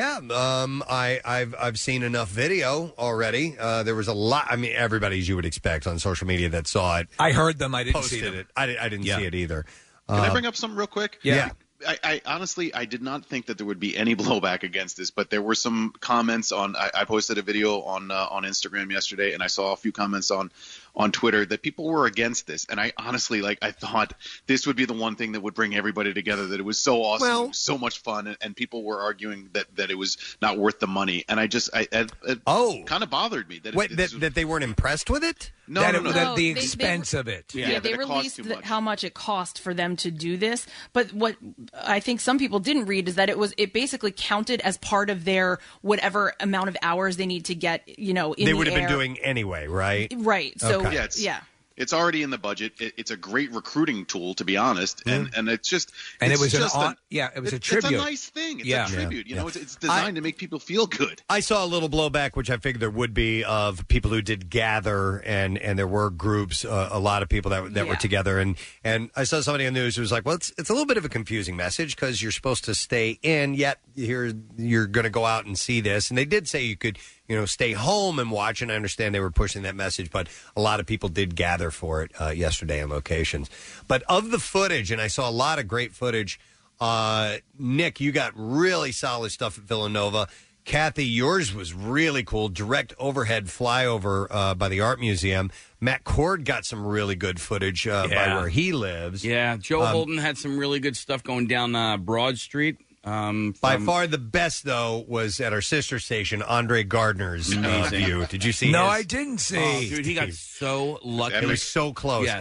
I've seen enough video already. There was a lot. I mean, everybody, as you would expect, on social media that saw it. I heard them. I didn't see them. I didn't see it either. Can I bring up something real quick? Yeah. I honestly, I did not think that there would be any blowback against this, but there were some comments on. I posted a video on Instagram yesterday, and I saw a few comments on Twitter that people were against this. And I honestly, I thought this would be the one thing that would bring everybody together. That it was so awesome, it was so much fun, and people were arguing that it was not worth the money. And it kind of bothered me that they weren't impressed with it. No, the expense of it. Yeah, they released how much it cost for them to do this. But what I think some people didn't read is that it basically counted as part of their whatever amount of hours they need to get, in they would the have air. been doing anyway, right? Right. So, Okay. It's already in the budget. It's a great recruiting tool, to be honest, and it's just and it's it was just a tribute. It's a nice thing. It's a tribute. It's designed to make people feel good. I saw a little blowback, which I figured there would be, of people who did gather, and there were groups, a lot of people that were together, and I saw somebody on the news who was like, well, it's a little bit of a confusing message because you're supposed to stay in, yet you're going to go out and see this, and they did say you could stay home and watch, and I understand they were pushing that message, but a lot of people did gather for it yesterday on locations. But of the footage, and I saw a lot of great footage, Nick, you got really solid stuff at Villanova. Kathy, yours was really cool. Direct overhead flyover by the Art Museum. Matt Cord got some really good footage by where he lives. Yeah, Joe Holden had some really good stuff going down Broad Street. By far the best, though, was at our sister station, Andre Gardner's view. Did you see No, his? I didn't see. Oh, dude, he got so lucky. It was so close. Yes.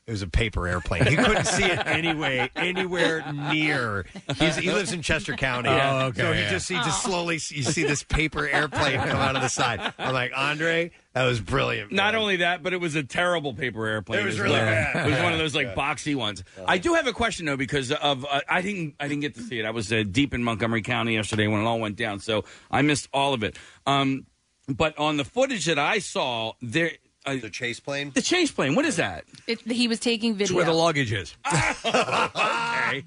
It was a paper airplane. He couldn't see it anywhere near. He lives in Chester County. Oh, okay, So yeah. he just slowly, you see this paper airplane come out of the side. I'm like, Andre, that was brilliant. Not only that, but it was a terrible paper airplane. It was as really well. bad. It was one of those boxy ones. I do have a question though, because of I didn't get to see it. I was deep in Montgomery County yesterday when it all went down, so I missed all of it. But on the footage that I saw, there. The chase plane? The chase plane. What is that? He was taking video. It's where the luggage is. Okay.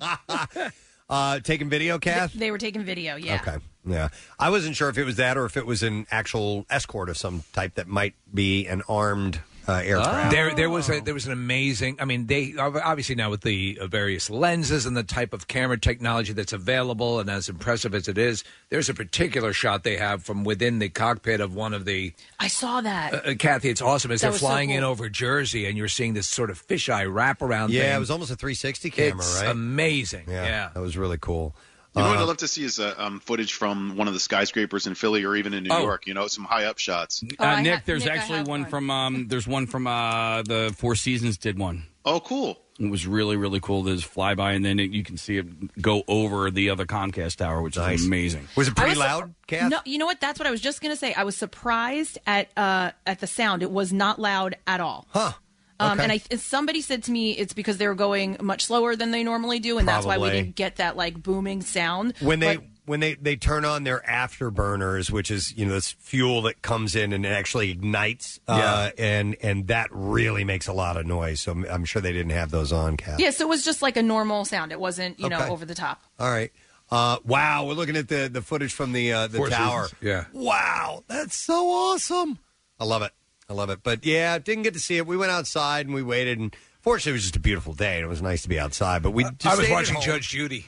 Taking video, Kath? They were taking video, yeah. Okay. Yeah. I wasn't sure if it was that or if it was an actual escort of some type that might be an armed aircraft. There was an amazing. I mean, they obviously now with the various lenses and the type of camera technology that's available, and as impressive as it is, there's a particular shot they have from within the cockpit of one of the. I saw that. Kathy, it's awesome as That they're was so flying in cool. over Jersey, and you're seeing this sort of fisheye wraparound. Yeah, thing. it was almost a 360 camera, It's right? amazing. Yeah. That was really cool. You know what I'd love to see is footage from one of the skyscrapers in Philly or even in New York. You know, some high up shots. Nick, there's actually one from. There's one from the Four Seasons did one. Oh, cool! It was really, really cool. There's flyby, and then you can see it go over the other Comcast tower, which is amazing. Was it pretty loud, Kath? No, you know what? That's what I was just going to say. I was surprised at the sound. It was not loud at all. Huh. And somebody said to me it's because they were going much slower than they normally do, and that's why we Probably. didn't get that booming sound. When they turn on their afterburners, which is this fuel that comes in and it actually ignites, and that really makes a lot of noise. So I'm sure they didn't have those on, Kath. Yeah, so it was just like a normal sound. It wasn't Okay. over the top. All right. Wow, we're looking at the footage from the Four tower. Seasons. Yeah. Wow, that's so awesome. I love it. But yeah, didn't get to see it. We went outside and we waited, and fortunately, it was just a beautiful day, and it was nice to be outside. But we just I was stayed at watching home. Judge Judy.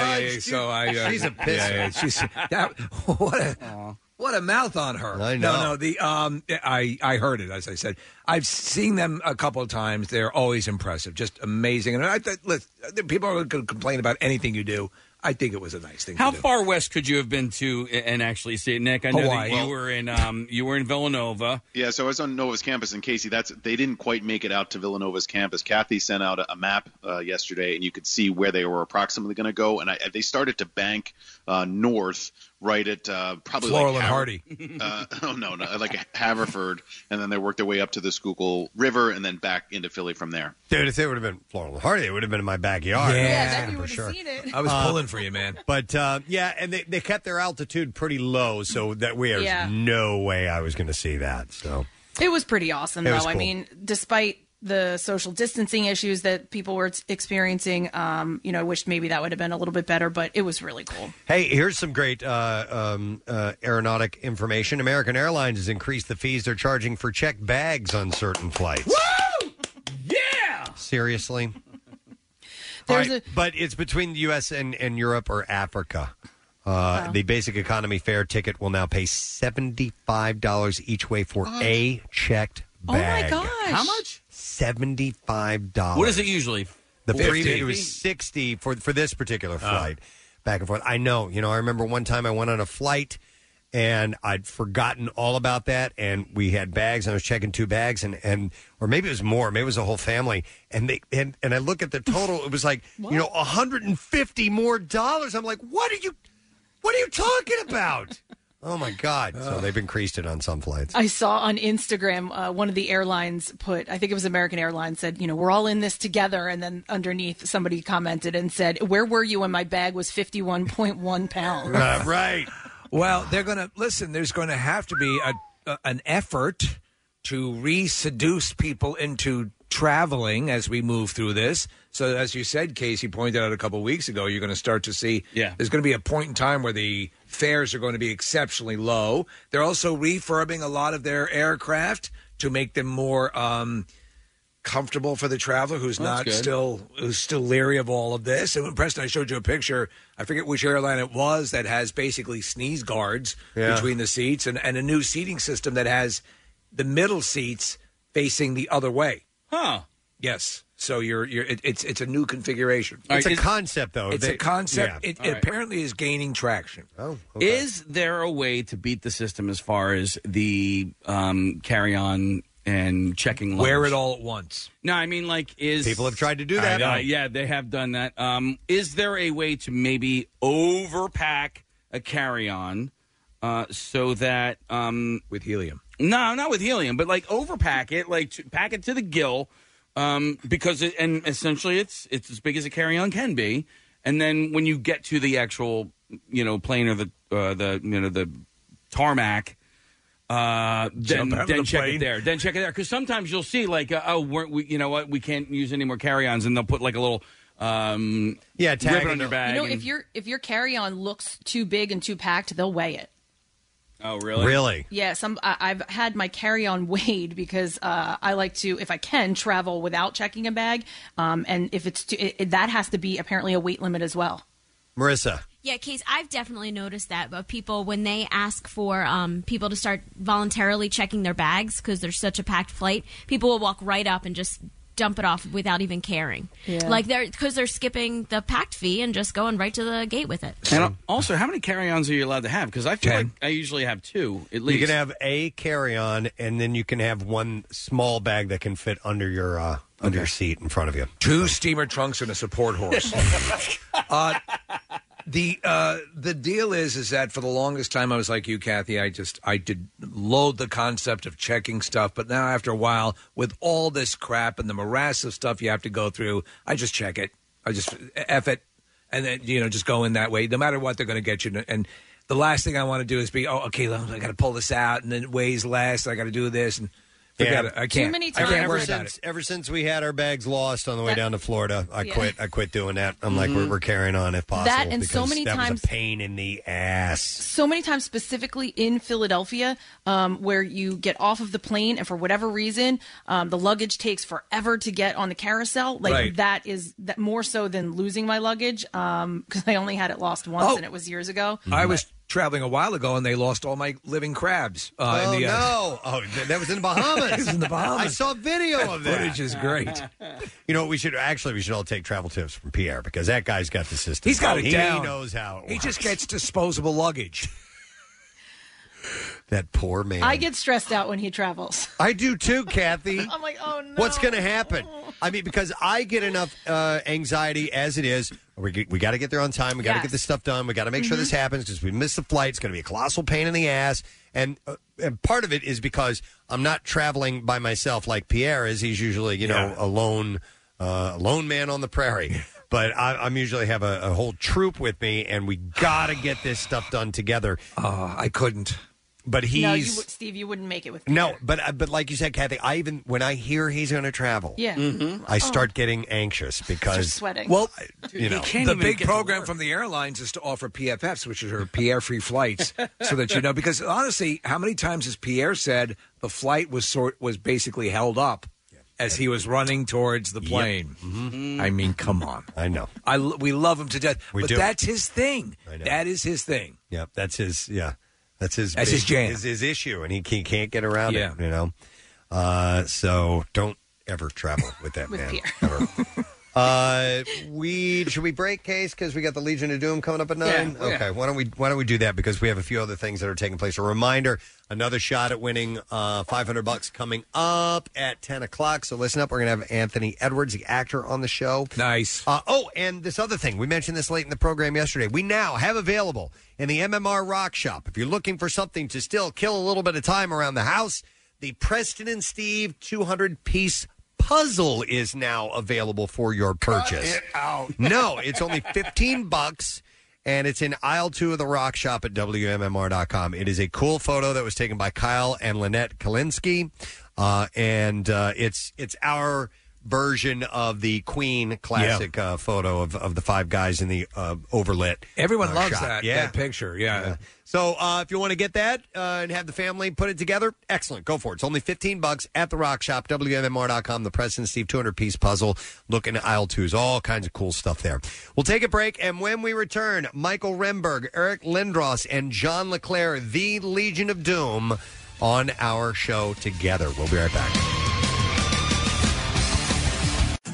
So she's a pisser. She's what a mouth on her. I know. No. I heard it, as I said. I've seen them a couple of times. They're always impressive, just amazing. And people are going to complain about anything you do. I think it was a nice thing. How to do. far west could you have been to and actually see it, Nick? I know Hawaii. that you were in Villanova. Yeah, so I was on Nova's campus, and Casey, they didn't quite make it out to Villanova's campus. Kathy sent out a map yesterday, and you could see where they were approximately going to go. And they started to bank north, right at probably Floral like and Hardy. like Haverford, and then they worked their way up to the Schuylkill River, and then back into Philly from there. Dude, if they would have been Floral and Hardy, it would have been in my backyard. Yeah, for sure. I was pulling for you, man. But and they kept their altitude pretty low, so that there's no way I was going to see that. So It was pretty awesome, It though. was I cool. mean, despite the social distancing issues that people were experiencing, I wish maybe that would have been a little bit better, but it was really cool. Hey, here's some great aeronautic information. American Airlines has increased the fees they're charging for checked bags on certain flights. Woo! Yeah! Seriously? All right, but it's between the U.S. and Europe or Africa. The basic economy fare ticket will now pay $75 each way for a checked bag. Oh, my gosh. How much? $75. What is it usually? The 50? premium, it was $60 for this particular flight, back and forth. I know. I remember one time I went on a flight, and I'd forgotten all about that, and we had bags, and I was checking 2 bags, and or maybe it was more, maybe it was a whole family, and I look at the total, it was like $150 more. I'm like, what are you talking about? Oh my God! So they've increased it on some flights. I saw on Instagram one of the airlines put, I think it was American Airlines, said, we're all in this together. And then underneath somebody commented and said, where were you when my bag was 51.1 pounds? Right. Well, they're going to listen. There's going to have to be an effort to re-seduce people into traveling as we move through this. So, as you said, Casey pointed out a couple of weeks ago, you're going to start to see there's going to be a point in time where the fares are going to be exceptionally low. They're also refurbing a lot of their aircraft to make them more comfortable for the traveler who's still leery of all of this. And Preston, I showed you a picture. I forget which airline it was that has basically sneeze guards between the seats and a new seating system that has the middle seats facing the other way. Huh. Yes. So it's a new configuration. It's a concept, though. It's a concept. Yeah. It apparently is gaining traction. Oh, okay. Is there a way to beat the system as far as the carry-on and checking luggage. Wear it all at once. No, I mean, like, People have tried to do that. Yeah, they have done that. Is there a way to maybe overpack a carry-on so that... with helium. No, not with helium, but, like, overpack it, like, pack it to the gill, because and essentially it's as big as a carry-on can be. And then when you get to the actual, plane or the tarmac... then check it there. Then check it there, because sometimes you'll see like, we can't use any more carry-ons, and they'll put like a little tag ribbon on your bag. If your carry-on looks too big and too packed, they'll weigh it. Oh, really? Really? Yeah. I've had my carry-on weighed because I like to, if I can, travel without checking a bag, and if it's that has to be apparently a weight limit as well. Marissa. Yeah, Case, I've definitely noticed that. But people, when they ask for people to start voluntarily checking their bags because there's such a packed flight, people will walk right up and just dump it off without even caring. Yeah. Like because they're skipping the packed fee and just going right to the gate with it. And also, how many carry-ons are you allowed to have? Because I feel like I usually have 2 at least. You can have a carry-on, and then you can have one small bag that can fit under your seat in front of you. 2 steamer trunks and a support horse. The deal is that for the longest time I was like you, Kathy. I did loathe the concept of checking stuff, but now after a while, with all this crap and the morass of stuff you have to go through, I just check it. I just F it, and then just go in that way. No matter what, they're going to get you. And the last thing I want to do is be, I got to pull this out, and then it weighs less. I got to do this and. Forget it. I can't. Too many times. I can't worry about it. Ever since we had our bags lost on the way down to Florida, I quit doing that. I'm like, we're carrying on if possible. That and so many that times, was a pain in the ass. So many times, specifically in Philadelphia, where you get off of the plane and for whatever reason, the luggage takes forever to get on the carousel. Like right. that more so than losing my luggage, because I only had it lost once and it was years ago. I was traveling a while ago, and they lost all my living crabs. No! Oh, that was in the Bahamas. It was in the Bahamas. I saw a video of that. Footage is great. We should all take travel tips from Pierre, because that guy's got the system. He's got it down. He knows how it works. He just gets disposable luggage. That poor man. I get stressed out when he travels. I do too, Kathy. I'm like, oh no. What's going to happen? I mean, because I get enough anxiety as it is. We got to get there on time. We got to get this stuff done. We got to make sure this happens, because if we miss the flight, it's going to be a colossal pain in the ass. And part of it is because I'm not traveling by myself like Pierre is. He's usually, a lone man on the prairie. But I'm usually have a whole troop with me, and we got to get this stuff done together. I couldn't. But he's Steve, you wouldn't make it with me. No, but like you said, Kathy, when I hear he's going to travel, I start getting anxious because sweating. Well, the big program from the airlines is to offer PFFs, which are Pierre free flights, so that because honestly, how many times has Pierre said the flight was basically held up as he was running towards the plane? Yep. Mm-hmm. I mean, come on. I know. We love him to death, but that's his thing. I know. That is his thing. Yep, that's his. Yeah. That's his jam. His issue, and he can't get around it. So don't ever travel with that with man. Pierre. Ever. Should we break, Case, because we got the Legion of Doom coming up at 9? Yeah. Okay. Why don't we do that, because we have a few other things that are taking place. A reminder: another shot at winning $500 coming up at 10 o'clock. So listen up. We're going to have Anthony Edwards, the actor, on the show. Nice. And this other thing we mentioned this late in the program yesterday. We now have available in the MMR Rock Shop, if you're looking for something to still kill a little bit of time around the house, the Preston and Steve 200-piece puzzle is now available for your purchase. Cut it out. No, it's only $15, and it's in aisle 2 of the Rock Shop at WMMR.com. It is a cool photo that was taken by Kyle and Lynette Kalinsky, and it's our version of the Queen classic photo of the 5 guys in the overlit. Everyone loves shot. that picture. Yeah. So if you want to get that and have the family put it together, excellent. Go for it. It's only $15 at the Rock Shop, WMMR.com, the Preston and Steve 200-piece puzzle. Look in aisle 2s. All kinds of cool stuff there. We'll take a break, and when we return, Michael Remberg, Eric Lindros, and John LeClaire, the Legion of Doom, on our show together. We'll be right back.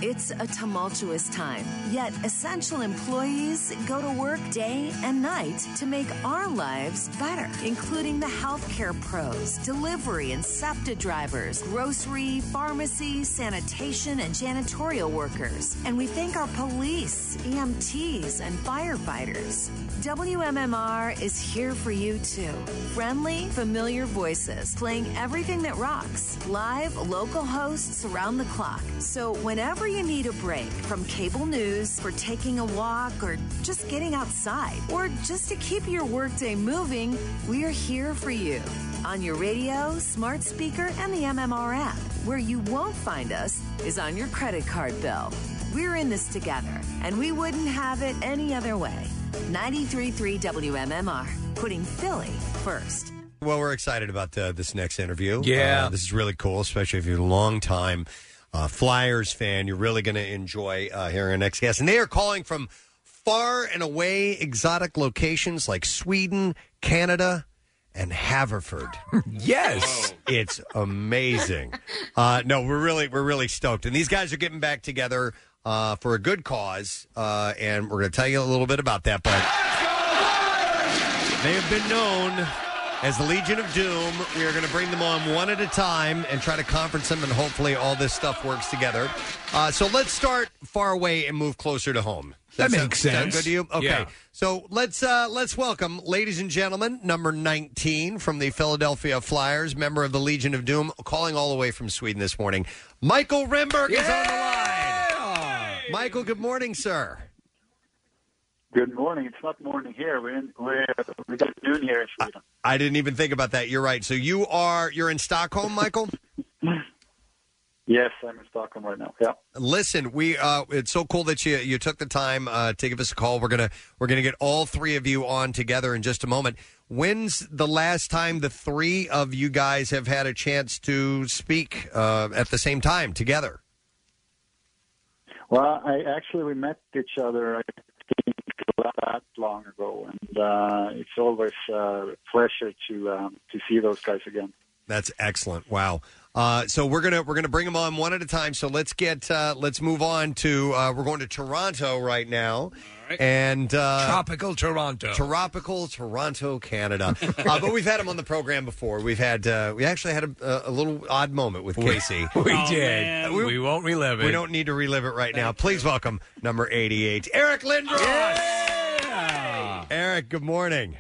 It's a tumultuous time, yet essential employees go to work day and night to make our lives better, including the healthcare pros, delivery and SEPTA drivers, grocery, pharmacy, sanitation, and janitorial workers. And we thank our police, EMTs, and firefighters. WMMR is here for you too. Friendly, familiar voices playing everything that rocks. Live, local hosts around the clock. So whenever you need a break from cable news, for taking a walk, or just getting outside, or just to keep your workday moving, we're here for you. On your radio, smart speaker, and the MMR app. Where you won't find us is on your credit card bill. We're in this together, and we wouldn't have it any other way. 93.3 WMMR, putting Philly first. Well, we're excited about this next interview. Yeah. This is really cool, especially if you're a long-time Flyers fan. You're really going to enjoy hearing our next guest. And they are calling from far and away exotic locations like Sweden, Canada, and Haverford. Yes. It's amazing. No, we're really stoked. And these guys are getting back together for a good cause, and we're going to tell you a little bit about that. But they have been known as the Legion of Doom. We are going to bring them on one at a time and try to conference them, and hopefully all this stuff works together. So let's start far away and move closer to home. That makes sense. Sound good to you? Okay. Yeah. So let's welcome, ladies and gentlemen, number 19 from the Philadelphia Flyers, member of the Legion of Doom, calling all the way from Sweden this morning. Michael Remberg is on the line. Michael, good morning, sir. Good morning. It's not morning here. We got noon here in Sweden. I didn't even think about that. You're right. So you're in Stockholm, Michael? Yes, I'm in Stockholm right now. Yeah. Listen, it's so cool that you took the time to give us a call. We're gonna get all three of you on together in just a moment. When's the last time the three of you guys have had a chance to speak at the same time together? Well, we met each other, I think, not that long ago, and it's always a pleasure to see those guys again. That's excellent. Wow. So we're gonna bring them on one at a time. So let's move on to we're going to Toronto right now, all right. And tropical Toronto, Canada. But we've had them on the program before. We actually had a little odd moment with Casey. We did. We won't relive it. We don't need to relive it right now. Please welcome number 88, Eric Lindros. Yeah! Eric, good morning.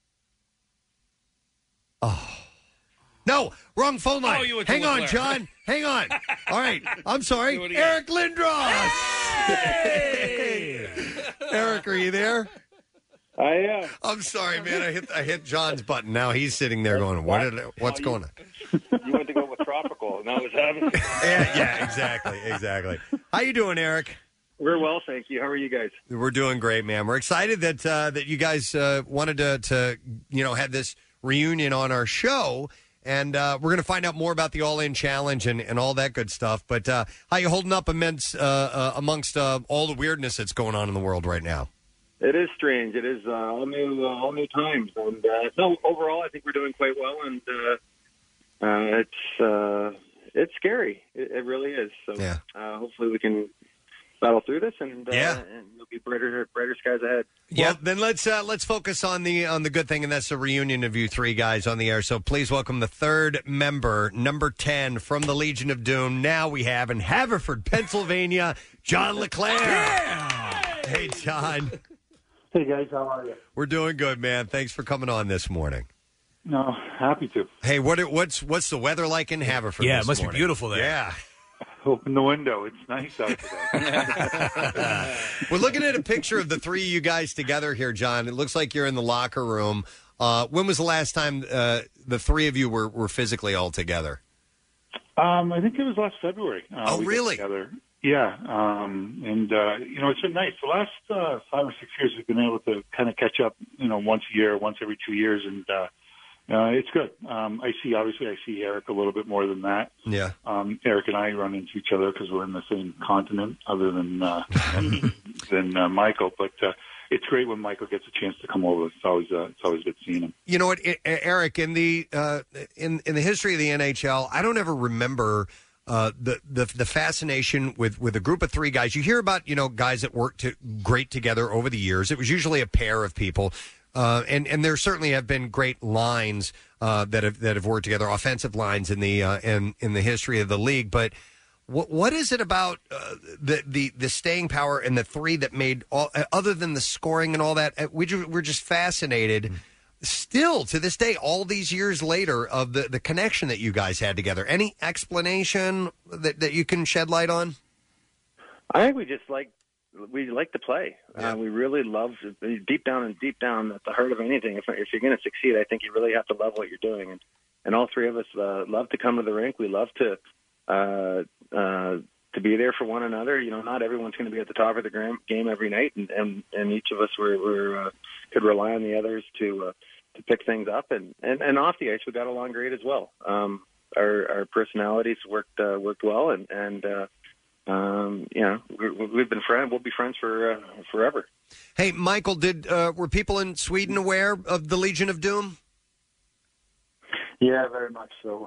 Oh. No, wrong phone line. Hang on, John. Hang on. All right. I'm sorry. Eric Lindros. Hey! Eric, are you there? I am. I'm sorry, man. I hit John's button. Now he's sitting there going, what's going on? You went to go with tropical. Now it's happening. Yeah, exactly. How you doing, Eric? We're well, thank you. How are you guys? We're doing great, man. We're excited that you guys wanted to have this reunion on our show. And we're going to find out more about the All-In Challenge and all that good stuff. But how you holding up amongst all the weirdness that's going on in the world right now? It is strange. It is all new times. And no, overall, I think we're doing quite well. And it's scary. It really is. So yeah. Hopefully we can battle through this, and there'll be brighter skies ahead. Well, then let's focus on the good thing, and that's the reunion of you three guys on the air. So please welcome the third member, number 10 from the Legion of Doom. Now we have in Haverford, Pennsylvania, John LeClaire. Yeah! Hey, John. Hey guys, how are you? We're doing good, man. Thanks for coming on this morning. No, happy to. Hey, what's the weather like in Haverford? Yeah, this it must morning? be beautiful there. Yeah. Open the window. It's nice out today. We're looking at a picture of the three of you guys together here, John. It looks like you're in the locker room. When was the last time the three of you were physically all together? I think it was last February. Oh, really? Together. Yeah. It's been nice. The last 5 or 6 years, we've been able to kind of catch up, once a year, once every 2 years, and it's good. I see Eric a little bit more than that. Yeah. Eric and I run into each other because we're in the same continent, other than Michael. But it's great when Michael gets a chance to come over. It's always good seeing him. You know what, Eric? In the history of the NHL, I don't ever remember the fascination with a group of three guys. You hear about guys that work great together over the years. It was usually a pair of people, and there certainly have been great lines that have worked together, offensive lines in the history of the league. But what is it about the staying power and the three that made all, other than the scoring and all that? We're just fascinated. Still to this day, all these years later, of the connection that you guys had together. Any explanation that you can shed light on? I think we like to play. We really love deep down at the heart of anything. If you're going to succeed, I think you really have to love what you're doing. And all three of us love to come to the rink. We love to be there for one another. Not everyone's going to be at the top of the game every night, and each of us could rely on the others to pick things up, and off the ice we got along great as well. Our personalities worked well, and we've been friends. We'll be friends for forever. Hey, Michael, were people in Sweden aware of the Legion of Doom? Yeah, very much so.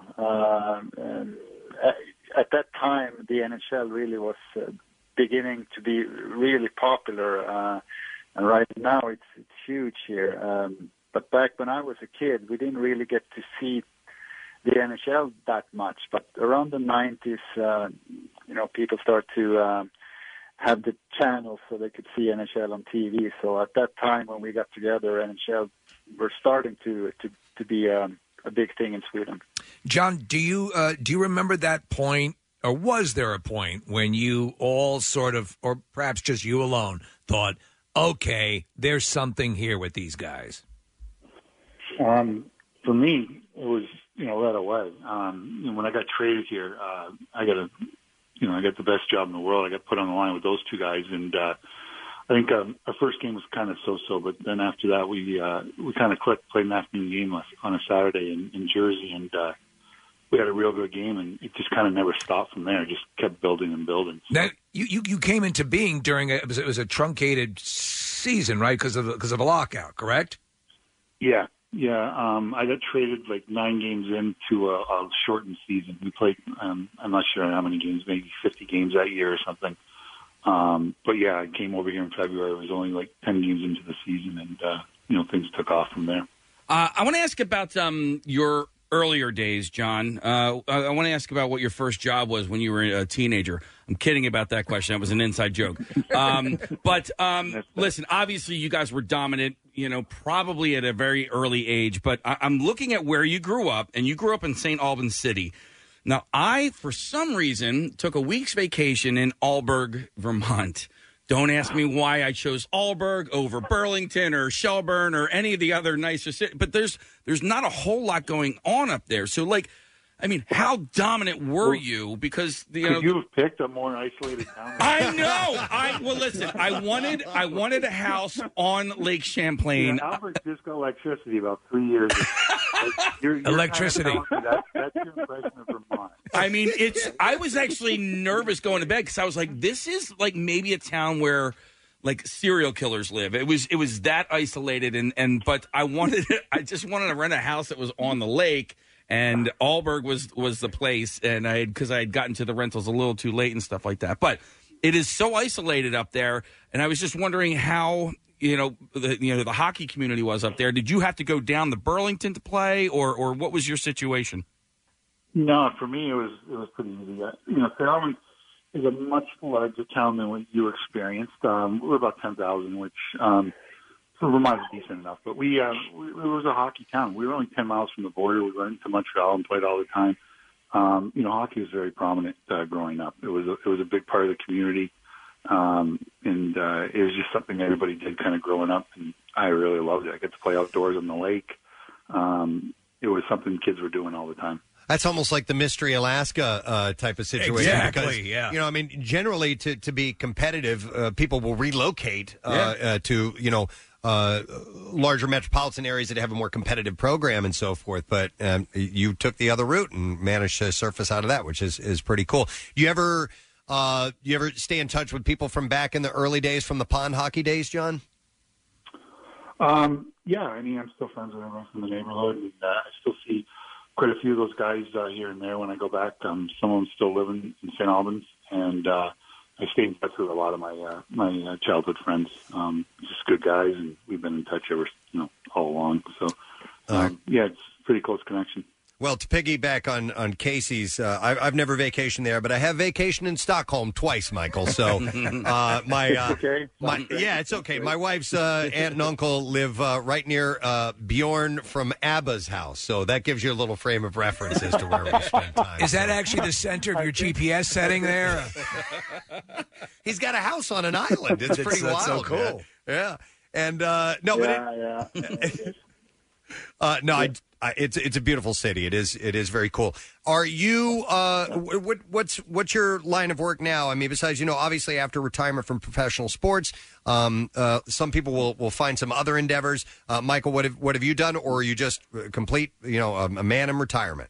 At that time, the NHL really was beginning to be really popular, and right now it's huge here. But back when I was a kid, we didn't really get to see the NHL that much. But around the 90s, people start to have the channels so they could see NHL on TV. So at that time when we got together, NHL were starting to be a big thing in Sweden. John, do you remember that point, or was there a point when you all sort of, or perhaps just you alone, thought, okay, there's something here with these guys? For me, it was right away. When I got traded here, I got the best job in the world. I got put on the line with those two guys, and I think our first game was kind of so-so, but then after that we kind of clicked, played an afternoon game on a Saturday in Jersey, and we had a real good game, and it just kind of never stopped from there. It just kept building and building. Now, you came into being during it was a truncated season, right? Because of a lockout, correct? Yeah. I got traded like 9 games into a shortened season. We played, I'm not sure how many games, maybe 50 games that year or something. But yeah, I came over here in February. It was only like 10 games into the season, and things took off from there. I want to ask about your earlier days, John. I want to ask about what your first job was when you were a teenager. I'm kidding about that question. That was an inside joke. But listen, obviously you guys were dominant, probably at a very early age. But I'm looking at where you grew up, and you grew up in St. Albans City. Now, I, for some reason, took a week's vacation in Alburg, Vermont. Don't ask me why I chose Alburg over Burlington or Shelburne or any of the other nicer cities. But there's not a whole lot going on up there. So, how dominant were you? Because could you have picked a more isolated town? I know. Listen. I wanted a house on Lake Champlain. Yeah, Alburg just got electricity about 3 years ago. Electricity. That's your impression of Vermont. I was actually nervous going to bed because I was like, this is like maybe a town where like serial killers live. It was that isolated, but I just wanted to rent a house that was on the lake. And Alburg was the place, and because I had gotten to the rentals a little too late and stuff like that. But it is so isolated up there, and I was just wondering how the hockey community was up there. Did you have to go down to Burlington to play, or what was your situation? No, for me it was pretty easy. St. Albans is a much larger town than what you experienced. We're about 10,000, which. So Vermont is decent enough, but it was a hockey town. We were only 10 miles from the border. We went to Montreal and played all the time. Hockey was very prominent growing up. It was a big part of the community, and it was just something everybody did kind of growing up, and I really loved it. I got to play outdoors on the lake. It was something kids were doing all the time. That's almost like the Mystery Alaska type of situation. Exactly, because, yeah. Generally to be competitive, people will relocate to, larger metropolitan areas that have a more competitive program and so forth. But you took the other route and managed to surface out of that, which is pretty cool. Do you ever stay in touch with people from back in the early days, from the pond hockey days, John? Yeah, I'm still friends with everyone from the neighborhood, and I still see quite a few of those guys here and there when I go back. Some of them still live in St. Albans, and I stay in touch with a lot of my childhood friends. Just good guys, and we've been in touch ever all along. So yeah, it's a pretty close connection. Well, to piggyback on Casey's, I've never vacationed there, but I have vacationed in Stockholm twice, Michael. So it's okay. My wife's aunt and uncle live right near Bjorn from ABBA's house, so that gives you a little frame of reference as to where we spend time. Is that actually the center of your GPS setting there? He's got a house on an island. It's pretty wild. So cool. Man. Yeah, and it's a beautiful city. It is very cool. Are you what's your line of work now? I mean, besides obviously after retirement from professional sports, some people will find some other endeavors. Michael, what have you done, or are you just complete a man in retirement?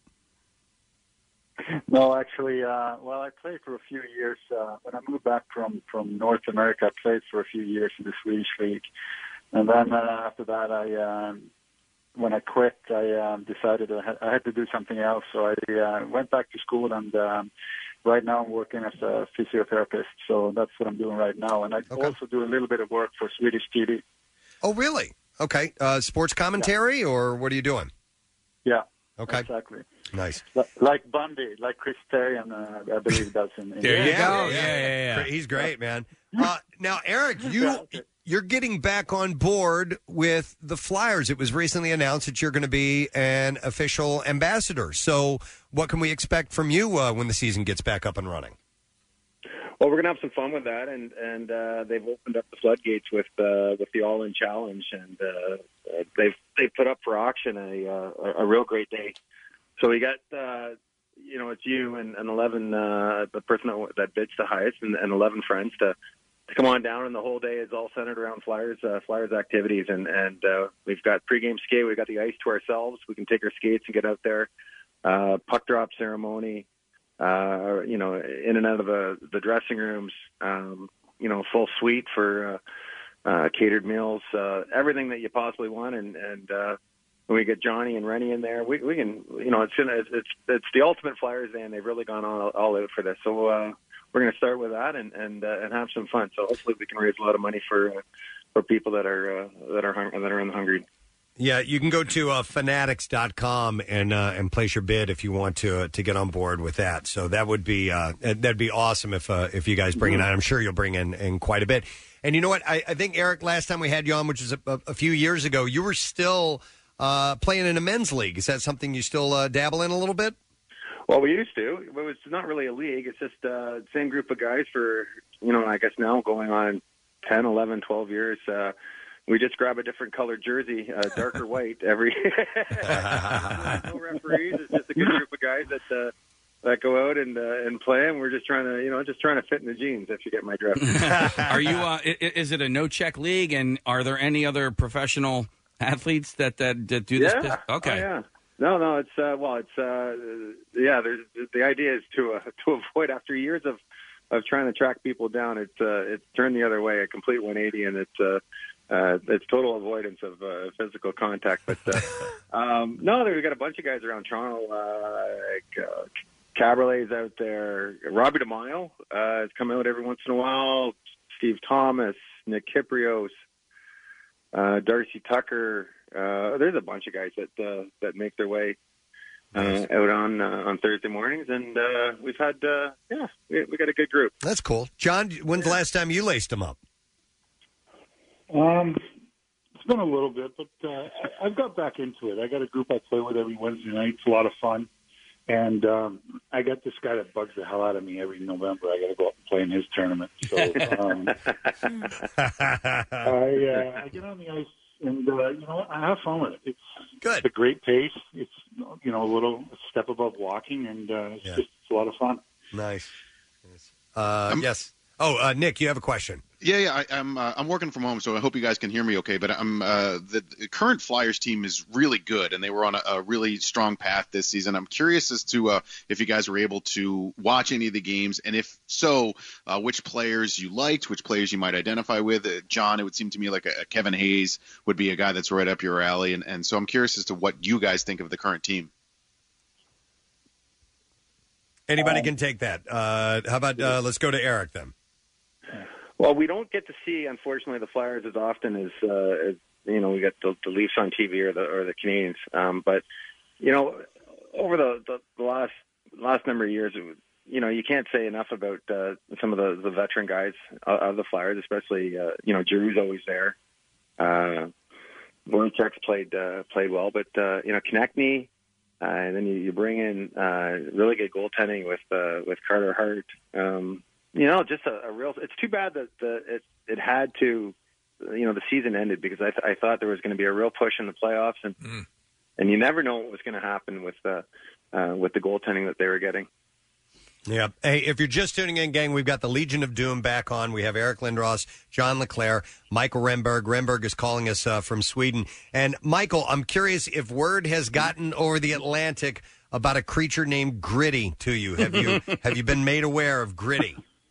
No, actually, I played for a few years. When I moved back from North America, I played for a few years in the Swedish league, and then after that, when I quit, I decided I had to do something else. So I went back to school, and right now I'm working as a physiotherapist. So that's what I'm doing right now. And I also do a little bit of work for Swedish TV. Oh, really? Okay. Sports commentary, or what are you doing? Yeah. Okay. Exactly. Nice. Like Bundy, like Chris Therien, I believe does. There you go. Yeah. He's great, man. Now, Eric, you're getting back on board with the Flyers. It was recently announced that you're going to be an official ambassador. So what can we expect from you when the season gets back up and running? Well, we're going to have some fun with that, and they've opened up the floodgates with the All-In Challenge, and they've put up for auction a real great day. So we got it's you and 11 the person that bids the highest, and 11 friends to come on down, and the whole day is all centered around Flyers activities, and we've got pregame skate, we've got the ice to ourselves. We can take our skates and get out there. Puck drop ceremony. In and out of the dressing rooms, full suite for catered meals, everything that you possibly want, and when we get Johnny and Rennie in there, we can, it's the ultimate Flyers day, and they've really gone all out for this. So we're going to start with that and have some fun. So hopefully we can raise a lot of money for people that are in the hungry. Yeah, you can go to fanatics.com and place your bid if you want to get on board with that. So that would be that'd be awesome if you guys bring it on. I'm sure you'll bring in quite a bit. And you know what? I think, Eric, last time we had you on, which was a few years ago, you were still playing in a men's league. Is that something you still dabble in a little bit? Well, we used to. It was not really a league. It's just the same group of guys for, I guess now going on 10, 11, 12 years. We just grab a different colored jersey, dark or white, every. No referees. It's just a good group of guys that go out and play, and we're just trying to fit in the jeans. If you get my drift. Are you? Is it a no-check league? And are there any other professional athletes that do this? Yeah. Okay. Oh, yeah. No. It's There's the idea is to avoid, after years of trying to track people down. It's turned the other way, a complete 180, and it's total avoidance of physical contact. But no, we've got a bunch of guys around Toronto. Caberlet's out there. Robbie DeMaio has come out every once in a while. Steve Thomas, Nick Kiprios, Darcy Tucker. There's a bunch of guys that make their way out on Thursday mornings, and we've had we got a good group. That's cool. John, when's the last time you laced them up? It's been a little bit, but I've got back into it. I got a group I play with every Wednesday night. It's a lot of fun. And I got this guy that bugs the hell out of me every November. I got to go up and play in his tournament. So I get on the ice, and you know what? I have fun with it. It's a great pace. It's a little step above walking, and it's a lot of fun. Nice. Yes. Oh, Nick, you have a question. Yeah. I'm working from home, so I hope you guys can hear me okay. But the current Flyers team is really good, and they were on a really strong path this season. I'm curious as to if you guys were able to watch any of the games, and if so, which players you liked, which players you might identify with. John, it would seem to me like a Kevin Hayes would be a guy that's right up your alley, and so I'm curious as to what you guys think of the current team. Anybody can take that. How about let's go to Eric then? Well, we don't get to see, unfortunately, the Flyers as often as we get the Leafs on TV or the Canadians. But over the last number of years, you can't say enough about some of the veteran guys of the Flyers, especially Giroux's always there. Voracek's played well, but Konechny, and then you bring in really good goaltending with Carter Hart. Just a real. It's too bad that it had to. The season ended because I thought there was going to be a real push in the playoffs, and you never know what was going to happen with the goaltending that they were getting. Yeah. Hey, if you're just tuning in, gang, we've got the Legion of Doom back on. We have Eric Lindros, John LeClaire, Michael Remberg. Remberg is calling us from Sweden. And, Michael, I'm curious if word has gotten over the Atlantic about a creature named Gritty to you. Have you been made aware of Gritty?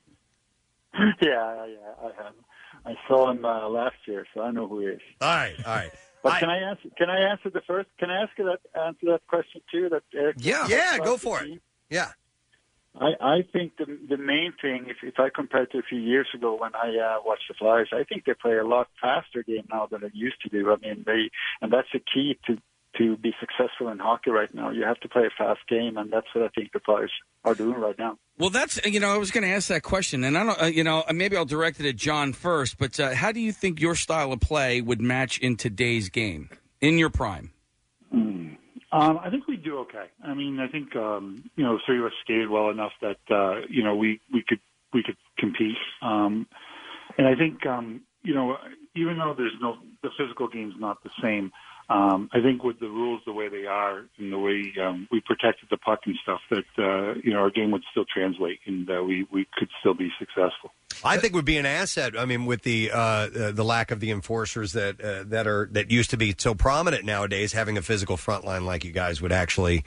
Yeah, I have. I saw him last year, so I know who he is. All right. But can I answer the first? Can I answer that question too? That Eric go for it. Yeah. I think the main thing, if I compare it to a few years ago when I watched the Flyers, I think they play a lot faster game now than they used to do. I mean, and that's the key to be successful in hockey right now. You have to play a fast game, and that's what I think the Flyers are doing right now. Well, that's I was going to ask that question, and I don't, maybe I'll direct it at John first. But how do you think your style of play would match in today's game in your prime? I think we do okay. I mean, I think three of us skated well enough that we could compete. And I think even though the physical game's not the same, I think with the rules the way they are and the way we protected the puck and stuff, that our game would still translate and we could still be successful. I think would be an asset. I mean, with the lack of the enforcers that used to be so prominent nowadays, having a physical front line like you guys would actually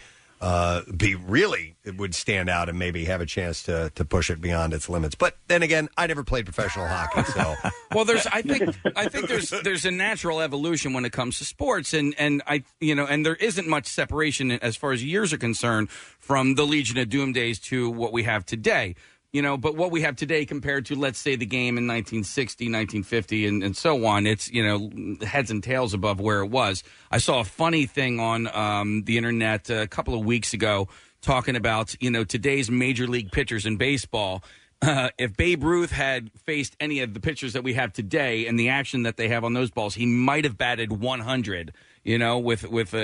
it would stand out and maybe have a chance to push it beyond its limits. But then again, I never played professional hockey, so well, I think there's a natural evolution when it comes to sports, and there isn't much separation as far as years are concerned from the Legion of Doom days to what we have today. But what we have today compared to, let's say, the game in 1960, 1950, and so on, it's, heads and tails above where it was. I saw a funny thing on the internet a couple of weeks ago talking about, today's major league pitchers in baseball. If Babe Ruth had faced any of the pitchers that we have today and the action that they have on those balls, he might have batted 100, with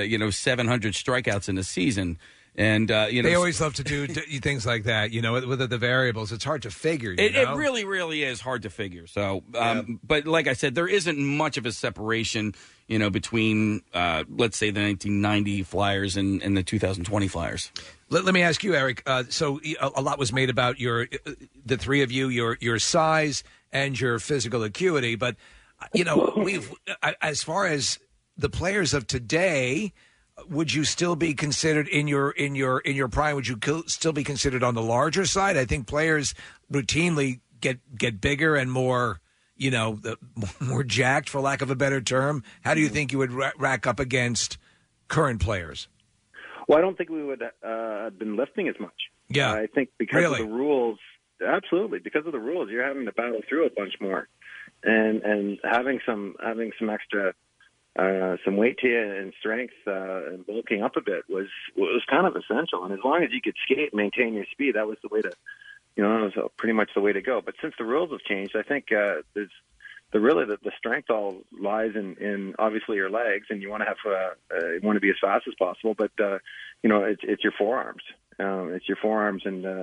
700 strikeouts in a season. And they always love to do things like that. With the variables, it's hard to figure. It really, really is hard to figure. So, but like I said, there isn't much of a separation, between let's say the 1990 Flyers and the 2020 Flyers. Let me ask you, Eric. So a lot was made about the three of you, your size and your physical acuity. But we've as far as the players of today. Would you still be considered in your prime? Would you still be considered on the larger side? I think players routinely get bigger and more, more jacked, for lack of a better term. How do you think you would rack up against current players? Well, I don't think we would have been lifting as much. Yeah, I think because of the rules. Absolutely, because of the rules, you're having to battle through a bunch more, and having some extra. Some weight to you and strength and bulking up a bit was kind of essential. And as long as you could skate and maintain your speed, that was the way to, that was pretty much the way to go. But since the rules have changed, I think there's the strength all lies in obviously your legs, and you want to have you want to be as fast as possible. But it's your forearms. It's your forearms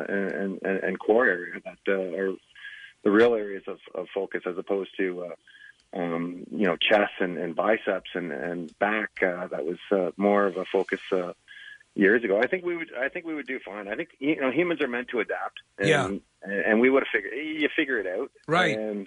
and core area that are the real areas of focus, as opposed to. Chest and biceps and back. That was more of a focus years ago. I think we would do fine. I think humans are meant to adapt. And we would have figure it out. Right. And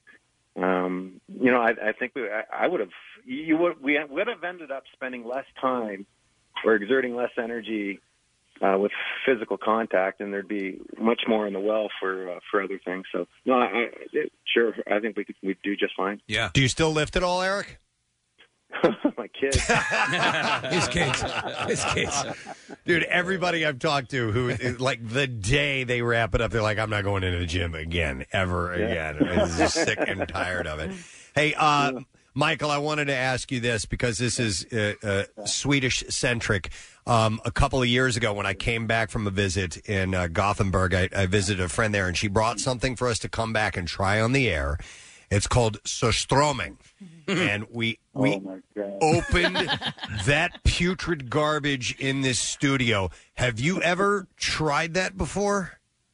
I think we would have ended up spending less time or exerting less energy with physical contact, and there'd be much more in the well for other things. So, no, I think we'd do just fine. Yeah. Do you still lift at all, Eric? My kids. His kids. Dude, everybody I've talked to who, like, the day they wrap it up, they're like, I'm not going into the gym again, ever again. I'm just sick and tired of it. Hey, Michael, I wanted to ask you this because this is Swedish-centric. A couple of years ago when I came back from a visit in Gothenburg, I visited a friend there, and she brought something for us to come back and try on the air. It's called surströmming. And we opened that putrid garbage in this studio. Have you ever tried that before?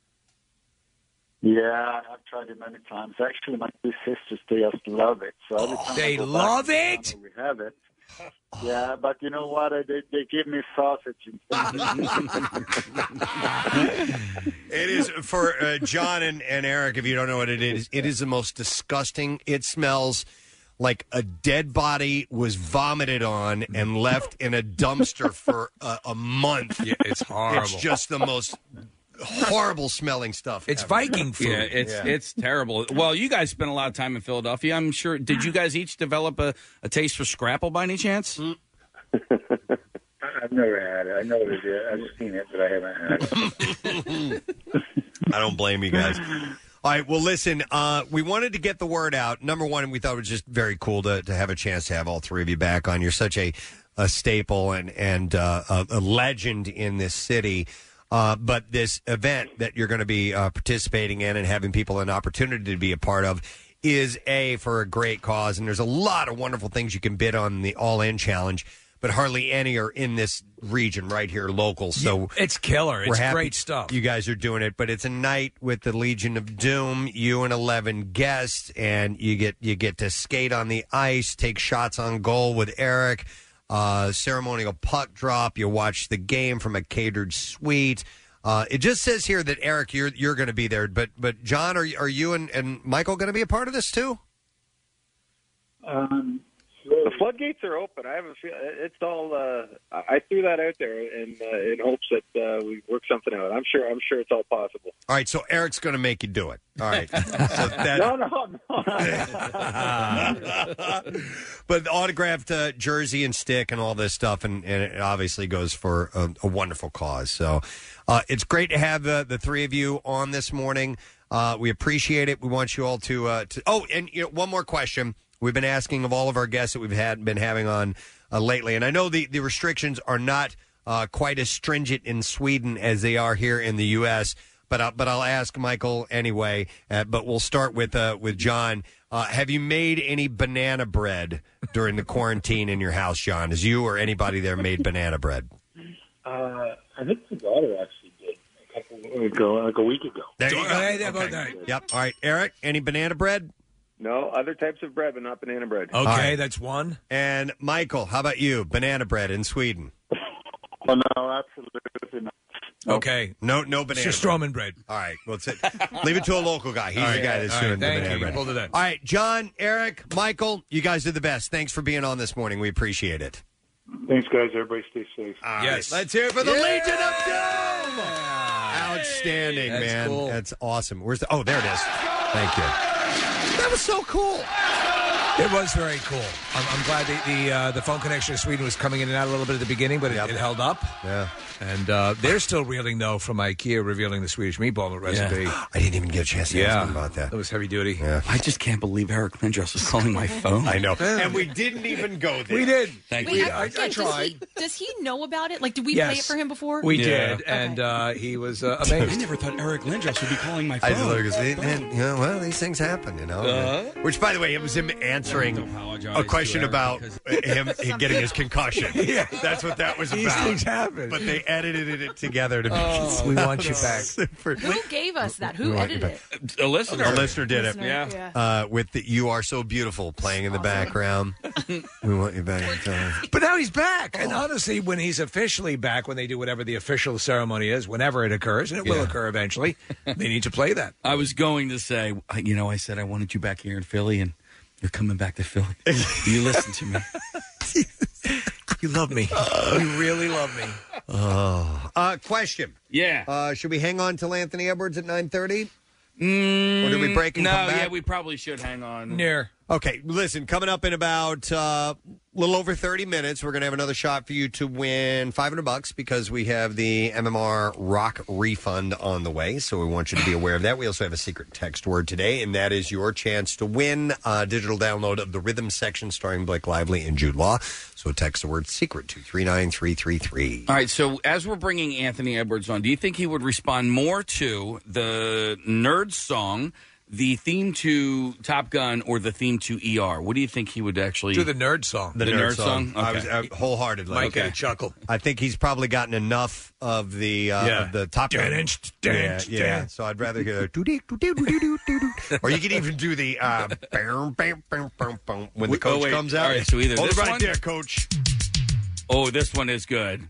Yeah, I've tried it many times. Actually, my two sisters, they just love it. So every time they I go love back, it? We have it. Yeah, but you know what? They give me sausage It is for John and Eric, if you don't know what it is the most disgusting. It smells like a dead body was vomited on and left in a dumpster for a month. Yeah, it's horrible. It's just the most horrible smelling stuff. It's ever. Viking food. Yeah, it's terrible. Well, you guys spent a lot of time in Philadelphia. I'm sure. Did you guys each develop a taste for scrapple by any chance? I've never had it. I know it is. I've seen it, but I haven't had it. I don't blame you guys. All right, well, listen, we wanted to get the word out. Number one, we thought it was just very cool to have a chance to have all three of you back on. You're such a staple and a legend in this city. But this event that you're going to be participating in and having people an opportunity to be a part of is for a great cause. And there's a lot of wonderful things you can bid on the All In Challenge, but hardly any are in this region right here local. So it's killer. We're It's happy great stuff. You guys are doing it, but it's a night with the Legion of Doom, you and 11 guests, and you get to skate on the ice, take shots on goal with Eric, ceremonial puck drop. You watch the game from a catered suite. It just says here that Eric, you're going to be there, but John, are you and Michael going to be a part of this too? The floodgates are open. I have a feel it's all. I threw that out there in hopes that we work something out. I'm sure it's all possible. All right, so Eric's going to make you do it. All right. So No. But the autographed jersey and stick and all this stuff, and it obviously goes for a wonderful cause. So it's great to have the three of you on this morning. We appreciate it. We want you all to. Oh, and one more question. We've been asking of all of our guests that we've been having on lately, and I know the restrictions are not quite as stringent in Sweden as they are here in the U.S., but I'll ask Michael anyway. But we'll start with John. Have you made any banana bread during the quarantine in your house, John? Has you or anybody there made banana bread? I think the daughter actually did like a week ago. There you go. Okay. Yep. All right, Eric. Any banana bread? No, other types of bread, but not banana bread. Okay, right. That's one. And Michael, how about you? Banana bread in Sweden? Oh, no, absolutely not. Okay. No banana Surströmming bread. All right. Well, leave it to a local guy. He's the guy that's doing the banana bread. We'll do that. All right, John, Eric, Michael, you guys are the best. Thanks for being on this morning. We appreciate it. Thanks, guys. Everybody stay safe. Yes. Let's hear it for the Legion of Doom. Outstanding, That's man. cool. That's awesome. Where's the? Oh, there it is. Thank you. That was so cool. It was very cool. I'm glad the phone connection to Sweden was coming in and out a little bit at the beginning, but it held up. Yeah. And they're still reeling, though, from IKEA revealing the Swedish meatball recipe. I didn't even get a chance to ask them about that. That was heavy duty. Yeah. I just can't believe Eric Lindros is calling my phone. I know. And we didn't even go there. We did. Thank Wait, you. I tried. Does he know about it? Like, did we play it for him before? We did, and he was amazed. I never thought Eric Lindros would be calling my phone. I just looked and well, these things happen, Which, by the way, it was him answering a question about him getting his concussion. Yeah. That's what that was These about. things happen. But they edited it together to make it we want you back. Who gave us that? Who edited it? A listener. A listener did it. Yeah. With the "You Are So Beautiful" playing in the background. We want you back in time. But now he's back. And honestly, when he's officially back, when they do whatever the official ceremony is, whenever it occurs, and it will occur eventually, they need to play that. I was going to say, I said I wanted you back here in Philly, and you're coming back to Philly. You listen to me. You love me. You really love me. Question. Yeah. Should we hang on till Anthony Edwards at 9:30? Or do we break and no, come back? yeah, we probably should hang on. Near. Okay, listen, coming up in about a little over 30 minutes, we're going to have another shot for you to win $500 because we have the MMR Rock refund on the way, so we want you to be aware of that. We also have a secret text word today, and that is your chance to win a digital download of the Rhythm Section starring Blake Lively and Jude Law. So text the word secret to 39333. All right, so as we're bringing Anthony Edwards on, do you think he would respond more to the Nerd song, the theme to Top Gun, or the theme to ER? What do you think he would actually Do the Nerd song. The Nerd song. Okay. I was wholeheartedly. Might get a chuckle. I think he's probably gotten enough of the Top Gun. Yeah. So I'd rather hear or you could even do the when the coach comes out. All right, so either Hold this it right one, there, coach. Oh, this one is good.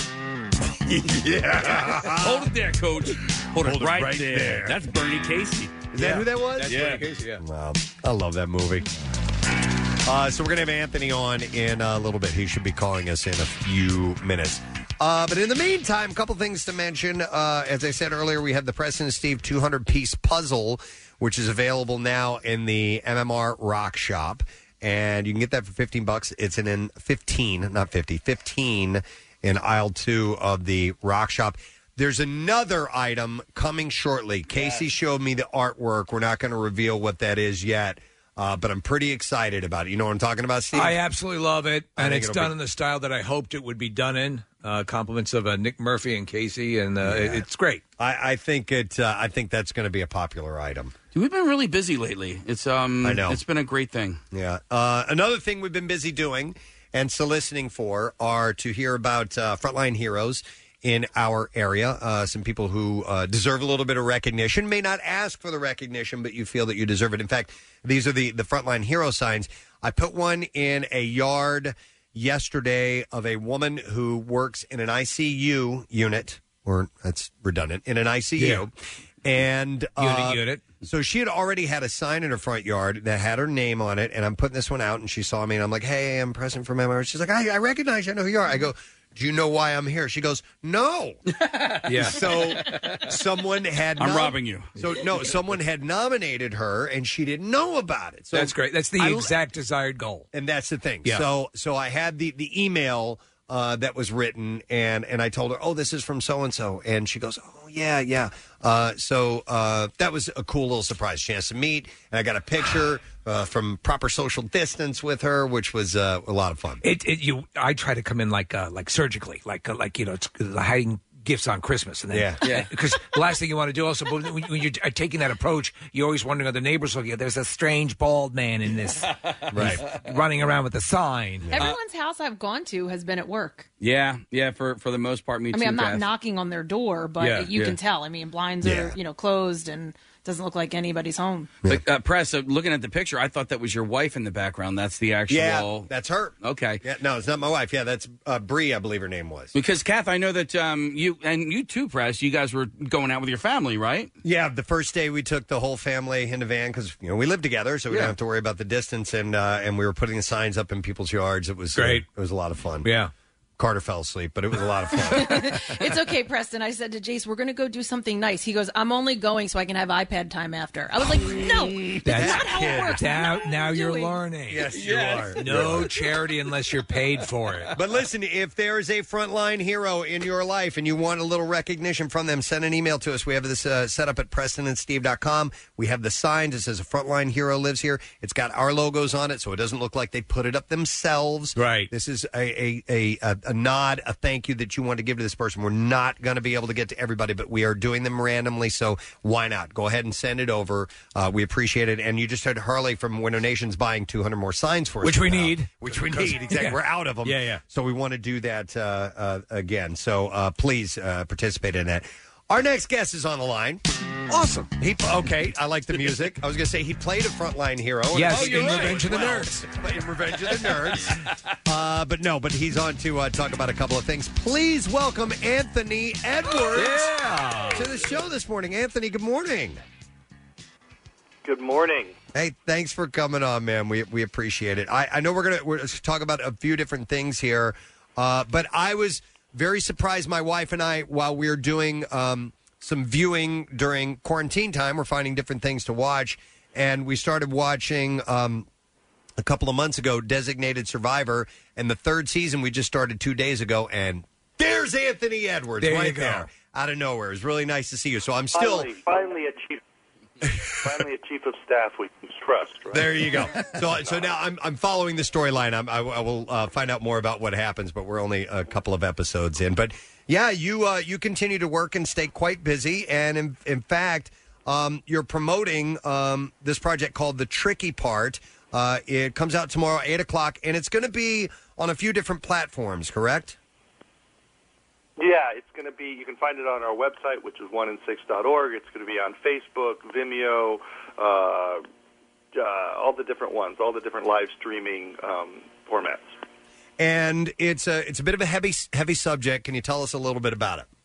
Yeah. Hold it there, coach. Hold it right there. That's Bernie Casey. Is that who that was? That's Bernie Casey, yeah. Wow. I love that movie. So we're going to have Anthony on in a little bit. He should be calling us in a few minutes. But in the meantime, a couple things to mention. As I said earlier, we have the Preston and Steve 200-piece puzzle, which is available now in the MMR Rock Shop. And you can get that for $15. It's in 15, not 50, 15 in aisle 2 of the Rock Shop. There's another item coming shortly. Casey showed me the artwork. We're not going to reveal what that is yet, but I'm pretty excited about it. You know what I'm talking about, Steve? I absolutely love it, I and think it's it'll done be- in the style that I hoped it would be done in. Compliments of Nick Murphy and Casey, and it's great. I think I think that's going to be a popular item. We've been really busy lately. It's I know. It's been a great thing. Yeah. Another thing we've been busy doing and soliciting for are to hear about frontline heroes in our area. Some people who deserve a little bit of recognition, may not ask for the recognition, but you feel that you deserve it. In fact, these are the frontline hero signs. I put one in a yard yesterday of a woman who works in an ICU unit, or that's redundant, in an ICU. Yeah. And Unit. So she had already had a sign in her front yard that had her name on it, and I'm putting this one out, and she saw me, and I'm like, hey, I'm President from MMR. She's like, I recognize you. I know who you are. I go, do you know why I'm here? She goes, no. Yeah. So someone had... I'm robbing you. So, no, someone had nominated her, and she didn't know about it. So That's great. That's the exact desired goal. And that's the thing. Yeah. So I had the email that was written, and I told her, oh, this is from so-and-so. And she goes, oh, yeah. So that was a cool little surprise chance to meet. And I got a picture from proper social distance with her, which was a lot of fun. I try to come in like surgically, like it's hiding gifts on Christmas, and then because the last thing you want to do also, but when you're taking that approach, you're always wondering, are the neighbors looking at? There's a strange bald man in this, right, running around with a sign. Everyone's house I've gone to has been at work. Yeah, for the most part, me too. I mean, I'm not Kath. knocking on their door, but you can tell. I mean, blinds are closed and doesn't look like anybody's home. But Press, looking at the picture, I thought that was your wife in the background. That's the actual. Yeah, that's her. Okay. Yeah, no, it's not my wife. Yeah, that's Bree, I believe her name was. Because Kath, I know that you too, Press. You guys were going out with your family, right? Yeah, the first day we took the whole family in the van because we live together, so we don't have to worry about the distance. And we were putting the signs up in people's yards. It was great. It was a lot of fun. Yeah. Carter fell asleep, but it was a lot of fun. It's okay, Preston. I said to Jace, we're going to go do something nice. He goes, I'm only going so I can have iPad time after. I was like, no, that's not how it works. Now you're learning. Yes, you are. No charity unless you're paid for it. But listen, if there is a frontline hero in your life and you want a little recognition from them, send an email to us. We have this set up at PrestonandSteve.com. We have the signs. It says a frontline hero lives here. It's got our logos on it, so it doesn't look like they put it up themselves. Right. This is a nod, a thank you that you want to give to this person. We're not going to be able to get to everybody, but we are doing them randomly, so why not? Go ahead and send it over. We appreciate it. And you just heard Harley from Winter Nations buying 200 more signs for us. Which we need. Exactly. Yeah. We're out of them. Yeah. So we want to do that again. So please participate in that. Our next guest is on the line. Awesome. Okay, I like the music. I was going to say he played a frontline hero. Yes, in Revenge of the Nerds. In Revenge of the Nerds. But he's on to talk about a couple of things. Please welcome Anthony Edwards to the show this morning. Anthony, good morning. Good morning. Hey, thanks for coming on, man. We appreciate it. I know we're going to talk about a few different things here, but I was very surprised. My wife and I, while we were doing some viewing during quarantine time, we're finding different things to watch, and we started watching a couple of months ago, designated survivor, and the third season we just started 2 days ago, and there's Anthony Edwards There you right go. there out of nowhere. It's really nice to see you. So I'm still... Finally a chief of staff we can trust, right? There you go. So now I'm following the storyline. I will find out more about what happens, but we're only a couple of episodes in. But yeah, you continue to work and stay quite busy, and in fact, you're promoting this project called The Tricky Part. It comes out tomorrow, 8:00, and it's going to be on a few different platforms. Correct? Yeah, it's going to be, you can find it on our website, which is onein6.org. It's going to be on Facebook, Vimeo, all the different ones, all the different live streaming formats. And it's a bit of a heavy subject. Can you tell us a little bit about it?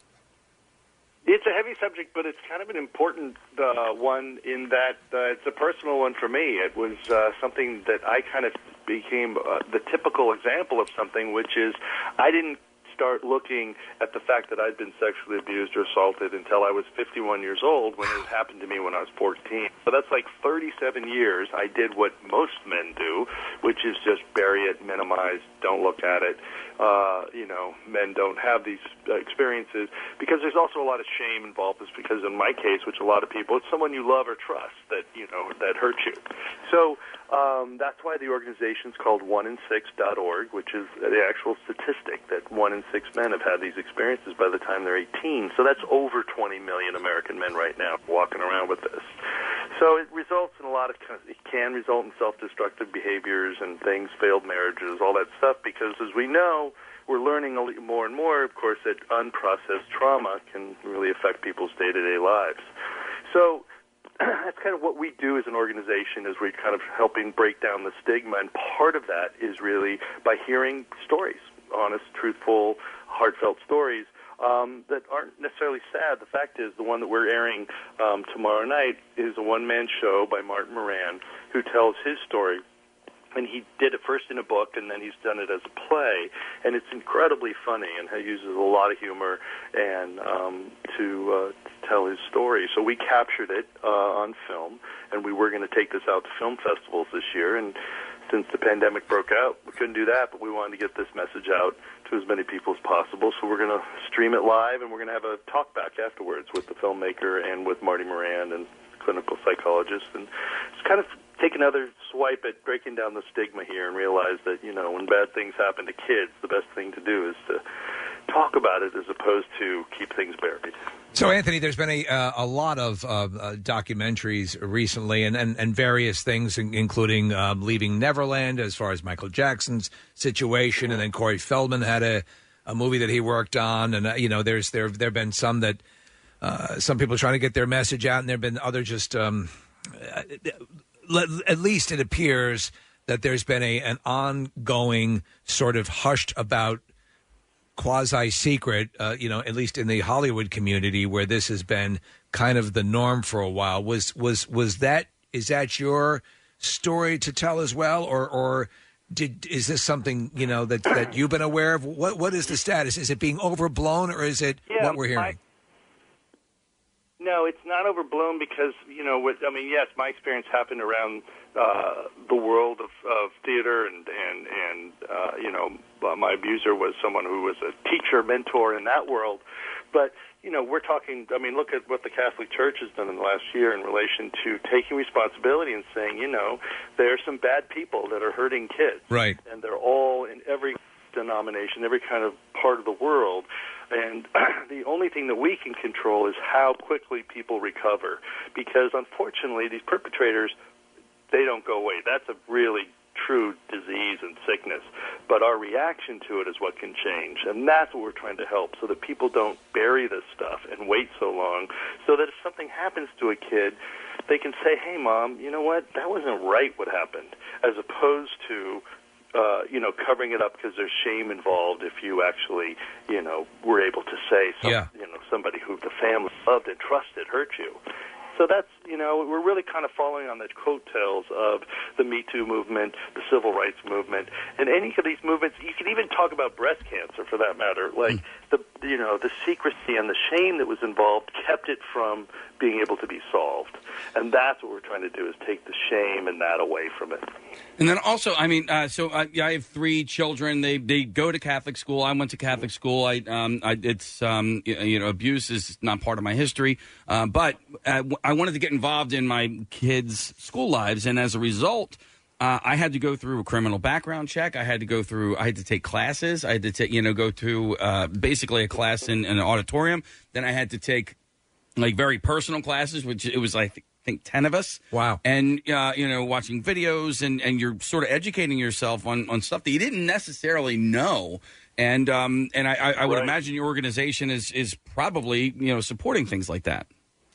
It's a heavy subject, but it's kind of an important one in that it's a personal one for me. It was something that I kind of became the typical example of something, which is I didn't start looking at the fact that I'd been sexually abused or assaulted until I was 51 years old, when it happened to me when I was 14. So that's like 37 years I did what most men do, which is just bury it, minimize, don't look at it. Men don't have these experiences because there's also a lot of shame involved. It's because in my case, which a lot of people, it's someone you love or trust that hurt you. So that's why the organization's called onein6.org, which is the actual statistic that 1 in 6 men have had these experiences by the time they're 18. So that's over 20 million American men right now walking around with this. So it results in it can result in self-destructive behaviors and things, failed marriages, all that stuff, because as we know, we're learning more and more, of course, that unprocessed trauma can really affect people's day-to-day lives. So that's kind of what we do as an organization, is we're kind of helping break down the stigma, and part of that is really by hearing stories, honest, truthful, heartfelt stories that aren't necessarily sad. The fact is, the one that we're airing tomorrow night is a one-man show by Martin Moran, who tells his story. And he did it first in a book, and then he's done it as a play, and it's incredibly funny, and he uses a lot of humor and to tell his story. So we captured it on film, and we were going to take this out to film festivals this year, and since the pandemic broke out, we couldn't do that, but we wanted to get this message out to as many people as possible. So we're going to stream it live, and we're going to have a talk back afterwards with the filmmaker and with Marty Moran and clinical psychologist, and it's kind of take another swipe at breaking down the stigma here and realize that, when bad things happen to kids, the best thing to do is to talk about it as opposed to keep things buried. So, Anthony, there's been a lot of documentaries recently and various things, including Leaving Neverland, as far as Michael Jackson's situation, and then Corey Feldman had a movie that he worked on, and there have been some that some people are trying to get their message out, and there have been other just at least it appears that there's been an ongoing sort of hushed about quasi-secret, at least in the Hollywood community, where this has been kind of the norm for a while. Is that your story to tell as well, or is this something that you've been aware of? What is the status? Is it being overblown, or is it what we're hearing? No, it's not overblown because, yes, my experience happened around the world of theater, and my abuser was someone who was a teacher, mentor in that world. But, we're talking, look at what the Catholic Church has done in the last year in relation to taking responsibility and saying, there are some bad people that are hurting kids. Right. And they're all in every denomination, every kind of part of the world. And the only thing that we can control is how quickly people recover. Because, unfortunately, these perpetrators, they don't go away. That's a really true disease and sickness. But our reaction to it is what can change. And that's what we're trying to help, so that people don't bury this stuff and wait so long, so that if something happens to a kid, they can say, hey, Mom, you know what? That wasn't right what happened, as opposed to covering it up because there's shame involved if you actually, were able to say somebody who the family loved and trusted hurt you. So that's you know, we're really kind of following on the coattails of the Me Too movement, the civil rights movement, and any of these movements. You can even talk about breast cancer, for that matter. Like the secrecy and the shame that was involved kept it from being able to be solved, and that's what we're trying to do, is take the shame and that away from it. And then also, I mean, I have 3 children. They go to Catholic school. I went to Catholic school. Abuse is not part of my history, but I wanted to get involved in my kids' school lives, and as a result, I had to go through a criminal background check. I had to take classes. I had to go to basically a class in an auditorium. Then I had to take very personal classes, which it was I think 10 of us. Wow. And watching videos and you're sort of educating yourself on stuff that you didn't necessarily know. And I would imagine your organization is probably supporting things like that.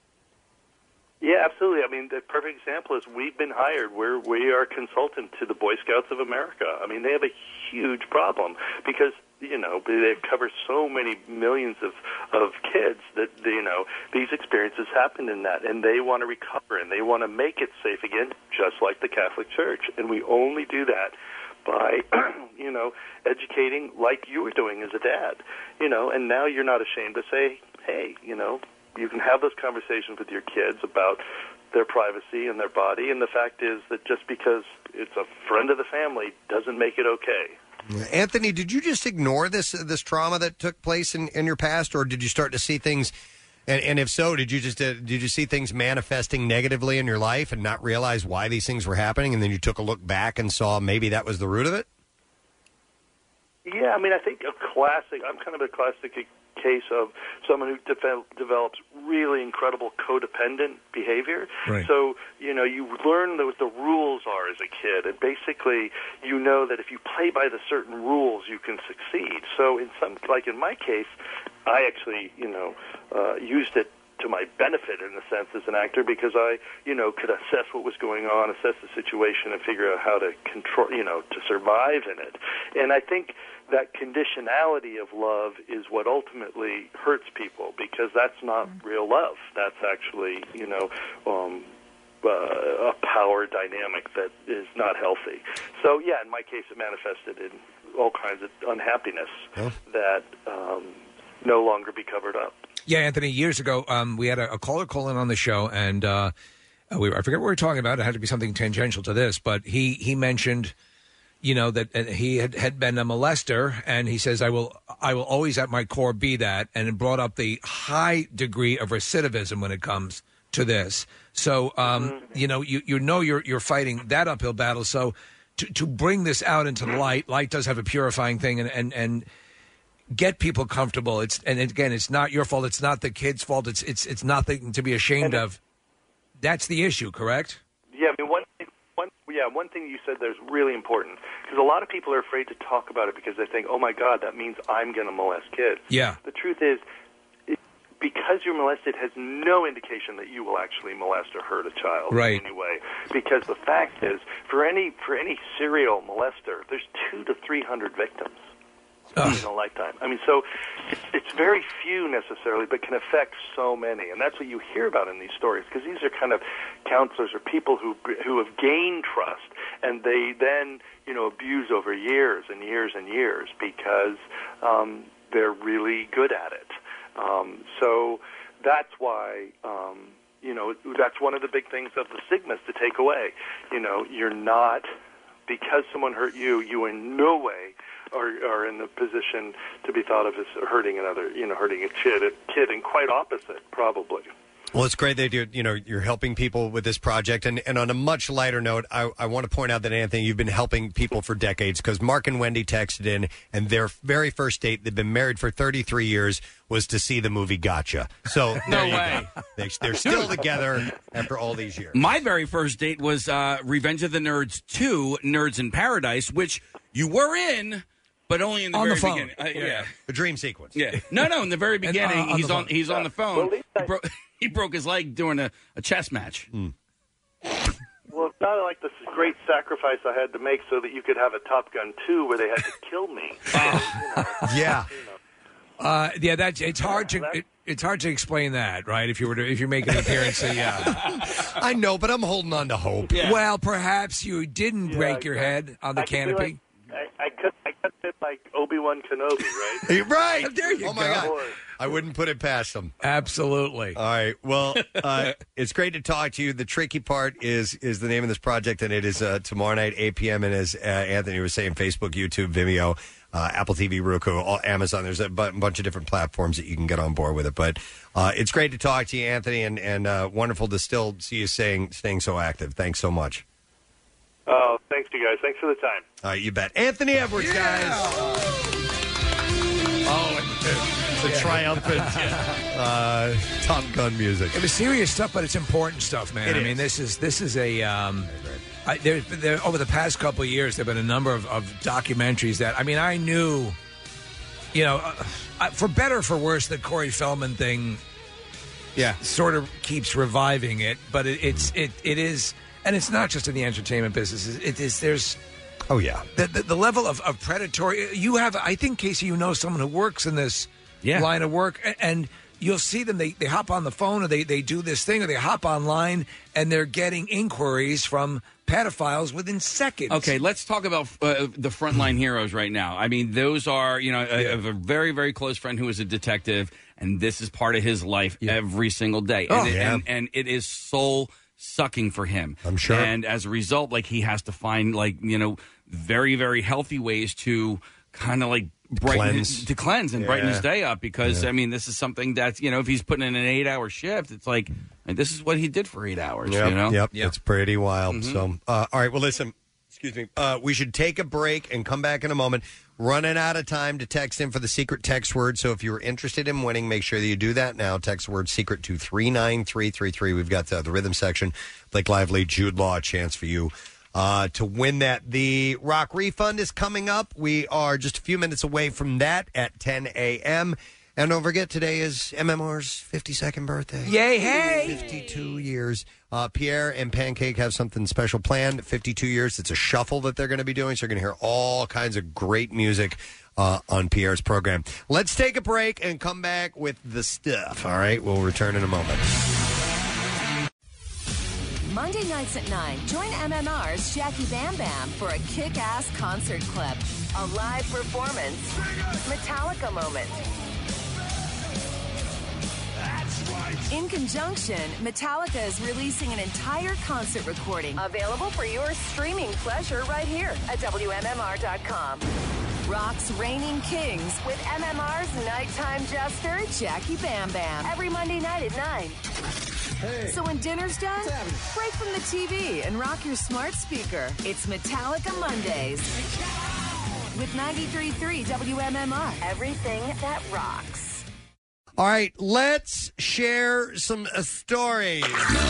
Yeah, absolutely. I mean, the perfect example is we've been hired. We are a consultant to the Boy Scouts of America. I mean, they have a huge problem because, they cover so many millions of kids that, these experiences happened in that, and they want to recover, and they want to make it safe again, just like the Catholic Church. And we only do that by, educating like you were doing as a dad, and now you're not ashamed to say, hey, you can have those conversations with your kids about their privacy and their body, and the fact is that just because it's a friend of the family doesn't make it okay. Anthony, did you just ignore this trauma that took place in your past, or did you start to see things? And if so, did you see things manifesting negatively in your life and not realize why these things were happening, and then you took a look back and saw maybe that was the root of it? Yeah, I mean, I think I'm kind of a classic case of someone who develops really incredible codependent behavior. Right. So, you learn what the rules are as a kid, and basically that if you play by the certain rules, you can succeed. So in my case, I actually, used it to my benefit in a sense as an actor, because I, could assess what was going on, assess the situation, and figure out how to control, to survive in it. And I think that conditionality of love is what ultimately hurts people, because that's not real love. That's actually, a power dynamic that is not healthy. So, yeah, in my case, it manifested in all kinds of unhappiness that no longer be covered up. Yeah, Anthony, years ago, we had a caller call in on the show, and I forget what we were talking about. It had to be something tangential to this, but he mentioned, that he had been a molester, and he says, I will always at my core be that, and it brought up the high degree of recidivism when it comes to this. So, you're fighting that uphill battle. So to bring this out into the light does have a purifying thing, and get people comfortable. It's not your fault. It's not the kid's fault. It's nothing to be ashamed of. That's the issue, correct? Yeah, I mean, one thing you said there is really important, because a lot of people are afraid to talk about it because they think, oh my God, that means I'm going to molest kids. Yeah. The truth is, because you're molested has no indication that you will actually molest or hurt a child in any way. Because the fact is, for any serial molester, there's 200 to 300 victims in a lifetime. I mean, so it's very few necessarily, but can affect so many. And that's what you hear about in these stories, because these are kind of counselors or people who have gained trust, and they then abuse over years and years and years because they're really good at it. So that's why, that's one of the big things of the stigmas to take away. You're not, because someone hurt you, you in no way are in the position to be thought of as hurting another, hurting a kid, and quite opposite, probably. Well, it's great that you're helping people with this project. And on a much lighter note, I want to point out that, Anthony, you've been helping people for decades, because Mark and Wendy texted in, and their very first date, they've been married for 33 years, was to see the movie Gotcha. So no way. They're still together after all these years. My very first date was Revenge of the Nerds 2, Nerds in Paradise, which you were in, but only in the very beginning. Yeah. The dream sequence. Yeah. No, in the very beginning, he's on the phone. He broke his leg during a chess match. Well, it's not like this great sacrifice I had to make so that you could have a Top Gun 2 where they had to kill me. Yeah. It's hard to explain that, right? If you're making an appearance, yeah. I know, but I'm holding on to hope. Well, perhaps you didn't break your head on the canopy. I cut it like Obi-Wan Kenobi, right? You're right. There you Oh, my go. God. I wouldn't put it past them. Absolutely. All right. Well, it's great to talk to you. The tricky part is the name of this project, and it is tomorrow night, 8 p.m. And as Anthony was saying, Facebook, YouTube, Vimeo, Apple TV, Roku, Amazon. There's a bunch of different platforms that you can get on board with it. But it's great to talk to you, Anthony, and wonderful to still see you staying so active. Thanks so much. Oh, thanks, you guys. Thanks for the time. All right, you bet. Anthony Edwards, guys. Oh, the triumphant Top Gun music. It was serious stuff, but it's important stuff, man. I mean, this is a. There over the past couple of years, there have been a number of documentaries that I knew, for better or for worse, the Corey Feldman thing, sort of keeps reviving it. But it is, and it's not just in the entertainment business. It is. There's. Oh yeah, the level of predatory. You have, I think, Casey, you know someone who works in this line of work, and you'll see them. They hop on the phone, or they do this thing, or they hop online, and they're getting inquiries from pedophiles within seconds. Okay, let's talk about the frontline heroes right now. I mean, those are, I have a very, very close friend who is a detective, and this is part of his life every single day. And it is soul-sucking for him. I'm sure. And as a result, he has to find, very, very healthy ways to kind of, brighten cleanse and brighten his day up, because this is something that's if he's putting in an 8-hour shift, it's this is what he did for 8 hours. Yep. It's pretty wild. So all right, well, listen, excuse me, we should take a break and come back in a moment. Running out of time to text in for the secret text word, so if you're interested in winning, make sure that you do that now. Text word secret to 39333. We've got the rhythm section, Blake Lively, Jude Law, a chance for you to win that. The Rock Refund is coming up. We are just a few minutes away from that at 10 a.m. And don't forget, today is MMR's 52nd birthday. Yay, hey! 52 years. Pierre and Pancake have something special planned. 52 years. It's a shuffle that they're going to be doing, so you're going to hear all kinds of great music on Pierre's program. Let's take a break and come back with the stuff. All right? We'll return in a moment. Monday nights at 9, join MMR's Jackie Bam Bam for a kick-ass concert clip. A live performance. Metallica moment. In conjunction, Metallica is releasing an entire concert recording available for your streaming pleasure right here at WMMR.com. Rock's Reigning Kings with MMR's nighttime jester, Jackie Bam Bam. Every Monday night at 9. Hey. So when dinner's done, break from the TV and rock your smart speaker. It's Metallica Mondays with 93.3 WMMR. Everything that rocks. All right, let's share some stories.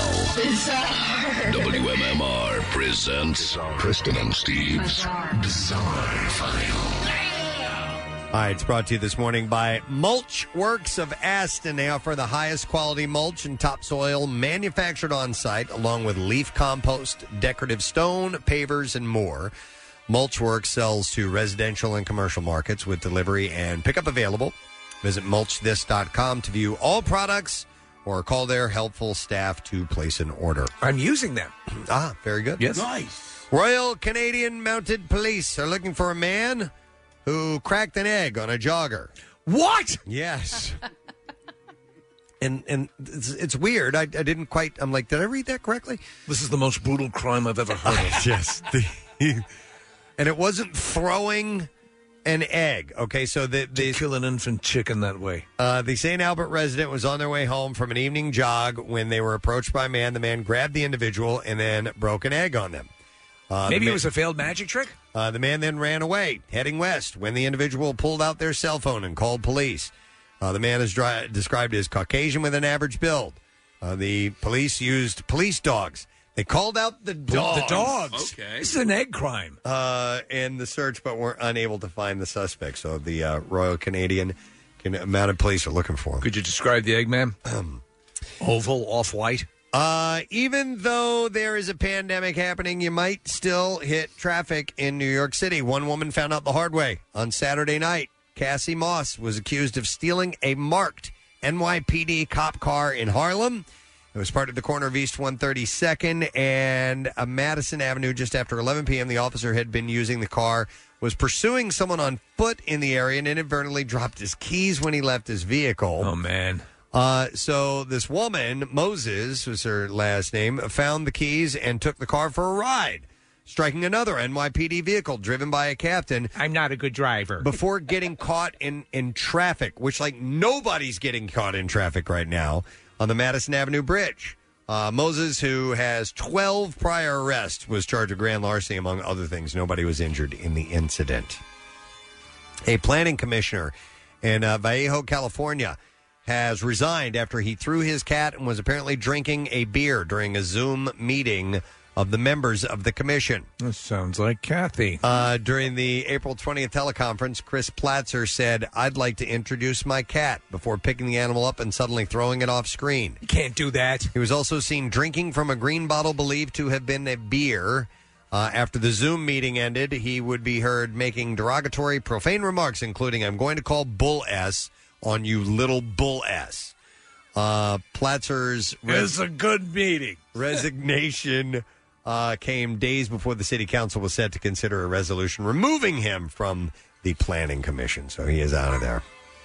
WMMR presents Kristen and Steve's Bizarre File. All right, it's brought to you this morning by Mulch Works of Aston. They offer the highest quality mulch and topsoil manufactured on site, along with leaf compost, decorative stone, pavers, and more. Mulch Works sells to residential and commercial markets with delivery and pickup available. Visit mulchthis.com to view all products or call their helpful staff to place an order. I'm using them. Very good. Yes. Nice. Royal Canadian Mounted Police are looking for a man who cracked an egg on a jogger. What? Yes. And it's weird. I didn't quite. I'm like, did I read that correctly? This is the most brutal crime I've ever heard of. Yes. And it wasn't throwing an egg. Okay, so they kill an infant chicken that way. The St. Albert resident was on their way home from an evening jog when they were approached by a man. The man grabbed the individual and then broke an egg on them. Maybe it was a failed magic trick? The man then ran away, heading west, when the individual pulled out their cell phone and called police. The man is described as Caucasian with an average build. The police used police dogs. They called out the dogs. The dogs. Okay. This is an egg crime. In the search, but were unable to find the suspect. So the Royal Canadian Mounted Police are looking for him. Could you describe the egg, ma'am? Oval, off-white? Even though there is a pandemic happening, you might still hit traffic in New York City. One woman found out the hard way on Saturday night. Cassie Moss was accused of stealing a marked NYPD cop car in Harlem It was parked at the corner of East 132nd and Madison Avenue just after 11 p.m. The officer had been using the car, was pursuing someone on foot in the area, and inadvertently dropped his keys when he left his vehicle. Oh, man. So this woman, Moses was her last name, found the keys and took the car for a ride, striking another NYPD vehicle driven by a captain. I'm not a good driver. Before getting caught in traffic, which, like, nobody's getting caught in traffic right now on the Madison Avenue Bridge. Moses, who has 12 prior arrests, was charged with grand larceny, among other things. Nobody was injured in the incident. A planning commissioner in Vallejo, California, has resigned after he threw his cat and was apparently drinking a beer during a Zoom meeting of the members of the commission. That sounds like Kathy. During the April 20th teleconference, Chris Platzer said, "I'd like to introduce my cat," before picking the animal up and suddenly throwing it off screen. You can't do that. He was also seen drinking from a green bottle believed to have been a beer. After the Zoom meeting ended, he would be heard making derogatory, profane remarks, including, "I'm going to call Bull S on you, little Bull S." Platzer's It's a good meeting. Resignation came days before the city council was set to consider a resolution removing him from the planning commission. So he is out of there.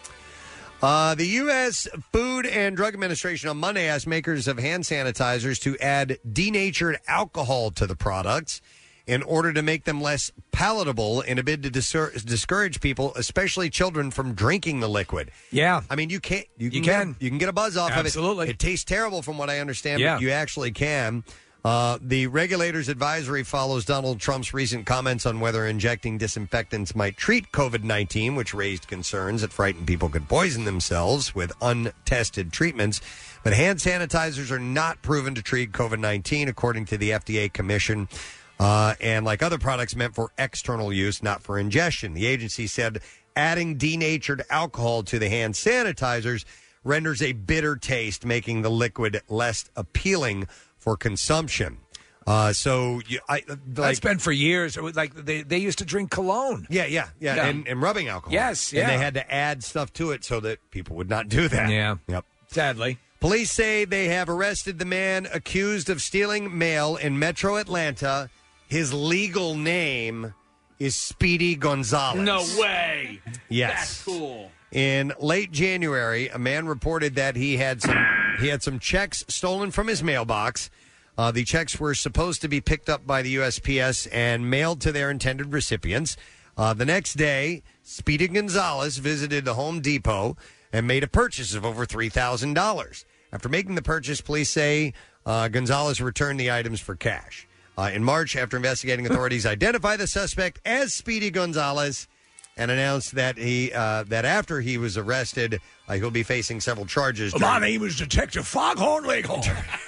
The U.S. Food and Drug Administration on Monday asked makers of hand sanitizers to add denatured alcohol to the products in order to make them less palatable in a bid to discourage people, especially children, from drinking the liquid. Yeah. I mean, you can get a buzz off Absolutely. of it. It tastes terrible from what I understand, Yeah. but you actually can. The regulator's advisory follows Donald Trump's recent comments on whether injecting disinfectants might treat COVID-19, which raised concerns that frightened people could poison themselves with untested treatments. But hand sanitizers are not proven to treat COVID-19, according to the FDA Commission. And like other products meant for external use, not for ingestion. The agency said adding denatured alcohol to the hand sanitizers renders a bitter taste, making the liquid less appealing for consumption. That's been for years. It was like they used to drink cologne. Yeah. And rubbing alcohol. Yes, And they had to add stuff to it so that people would not do that. Yeah. Yep. Sadly. Police say they have arrested the man accused of stealing mail in Metro Atlanta. His legal name is Speedy Gonzalez. No way. Yes. That's cool. In late January, a man reported that he had some checks stolen from his mailbox. The checks were supposed to be picked up by the USPS and mailed to their intended recipients. The next day, Speedy Gonzalez visited the Home Depot and made a purchase of over $3,000. After making the purchase, police say Gonzalez returned the items for cash. In March, after investigating, authorities identified the suspect as Speedy Gonzalez and announced that that after he was arrested, he'll be facing several charges. My name is Detective Foghorn Leghorn.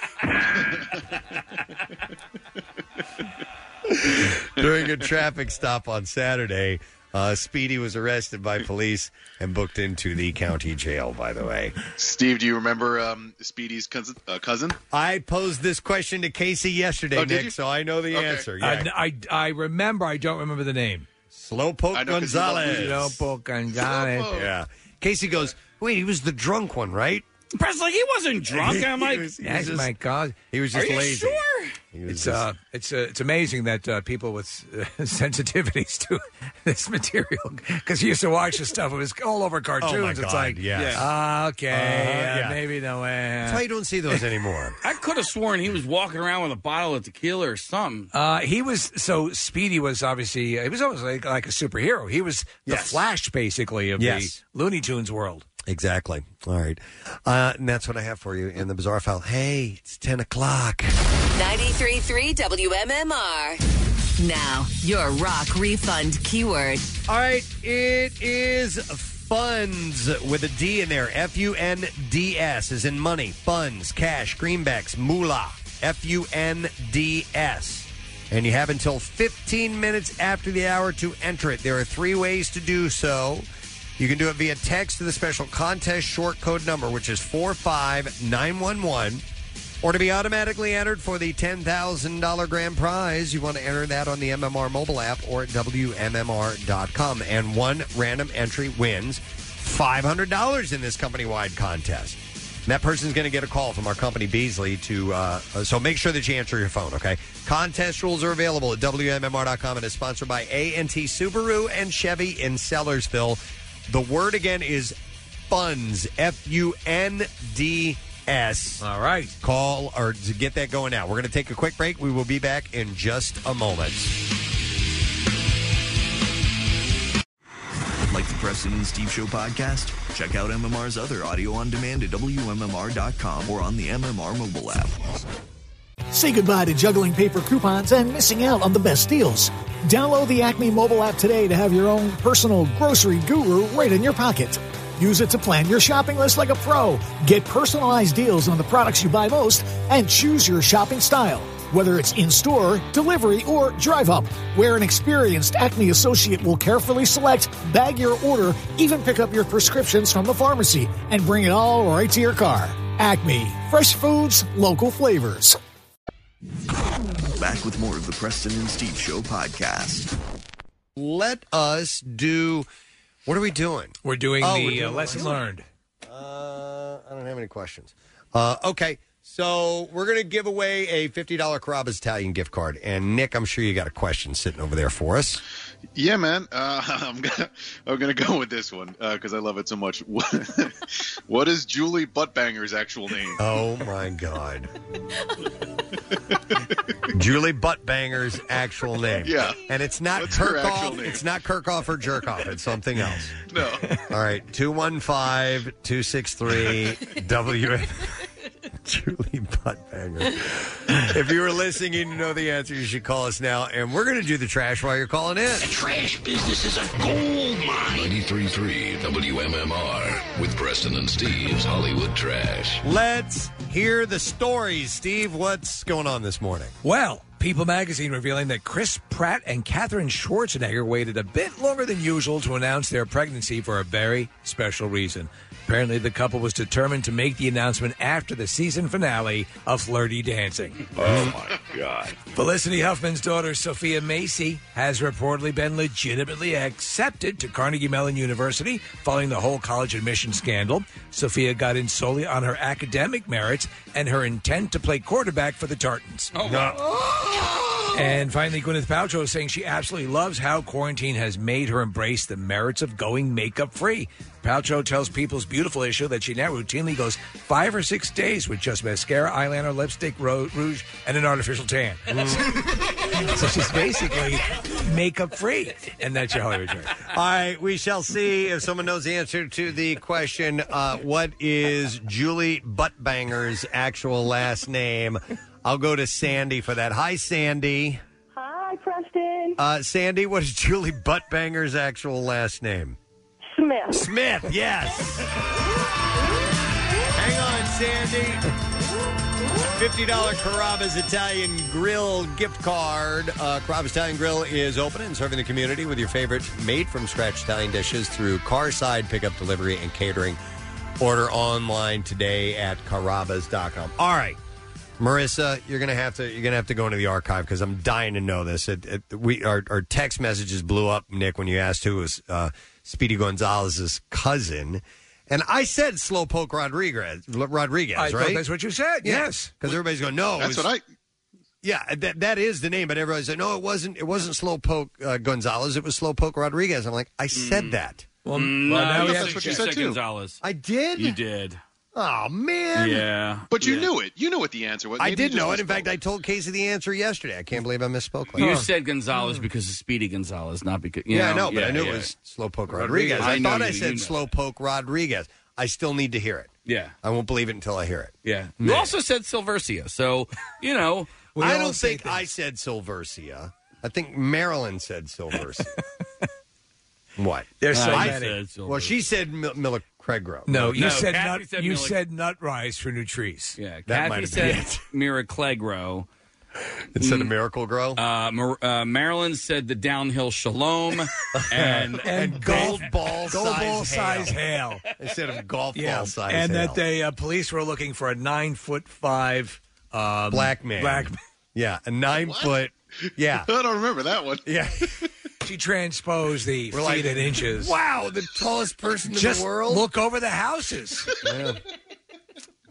During a traffic stop on Saturday, Speedy was arrested by police and booked into the county jail, by the way. Steve, do you remember Speedy's cousin? I posed this question to Casey yesterday, Oh, did Nick, you? so I know the Okay. answer. Yeah. I remember. I don't remember the name. Slowpoke Gonzalez. Slowpoke Gonzalez. Yeah. Casey goes, wait, he was the drunk one, right? Presley, he wasn't drunk. I'm like, That's my God. He was just are you lazy. sure? He was It's amazing that people with sensitivities to this material, because you used to watch this stuff. It was all over cartoons. Oh, my It's God, like, yes. Yeah. maybe no way. That's why you don't see those anymore. I could have sworn he was walking around with a bottle of tequila or something. He was Speedy was obviously he was almost like a superhero. He was the Flash basically of the Looney Tunes world. Exactly. All right. And that's what I have for you in the Bizarre File. Hey, it's 10 o'clock. 93.3 WMMR. Now, your rock refund keyword. All right. It is funds with a D in there. F-U-N-D-S as in money. Funds, cash, greenbacks, moolah. F-U-N-D-S. And you have until 15 minutes after the hour to enter it. There are 3 ways to do so. You can do it via text to the special contest short code number, which is 45911. Or to be automatically entered for the $10,000 grand prize, you want to enter that on the MMR mobile app or at WMMR.com. And one random entry wins $500 in this company-wide contest. And that person's going to get a call from our company, Beasley, so make sure that you answer your phone, okay? Contest rules are available at WMMR.com and is sponsored by A&T Subaru and Chevy in Sellersville. The word again is funds, Funds. All right. Call or to get that going now. We're going to take a quick break. We will be back in just a moment. Like the Preston and Steve Show podcast? Check out MMR's other audio on demand at WMMR.com or on the MMR mobile app. Say goodbye to juggling paper coupons and missing out on the best deals. Download the Acme mobile app today to have your own personal grocery guru right in your pocket. Use it to plan your shopping list like a pro. Get personalized deals on the products you buy most and choose your shopping style. Whether it's in-store, delivery, or drive-up, where an experienced Acme associate will carefully select, bag your order, even pick up your prescriptions from the pharmacy, and bring it all right to your car. Acme. Fresh foods, local flavors. Back with more of the Preston and Steve Show podcast. Let us do... What are we doing? We're doing we're the doing lesson learned. I don't have any questions. Okay, so we're going to give away a $50 Carrabba's Italian gift card. And, Nick, I'm sure you got a question sitting over there for us. Yeah, man. I'm gonna go with this one because I love it so much. What is Julie Buttbanger's actual name? Oh my God. Julie Buttbanger's actual name. Yeah. And it's not What's her actual Kirkhoff. name? It's not Kirkhoff or Jerkoff. It's something else. No. All right. 215-263-WM. Julie Buttbanger. If you were listening and you know the answer, you should call us now. And we're going to do the trash while you're calling in. The trash business is a gold mine. 93.3 WMMR with Preston and Steve's Hollywood Trash. Let's hear the stories. Steve, what's going on this morning? Well, People magazine revealing that Chris Pratt and Katherine Schwarzenegger waited a bit longer than usual to announce their pregnancy for a very special reason. Apparently, the couple was determined to make the announcement after the season finale of Flirty Dancing. Oh, my God. Felicity Huffman's daughter, Sophia Macy, has reportedly been legitimately accepted to Carnegie Mellon University following the whole college admission scandal. Sophia got in solely on her academic merits and her intent to play quarterback for the Tartans. And finally, Gwyneth Paltrow is saying she absolutely loves how quarantine has made her embrace the merits of going makeup-free. Paltrow tells People's Beautiful issue that she now routinely goes 5 or 6 days with just mascara, eyeliner, lipstick, rouge, and an artificial tan. So she's basically makeup-free. And that's your Hollywood Trash. All right, we shall see if someone knows the answer to the question, what is Julie Buttbanger's actual last name? I'll go to Sandy for that. Hi, Sandy. Hi, Preston. Sandy, what is Julie Buttbanger's actual last name? Smith. Smith, yes. Hang on, Sandy. $50 Carrabba's Italian Grill gift card. Carrabba's Italian Grill is open and serving the community with your favorite made-from-scratch Italian dishes through carside pickup, delivery, and catering. Order online today at Carrabba's.com. All right. Marissa, you're gonna have to go into the archive because I'm dying to know this. Our text messages blew up, Nick, when you asked who was Speedy Gonzalez's cousin, and I said Slowpoke Rodriguez, I right? thought that's what you said. Yes, because everybody's going, no, That's what I. Yeah, that is the name, but everybody said no, it wasn't. It wasn't Slowpoke Gonzalez. It was Slowpoke Rodriguez. I'm like, I said that. Well, now no, that's what you said too. Gonzalez. I did. You did. Oh, man. Yeah. But you knew it. You knew what the answer was. I Maybe did you just know it. In misspoke. fact, I told Casey the answer yesterday. I can't believe I misspoke. Like You that. said Gonzalez because of Speedy Gonzalez, not because. I know, but I knew it was Slowpoke Rodriguez. I thought I said Slowpoke Rodriguez. I still need to hear it. Yeah. I won't believe it until I hear it. Yeah. You also said Silversio, so, you know. I don't think I said Silversia. I think Marilyn said Silversia. What? There's so I many. said well, she said Miller Craiggrove. No, you said Kathy nut. said You Miller- said Nutrise for Nutrice. Yeah, That might Kathy have been said Mira Clegro. Instead of Miracle Grow? Marilyn said the Downhill Shalom and golf ball size hail instead of golf yeah. ball size and hail. that the police were looking for a 9'5" black man. Yeah, a 9 foot. Yeah, I don't remember that one. Yeah. She transposed the We're feet like, and inches. Wow, the tallest person in Just the world. look over the houses. Yeah.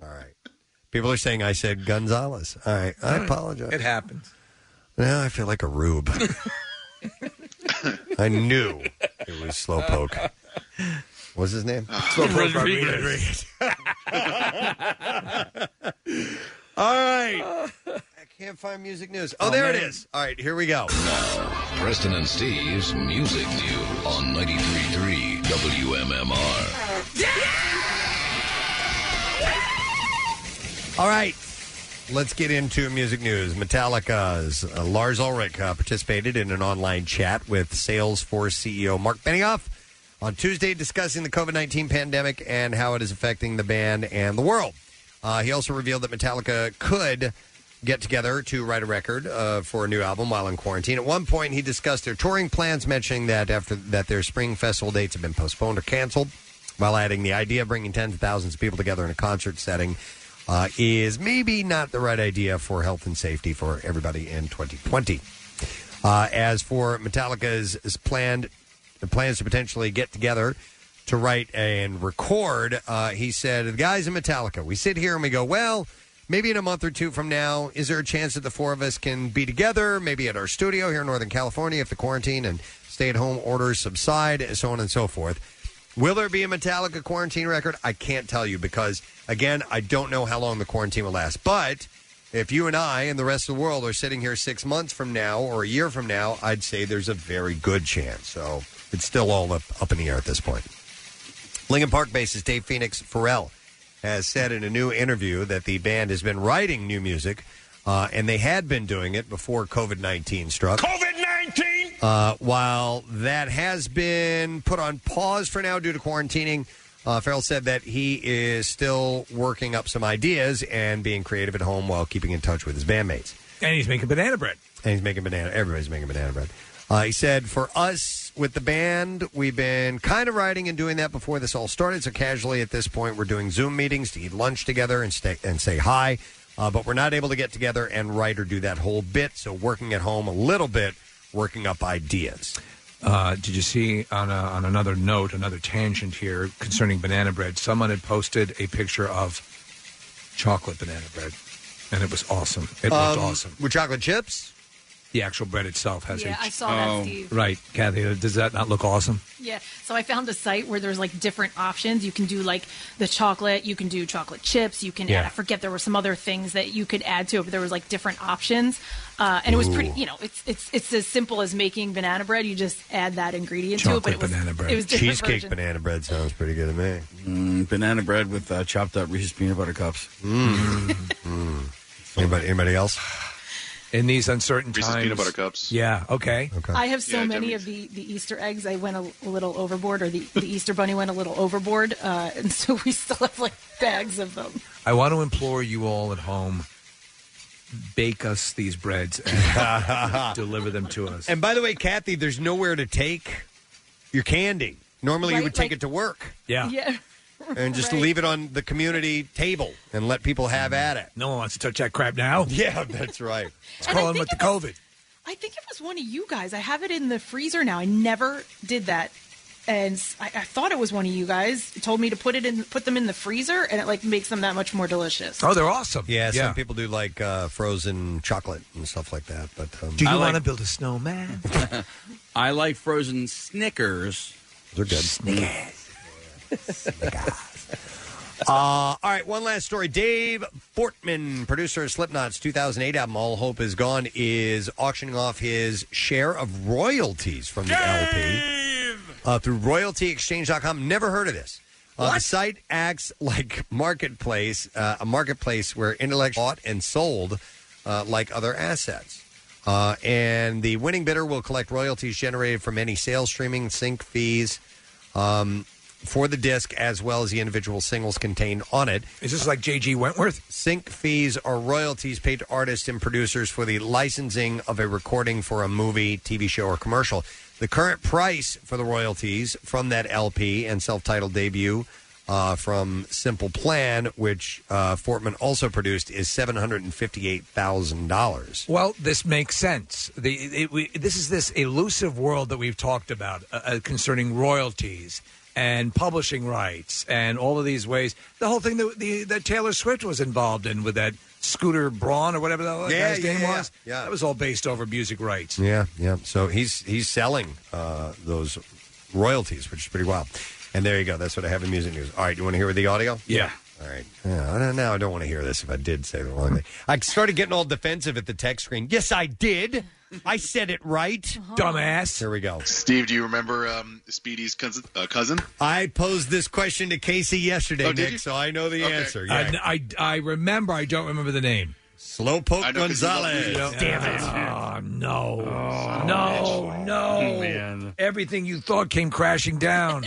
People are saying I said Gonzalez. All right, I apologize. It happens. Now I feel like a rube. I knew it was Slowpoke. What's his name? Slowpoke Rodriguez. All right. I can't find music news. Oh, there it is. All right, here we go. Now, Preston and Steve's Music News on 93.3 WMMR. All right. Let's get into music news. Metallica's Lars Ulrich participated in an online chat with Salesforce CEO Mark Benioff on Tuesday discussing the COVID-19 pandemic and how it is affecting the band and the world. He also revealed that Metallica could get together to write a record for a new album while in quarantine. At one point, he discussed their touring plans, mentioning that their spring festival dates have been postponed or canceled, while adding the idea of bringing tens of thousands of people together in a concert setting is maybe not the right idea for health and safety for everybody in 2020. As for Metallica's plans to potentially get together to write and record, he said, the guys in Metallica, we sit here and we go, well, maybe in a month or two from now, is there a chance that the four of us can be together, maybe at our studio here in Northern California if the quarantine and stay-at-home orders subside, and so on and so forth. Will there be a Metallica quarantine record? I can't tell you because, again, I don't know how long the quarantine will last. But if you and I and the rest of the world are sitting here 6 months from now or a year from now, I'd say there's a very good chance. So it's still all up in the air at this point. Linkin Park bassist Dave Phoenix Farrell has said in a new interview that the band has been writing new music, and they had been doing it before COVID-19 struck. While that has been put on pause for now due to quarantining, Farrell said that he is still working up some ideas and being creative at home while keeping in touch with his bandmates. And he's making banana bread. Everybody's making banana bread. He said, for us with the band, we've been kind of writing and doing that before this all started. So casually at this point, we're doing Zoom meetings to eat lunch together and say hi. But we're not able to get together and write or do that whole bit. So working at home a little bit, working up ideas. Did you see on another note, another tangent here concerning banana bread? Someone had posted a picture of chocolate banana bread, and it was awesome. It looked awesome. With chocolate chips? The actual bread itself has I saw that, Steve. Right, Kathy, does that not look awesome? Yeah, so I found a site where there's like different options. You can do like the chocolate, you can do chocolate chips, you can add, I forget, there were some other things that you could add to it, but there was like different options. And it was pretty, it's as simple as making banana bread. You just add that ingredient to it. But it was banana bread. It was different Cheesecake version. banana bread sounds pretty good to me. Banana bread with chopped up Reese's peanut butter cups. Anybody else? In these uncertain Reese's times. peanut butter cups. Yeah, okay. I have so many of the Easter eggs. I went a little overboard, or the Easter bunny went a little overboard. And so we still have like bags of them. I want to implore you all at home, bake us these breads and deliver them to us. And by the way, Kathy, there's nowhere to take your candy. Normally you would take it to work. Yeah. And just leave it on the community table and let people have at it. No one wants to touch that crap now. Yeah, that's right. Let's call him with the COVID. I think it was one of you guys. I have it in the freezer now. I never did that. And I thought it was one of you guys. It told me to put them in the freezer, and it like makes them that much more delicious. Oh, they're awesome. Yeah, some people do like frozen chocolate and stuff like that. But do you want to build a snowman? I like frozen Snickers. They're good. Snickers. All right, one last story. Dave Fortman, producer of Slipknot's 2008 album All Hope Is Gone, is auctioning off his share of royalties from the LP through royaltyexchange.com. Never heard of this. The site acts like a marketplace where intellect bought and sold like other assets. And the winning bidder will collect royalties generated from any sales, streaming, sync fees, for the disc, as well as the individual singles contained on it. Is this like J.G. Wentworth? Sync fees are royalties paid to artists and producers for the licensing of a recording for a movie, TV show, or commercial. The current price for the royalties from that LP and self-titled debut from Simple Plan, which Fortman also produced, is $758,000. Well, this makes sense. This is this elusive world that we've talked about concerning royalties and publishing rights and all of these ways. The whole thing that Taylor Swift was involved in with that Scooter Braun or whatever that guy's name was. Yeah. That was all based over music rights. Yeah. So he's selling those royalties, which is pretty wild. And there you go. That's what I have in music news. All right, you want to hear the audio? Yeah. All right. Now I don't want to hear this if I did say the wrong thing. I started getting all defensive at the text screen. Yes, I did. I said it right. Dumbass. Here we go. Steve, do you remember Speedy's cousin? I posed this question to Casey yesterday, Oh, did Nick, you? so I know the Okay. answer. Yeah. I remember. I don't remember the name. Slowpoke Gonzalez. Damn it. Oh, no. No. Man. Everything you thought came crashing down.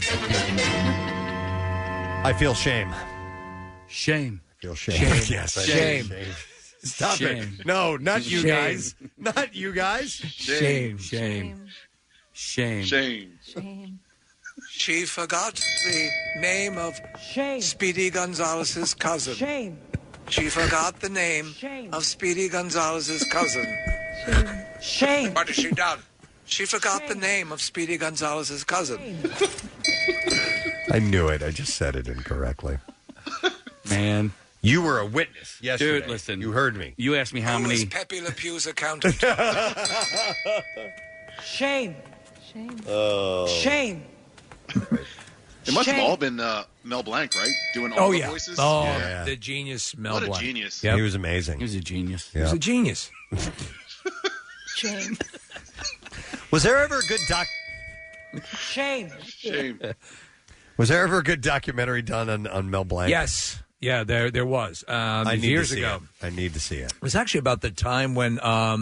I feel shame. Shame. I feel shame. Shame. Yes. I Shame. feel shame. Stop Shame. it. No, not you Shame. guys. Not you guys. Shame. She forgot the name of Speedy Gonzalez's cousin. Shame. She forgot the name of Speedy Gonzalez's cousin. Shame. What has she done? She forgot the name of Speedy Gonzalez's cousin. I knew it. I just said it incorrectly. Man. You were a witness yesterday. Dude, listen. You heard me. You asked me how Who many. is Pepe Le Pew's accountant? Shame. Oh. Shame. It must have Shame. all been Mel Blanc, right? Doing all the voices. Oh, Yeah. the genius Mel What a Blanc. genius. Yep. He was amazing. He was a genius. He was a genius. Shame. Was there ever a good Shame. Shame. Was there ever a good documentary done on Mel Blanc? Yes. Yeah, there was. I need years to see ago. it. I need to see it. It was actually about the time when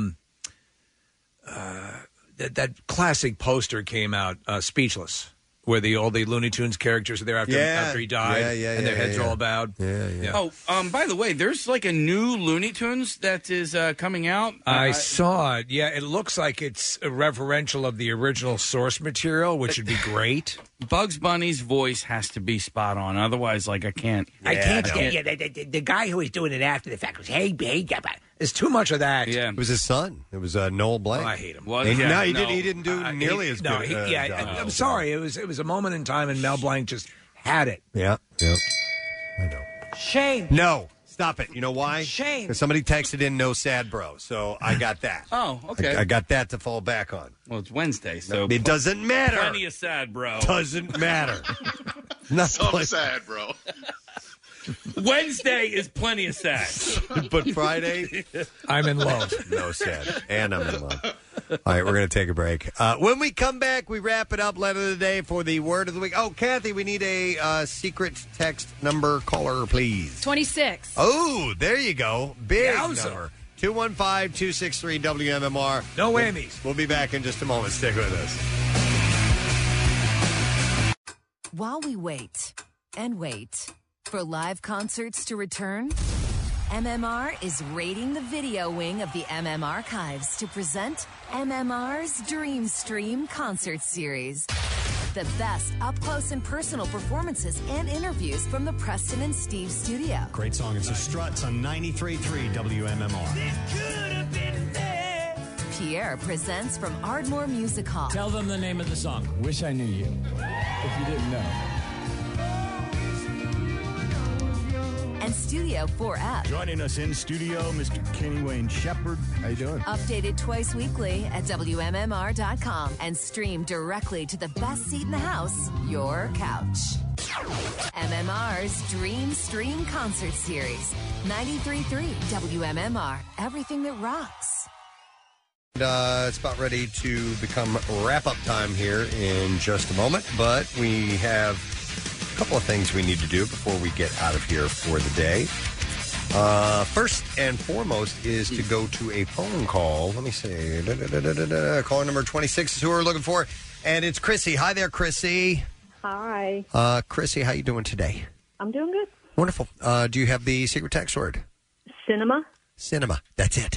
that classic poster came out, Speechless, where all the Looney Tunes characters are there after he died, and their heads are all bowed. Yeah. Oh, by the way, there's like a new Looney Tunes that is coming out. I saw it. Yeah, it looks like it's a referential of the original source material, which would be great. Bugs Bunny's voice has to be spot on, otherwise, like I can't. I can't stand the guy who was doing it after the fact was hey. There's too much of that. Yeah, It was his son. It was Noel Blanc. I hate him. And he didn't do nearly as good. I'm sorry. It was a moment in time, and Mel Blanc just had it. Yeah. I know. Shame. No. Stop it. You know why? Shame. Because somebody texted in no sad bro, so I got that. Oh, okay. I got that to fall back on. Well, it's Wednesday, so It doesn't matter. plenty of sad, bro. Doesn't matter. Not So sad, bro. Wednesday is plenty of sad. But Friday, I'm in love. no sad. And I'm in love. All right, we're going to take a break. When we come back, we wrap it up. Letter of the day for the word of the week. Oh, Kathy, we need a secret text number caller, please. 26. Oh, there you go. Big Yowza. number. 215-263-WMMR. No whammies. We'll be back in just a moment. Stick with us. While we wait and wait for live concerts to return, MMR is raiding the video wing of the MM Archives to present MMR's Dream Stream Concert Series. The best up-close and personal performances and interviews from the Preston and Steve studio. Great song. It's the Struts on 93.3 WMMR. Pierre presents from Ardmore Music Hall. Tell them the name of the song. Wish I Knew You. If you didn't know. And Studio 4F. Joining us in studio, Mr. Kenny Wayne Shepherd. How you doing? Updated twice weekly at WMMR.com and stream directly to the best seat in the house, your couch. MMR's Dream Stream Concert Series. 93.3 WMMR. Everything that rocks. It's about ready to become wrap-up time here in just a moment, but we have a couple of things we need to do before we get out of here for the day. First and foremost is to go to a phone call. Let me see. Caller number 26 is who we're looking for, and it's Chrissy. Hi there, Chrissy. Hi. Chrissy, how you doing today? I'm doing good. Wonderful. Do you have the secret text word? Cinema. Cinema. That's it.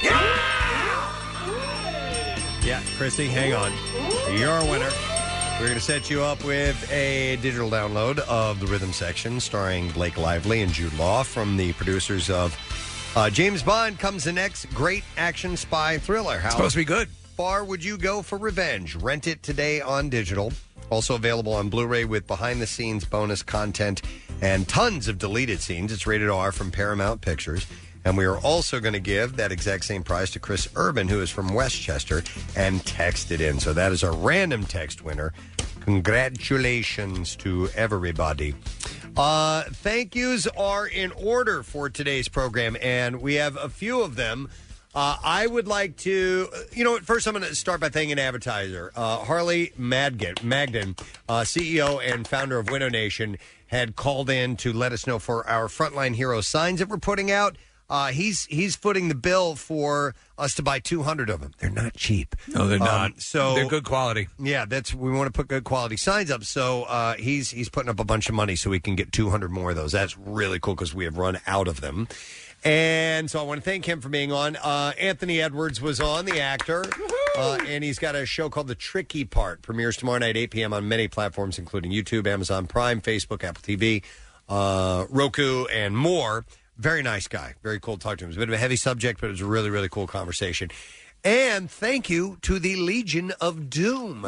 Yeah, Chrissy, hang on. You're a winner. We're going to set you up with a digital download of The Rhythm Section starring Blake Lively and Jude Law from the producers of James Bond Comes the Next Great Action Spy Thriller. How It's supposed to be good. far would you go for revenge? Rent it today on digital. Also available on Blu-ray with behind-the-scenes bonus content and tons of deleted scenes. It's rated R from Paramount Pictures. And we are also going to give that exact same prize to Chris Urban, who is from Westchester, and texted in. So that is our random text winner. Congratulations to everybody. Thank yous are in order for today's program, and we have a few of them. I would like to, first I'm going to start by thanking an advertiser. Harley Magden, CEO and founder of Window Nation, had called in to let us know for our Frontline Hero signs that we're putting out. He's footing the bill for us to buy 200 of them. They're not cheap. No, they're not. So they're good quality. Yeah, we want to put good quality signs up. So he's putting up a bunch of money so we can get 200 more of those. That's really cool because we have run out of them. And so I want to thank him for being on. Anthony Edwards was on, the actor, and he's got a show called The Tricky Part. Premieres tomorrow night, 8 p.m. on many platforms, including YouTube, Amazon Prime, Facebook, Apple TV, Roku, and more. Very nice guy. Very cool to talk to him. It's a bit of a heavy subject, but it was a really, really cool conversation. And thank you to the Legion of Doom.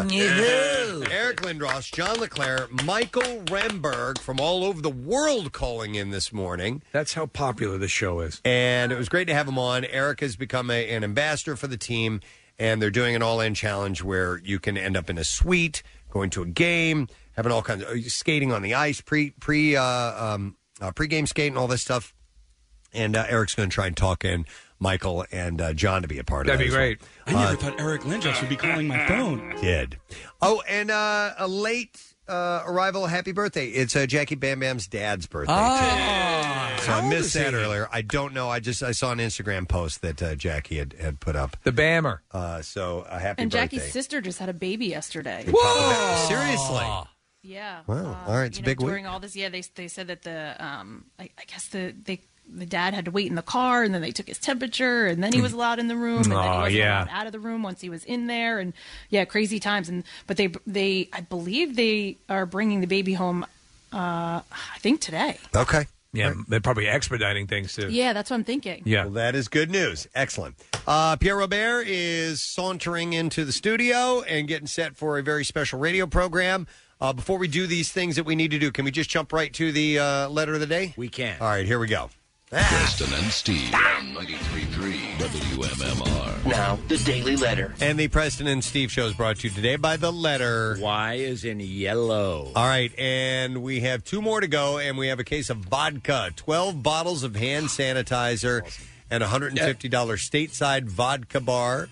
Eric Lindros, John LeClaire, Michael Remberg from all over the world calling in this morning. That's how popular the show is. And it was great to have him on. Eric has become an ambassador for the team, and they're doing an all-in challenge where you can end up in a suite, going to a game, having all kinds of skating on the ice, pre-game skating, all this stuff. And Eric's going to try and talk in Michael and John to be a part of that. That'd be great. I never thought Eric Lindros would be calling my phone. Did. Oh, and a late arrival. Happy birthday. It's Jackie Bam Bam's dad's birthday, too. So I missed that earlier. I don't know. I saw an Instagram post that Jackie had put up. The Bammer. So a happy And birthday. Jackie's sister just had a baby yesterday. Whoa! Seriously? Yeah. Wow. All right. It's a big week. During all this, they said that I guess the dad had to wait in the car, and then they took his temperature, and then he was allowed in the room, and then he wasn't allowed out of the room once he was in there, and crazy times. But they I believe they are bringing the baby home. I think today. Okay. Yeah, they're probably expediting things too. Yeah, that's what I'm thinking. Yeah, well, that is good news. Excellent. Pierre Robert is sauntering into the studio and getting set for a very special radio program. Before we do these things that we need to do, can we just jump right to the letter of the day? We can. All right, here we go. Preston and Steve on 93.3 WMMR. Now, the Daily Letter. And the Preston and Steve show is brought to you today by the letter Y is in yellow. All right, and we have 2 more to go, and we have a case of vodka, 12 bottles of hand sanitizer, and $150 stateside vodka bar,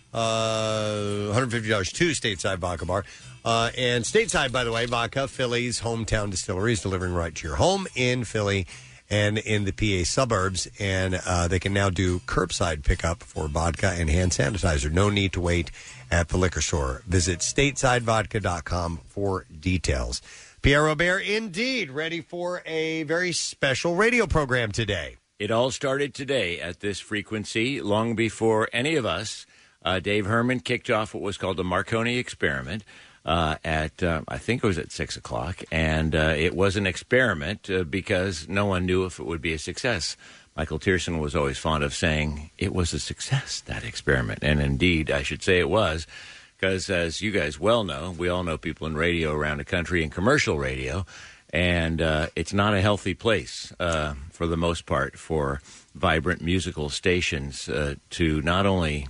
$150 to stateside vodka bar. And stateside, by the way, vodka, Philly's hometown distilleries, delivering right to your home in Philly and in the PA suburbs. And they can now do curbside pickup for vodka and hand sanitizer. No need to wait at the liquor store. Visit statesidevodka.com for details. Pierre Robert, indeed, ready for a very special radio program today. It all started today at this frequency, long before any of us. Dave Herman kicked off what was called the Marconi experiment. I think it was at 6 o'clock, and it was an experiment because no one knew if it would be a success. Michael Tierson was always fond of saying it was a success, that experiment, and indeed, I should say it was, because as you guys well know, we all know people in radio around the country and commercial radio, and it's not a healthy place for the most part for vibrant musical stations to not only,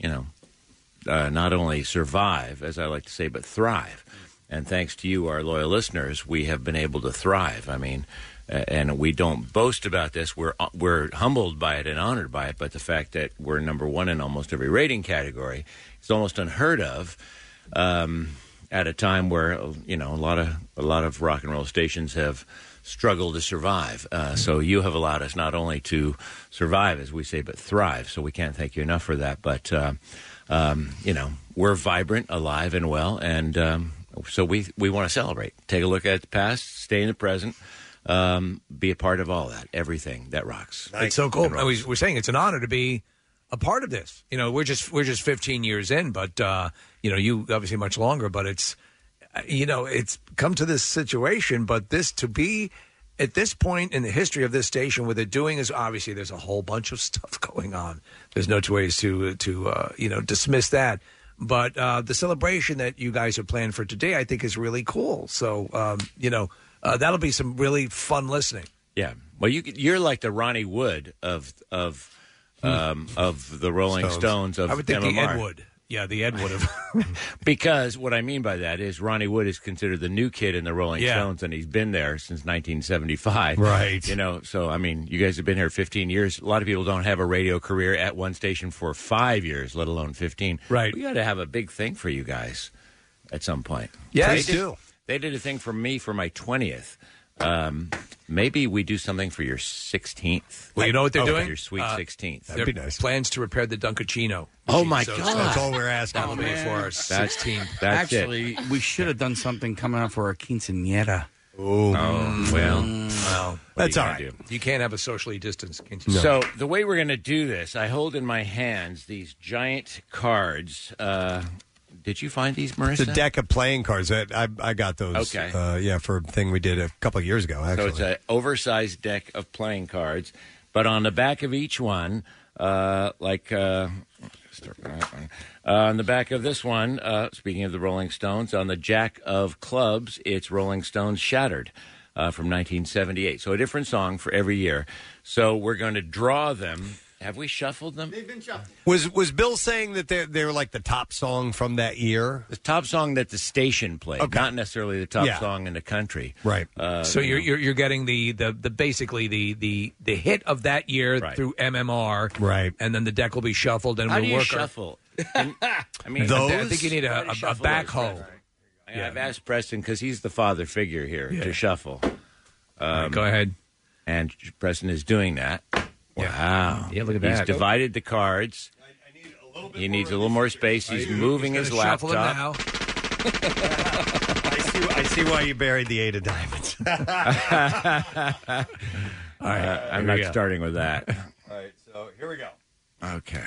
not only survive, as I like to say, but thrive. And thanks to you, our loyal listeners, we have been able to thrive. I mean, and we don't boast about this. We're humbled by it and honored by it. But the fact that we're number one in almost every rating category is almost unheard of. At a time where a lot of rock and roll stations have struggled to survive. So you have allowed us not only to survive, as we say, but thrive. So we can't thank you enough for that. But we're vibrant, alive, and well, and so we want to celebrate. Take a look at the past, stay in the present, be a part of all that, everything that rocks. It's so cool. We're saying it's an honor to be a part of this. We're just 15 years in, but you obviously much longer. But it's come to this situation. But this to be at this point in the history of this station, with it doing is obviously there's a whole bunch of stuff going on. There's no two ways to dismiss that. But the celebration that you guys are planning for today, I think, is really cool. So, that'll be some really fun listening. Yeah. Well, you're like the Ronnie Wood of the Rolling Stones of I would think MMR. the Ed Wood. Yeah, the Ed Wood of. Because what I mean by that is Ronnie Wood is considered the new kid in the Rolling Stones, and he's been there since 1975. Right. So, I mean, you guys have been here 15 years. A lot of people don't have a radio career at one station for 5 years, let alone 15. Right. We got to have a big thing for you guys at some point. Yes, they do. They did a thing for me for my 20th. Maybe we do something for your 16th. Well, you know what they're doing? Your sweet 16th. That'd be nice. Plans to repair the Dunkachino. Oh, my So God. That's all we're asking. That'll be for our 16th. That's Actually, we should have done something coming up for our quinceañera. Well, That's all gonna right. do? You can't have a socially distanced quinceañera. So the way we're going to do this, I hold in my hands these giant cards. Did you find these, Marissa? It's a deck of playing cards. I got those. Okay. For a thing we did a couple of years ago, actually. So it's an oversized deck of playing cards, but on the back of each one, start with that one. On the back of this one, speaking of the Rolling Stones, on the Jack of Clubs, it's Rolling Stones Shattered from 1978. So a different song for every year. So we're going to draw them. Have we shuffled them? They've been shuffled. Was Bill saying that they're like the top song from that year? The top song that the station played, not necessarily the top song in the country. Right. So you're getting the basically the hit of that year through MMR, right? And then the deck will be shuffled, and How we'll do you work. shuffle? I mean, I think you need a backhoe. I've asked Preston because he's the father figure here to shuffle. Go ahead. And Preston is doing that. Wow. Yeah, look at He's that. divided the cards. He needs a little more space. He's moving his Shuffle them laptop. I see why you buried the 8 of diamonds. All right. I'm not starting with that. All right, so here we go. Okay.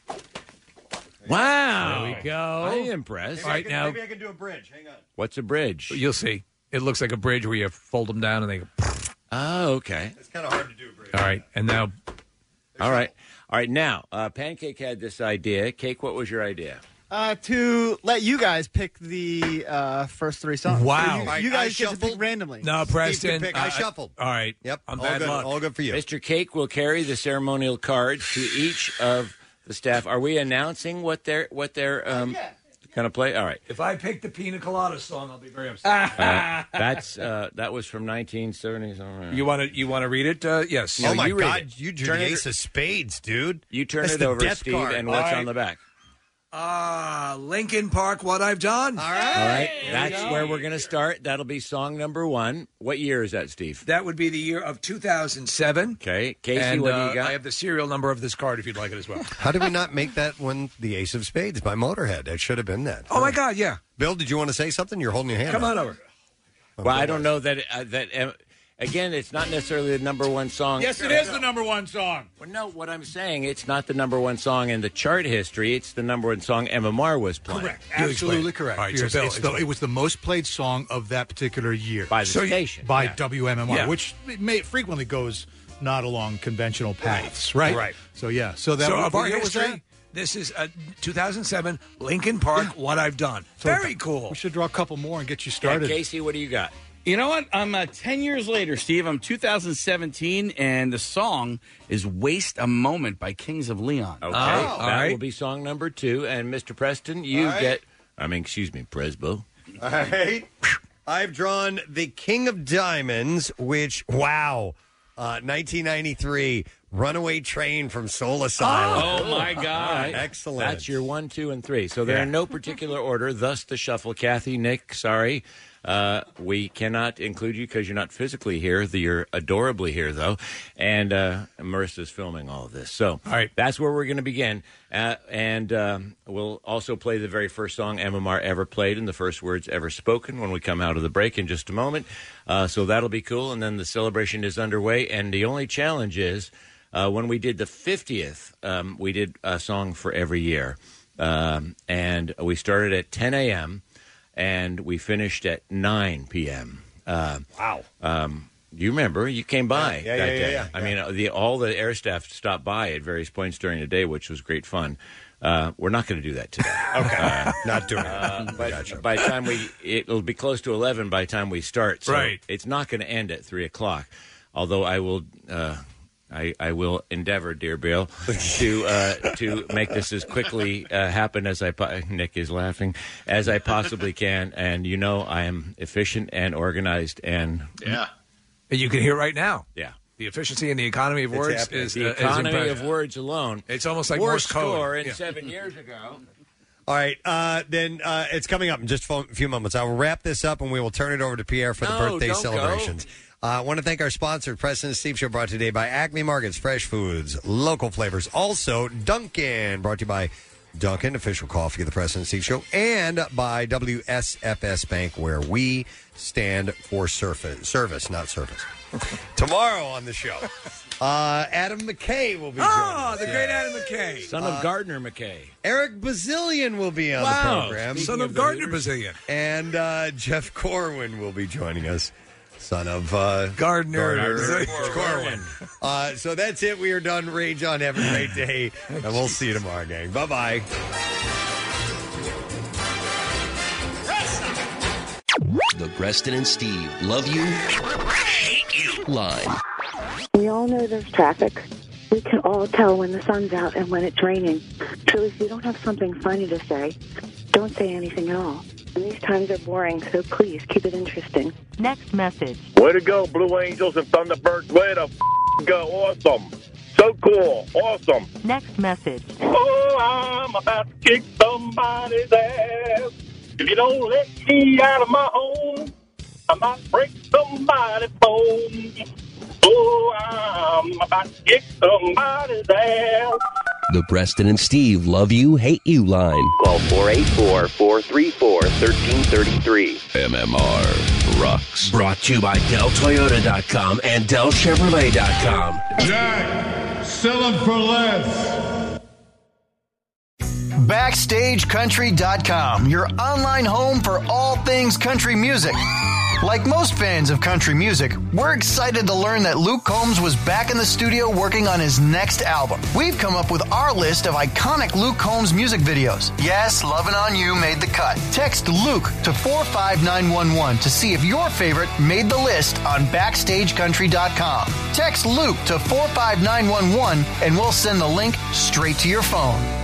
Wow. There we go. I'm impressed. All right, now Maybe I can do a bridge. Hang on. What's a bridge? you'll see. It looks like a bridge where you fold them down and they go. Oh, okay. It's kind of hard to do a bridge. All right, and now. All right. Now, Pancake had this idea. Cake, what was your idea? To let you guys pick the first three songs. Wow. So you guys get to pick randomly. No, Preston. I shuffled. All right. Yep. I'm all bad good. luck. All good for you. Mr. Cake will carry the ceremonial cards to each of the staff. Are we announcing what they're going to play? All right. If I pick the Pina Colada song, I'll be very upset. That was from 1970s. You want to read it? Yes. Oh my you read God! it. You drew Turn the it- Ace of Spades, dude. You turn That's it the over, death Steve, card. and what's All right. on the back? Lincoln Park, What I've Done. All All right. right. That's where we're going to start. That'll be song number 1. What year is that, Steve? That would be the year of 2007. Okay. Casey, And what do you got? I have the serial number of this card if you'd like it as well. How did we not make that one the Ace of Spades by Motorhead? That should have been that. Oh, my God, yeah. Bill, did you want to say something? You're holding your hand Come up. on over. Well, I don't know that again, it's not necessarily the number 1 song. Yes, it is the number 1 song. Well, no, what I'm saying, it's not the number 1 song in the chart history. It's the number 1 song MMR was playing. Correct. Absolutely correct. All right, so Because Bill, it was the most played song of that particular year. By the station. By Yeah. WMMR, Yeah. which frequently goes not along conventional paths, right? Right. So, yeah. So, that So what of our year was history, that? this is 2007 Lincoln Park, What I've Done. Very cool. We should draw a couple more and get you Yeah, started. Casey, what do you got? You know what? I'm 10 years later, Steve. I'm 2017, and the song is Waste a Moment by Kings of Leon. Okay. all that right. will be song number 2. And Mr. Preston, you All right. get, Presbo. All right. I've drawn the King of Diamonds, which, wow, 1993, Runaway Train from Soul Asylum. Oh, my God. Excellent. That's your 1, 2, and 3. So they're in no particular order, thus the shuffle. Kathy, Nick, sorry. We cannot include you because you're not physically here. You're adorably here, though. And Marissa's filming all of this. So All right. that's where we're going to begin. And we'll also play the very first song MMR ever played and the first words ever spoken when we come out of the break in just a moment. So that'll be cool. And then the celebration is underway. And the only challenge is when we did the 50th, we did a song for every year. And we started at 10 a.m., and we finished at 9 p.m. Wow. You remember? You came by Yeah, that yeah, day. yeah. I mean, all the air staff stopped by at various points during the day, which was great fun. We're not going to do that today. Okay, not doing it. But by the time it'll be close to 11 by the time we start. So Right. It's not going to end at 3 o'clock. Although I will, I will endeavor, dear Bill, to make this as quickly happen as Nick is laughing, as I possibly can. And I am efficient and organized and You can hear right now. Yeah. The efficiency and the economy of words happening. is The is economy impressive. of words alone. It's almost like Worst Morse code. score in Yeah. 7 years ago. All right, then it's coming up in just a few moments. I will wrap this up, and we will turn it over to Pierre for the birthday don't celebrations. I want to thank our sponsor, Preston and Steve Show, brought today by Acme Markets, fresh foods, local flavors. Also, Dunkin', brought to you by Dunkin', official coffee of the Preston and Steve Show, and by WSFS Bank, where we stand for service, not service. Tomorrow on the show, Adam McKay will be joining us. the great Adam McKay. Son of Gardner McKay. Eric Bazillion will be on Wow. the program. Son of Gardner Bazillion. And Jeff Corwin will be joining us. Son of Gardner Corwin. So that's it. We are done. Rage on. Have a great day. And we'll see you tomorrow, gang. Bye-bye. The Preston and Steve Love You, Hate You line. We all know there's traffic. We can all tell when the sun's out and when it's raining. So if you don't have something funny to say, don't say anything at all. And these times are boring, so please keep it interesting. Next message. Way to go, Blue Angels and Thunderbirds. Way to go. Awesome. So cool. Awesome. Next message. Oh, I'm about to kick somebody's ass. If you don't let me out of my home, I might break somebody's bone. Oh, I'm about to kick somebody's ass. The Preston and Steve Love You, Hate You line. Call 484-434-1333. MMR rocks. Brought to you by DellToyota.com and DellChevrolet.com. Jack, sell them for less. BackstageCountry.com, your online home for all things country music. Like most fans of country music, we're excited to learn that Luke Combs was back in the studio working on his next album. We've come up with our list of iconic Luke Combs music videos. Yes, Lovin' On You made the cut. Text Luke to 45911 to see if your favorite made the list on BackstageCountry.com. Text Luke to 45911 and we'll send the link straight to your phone.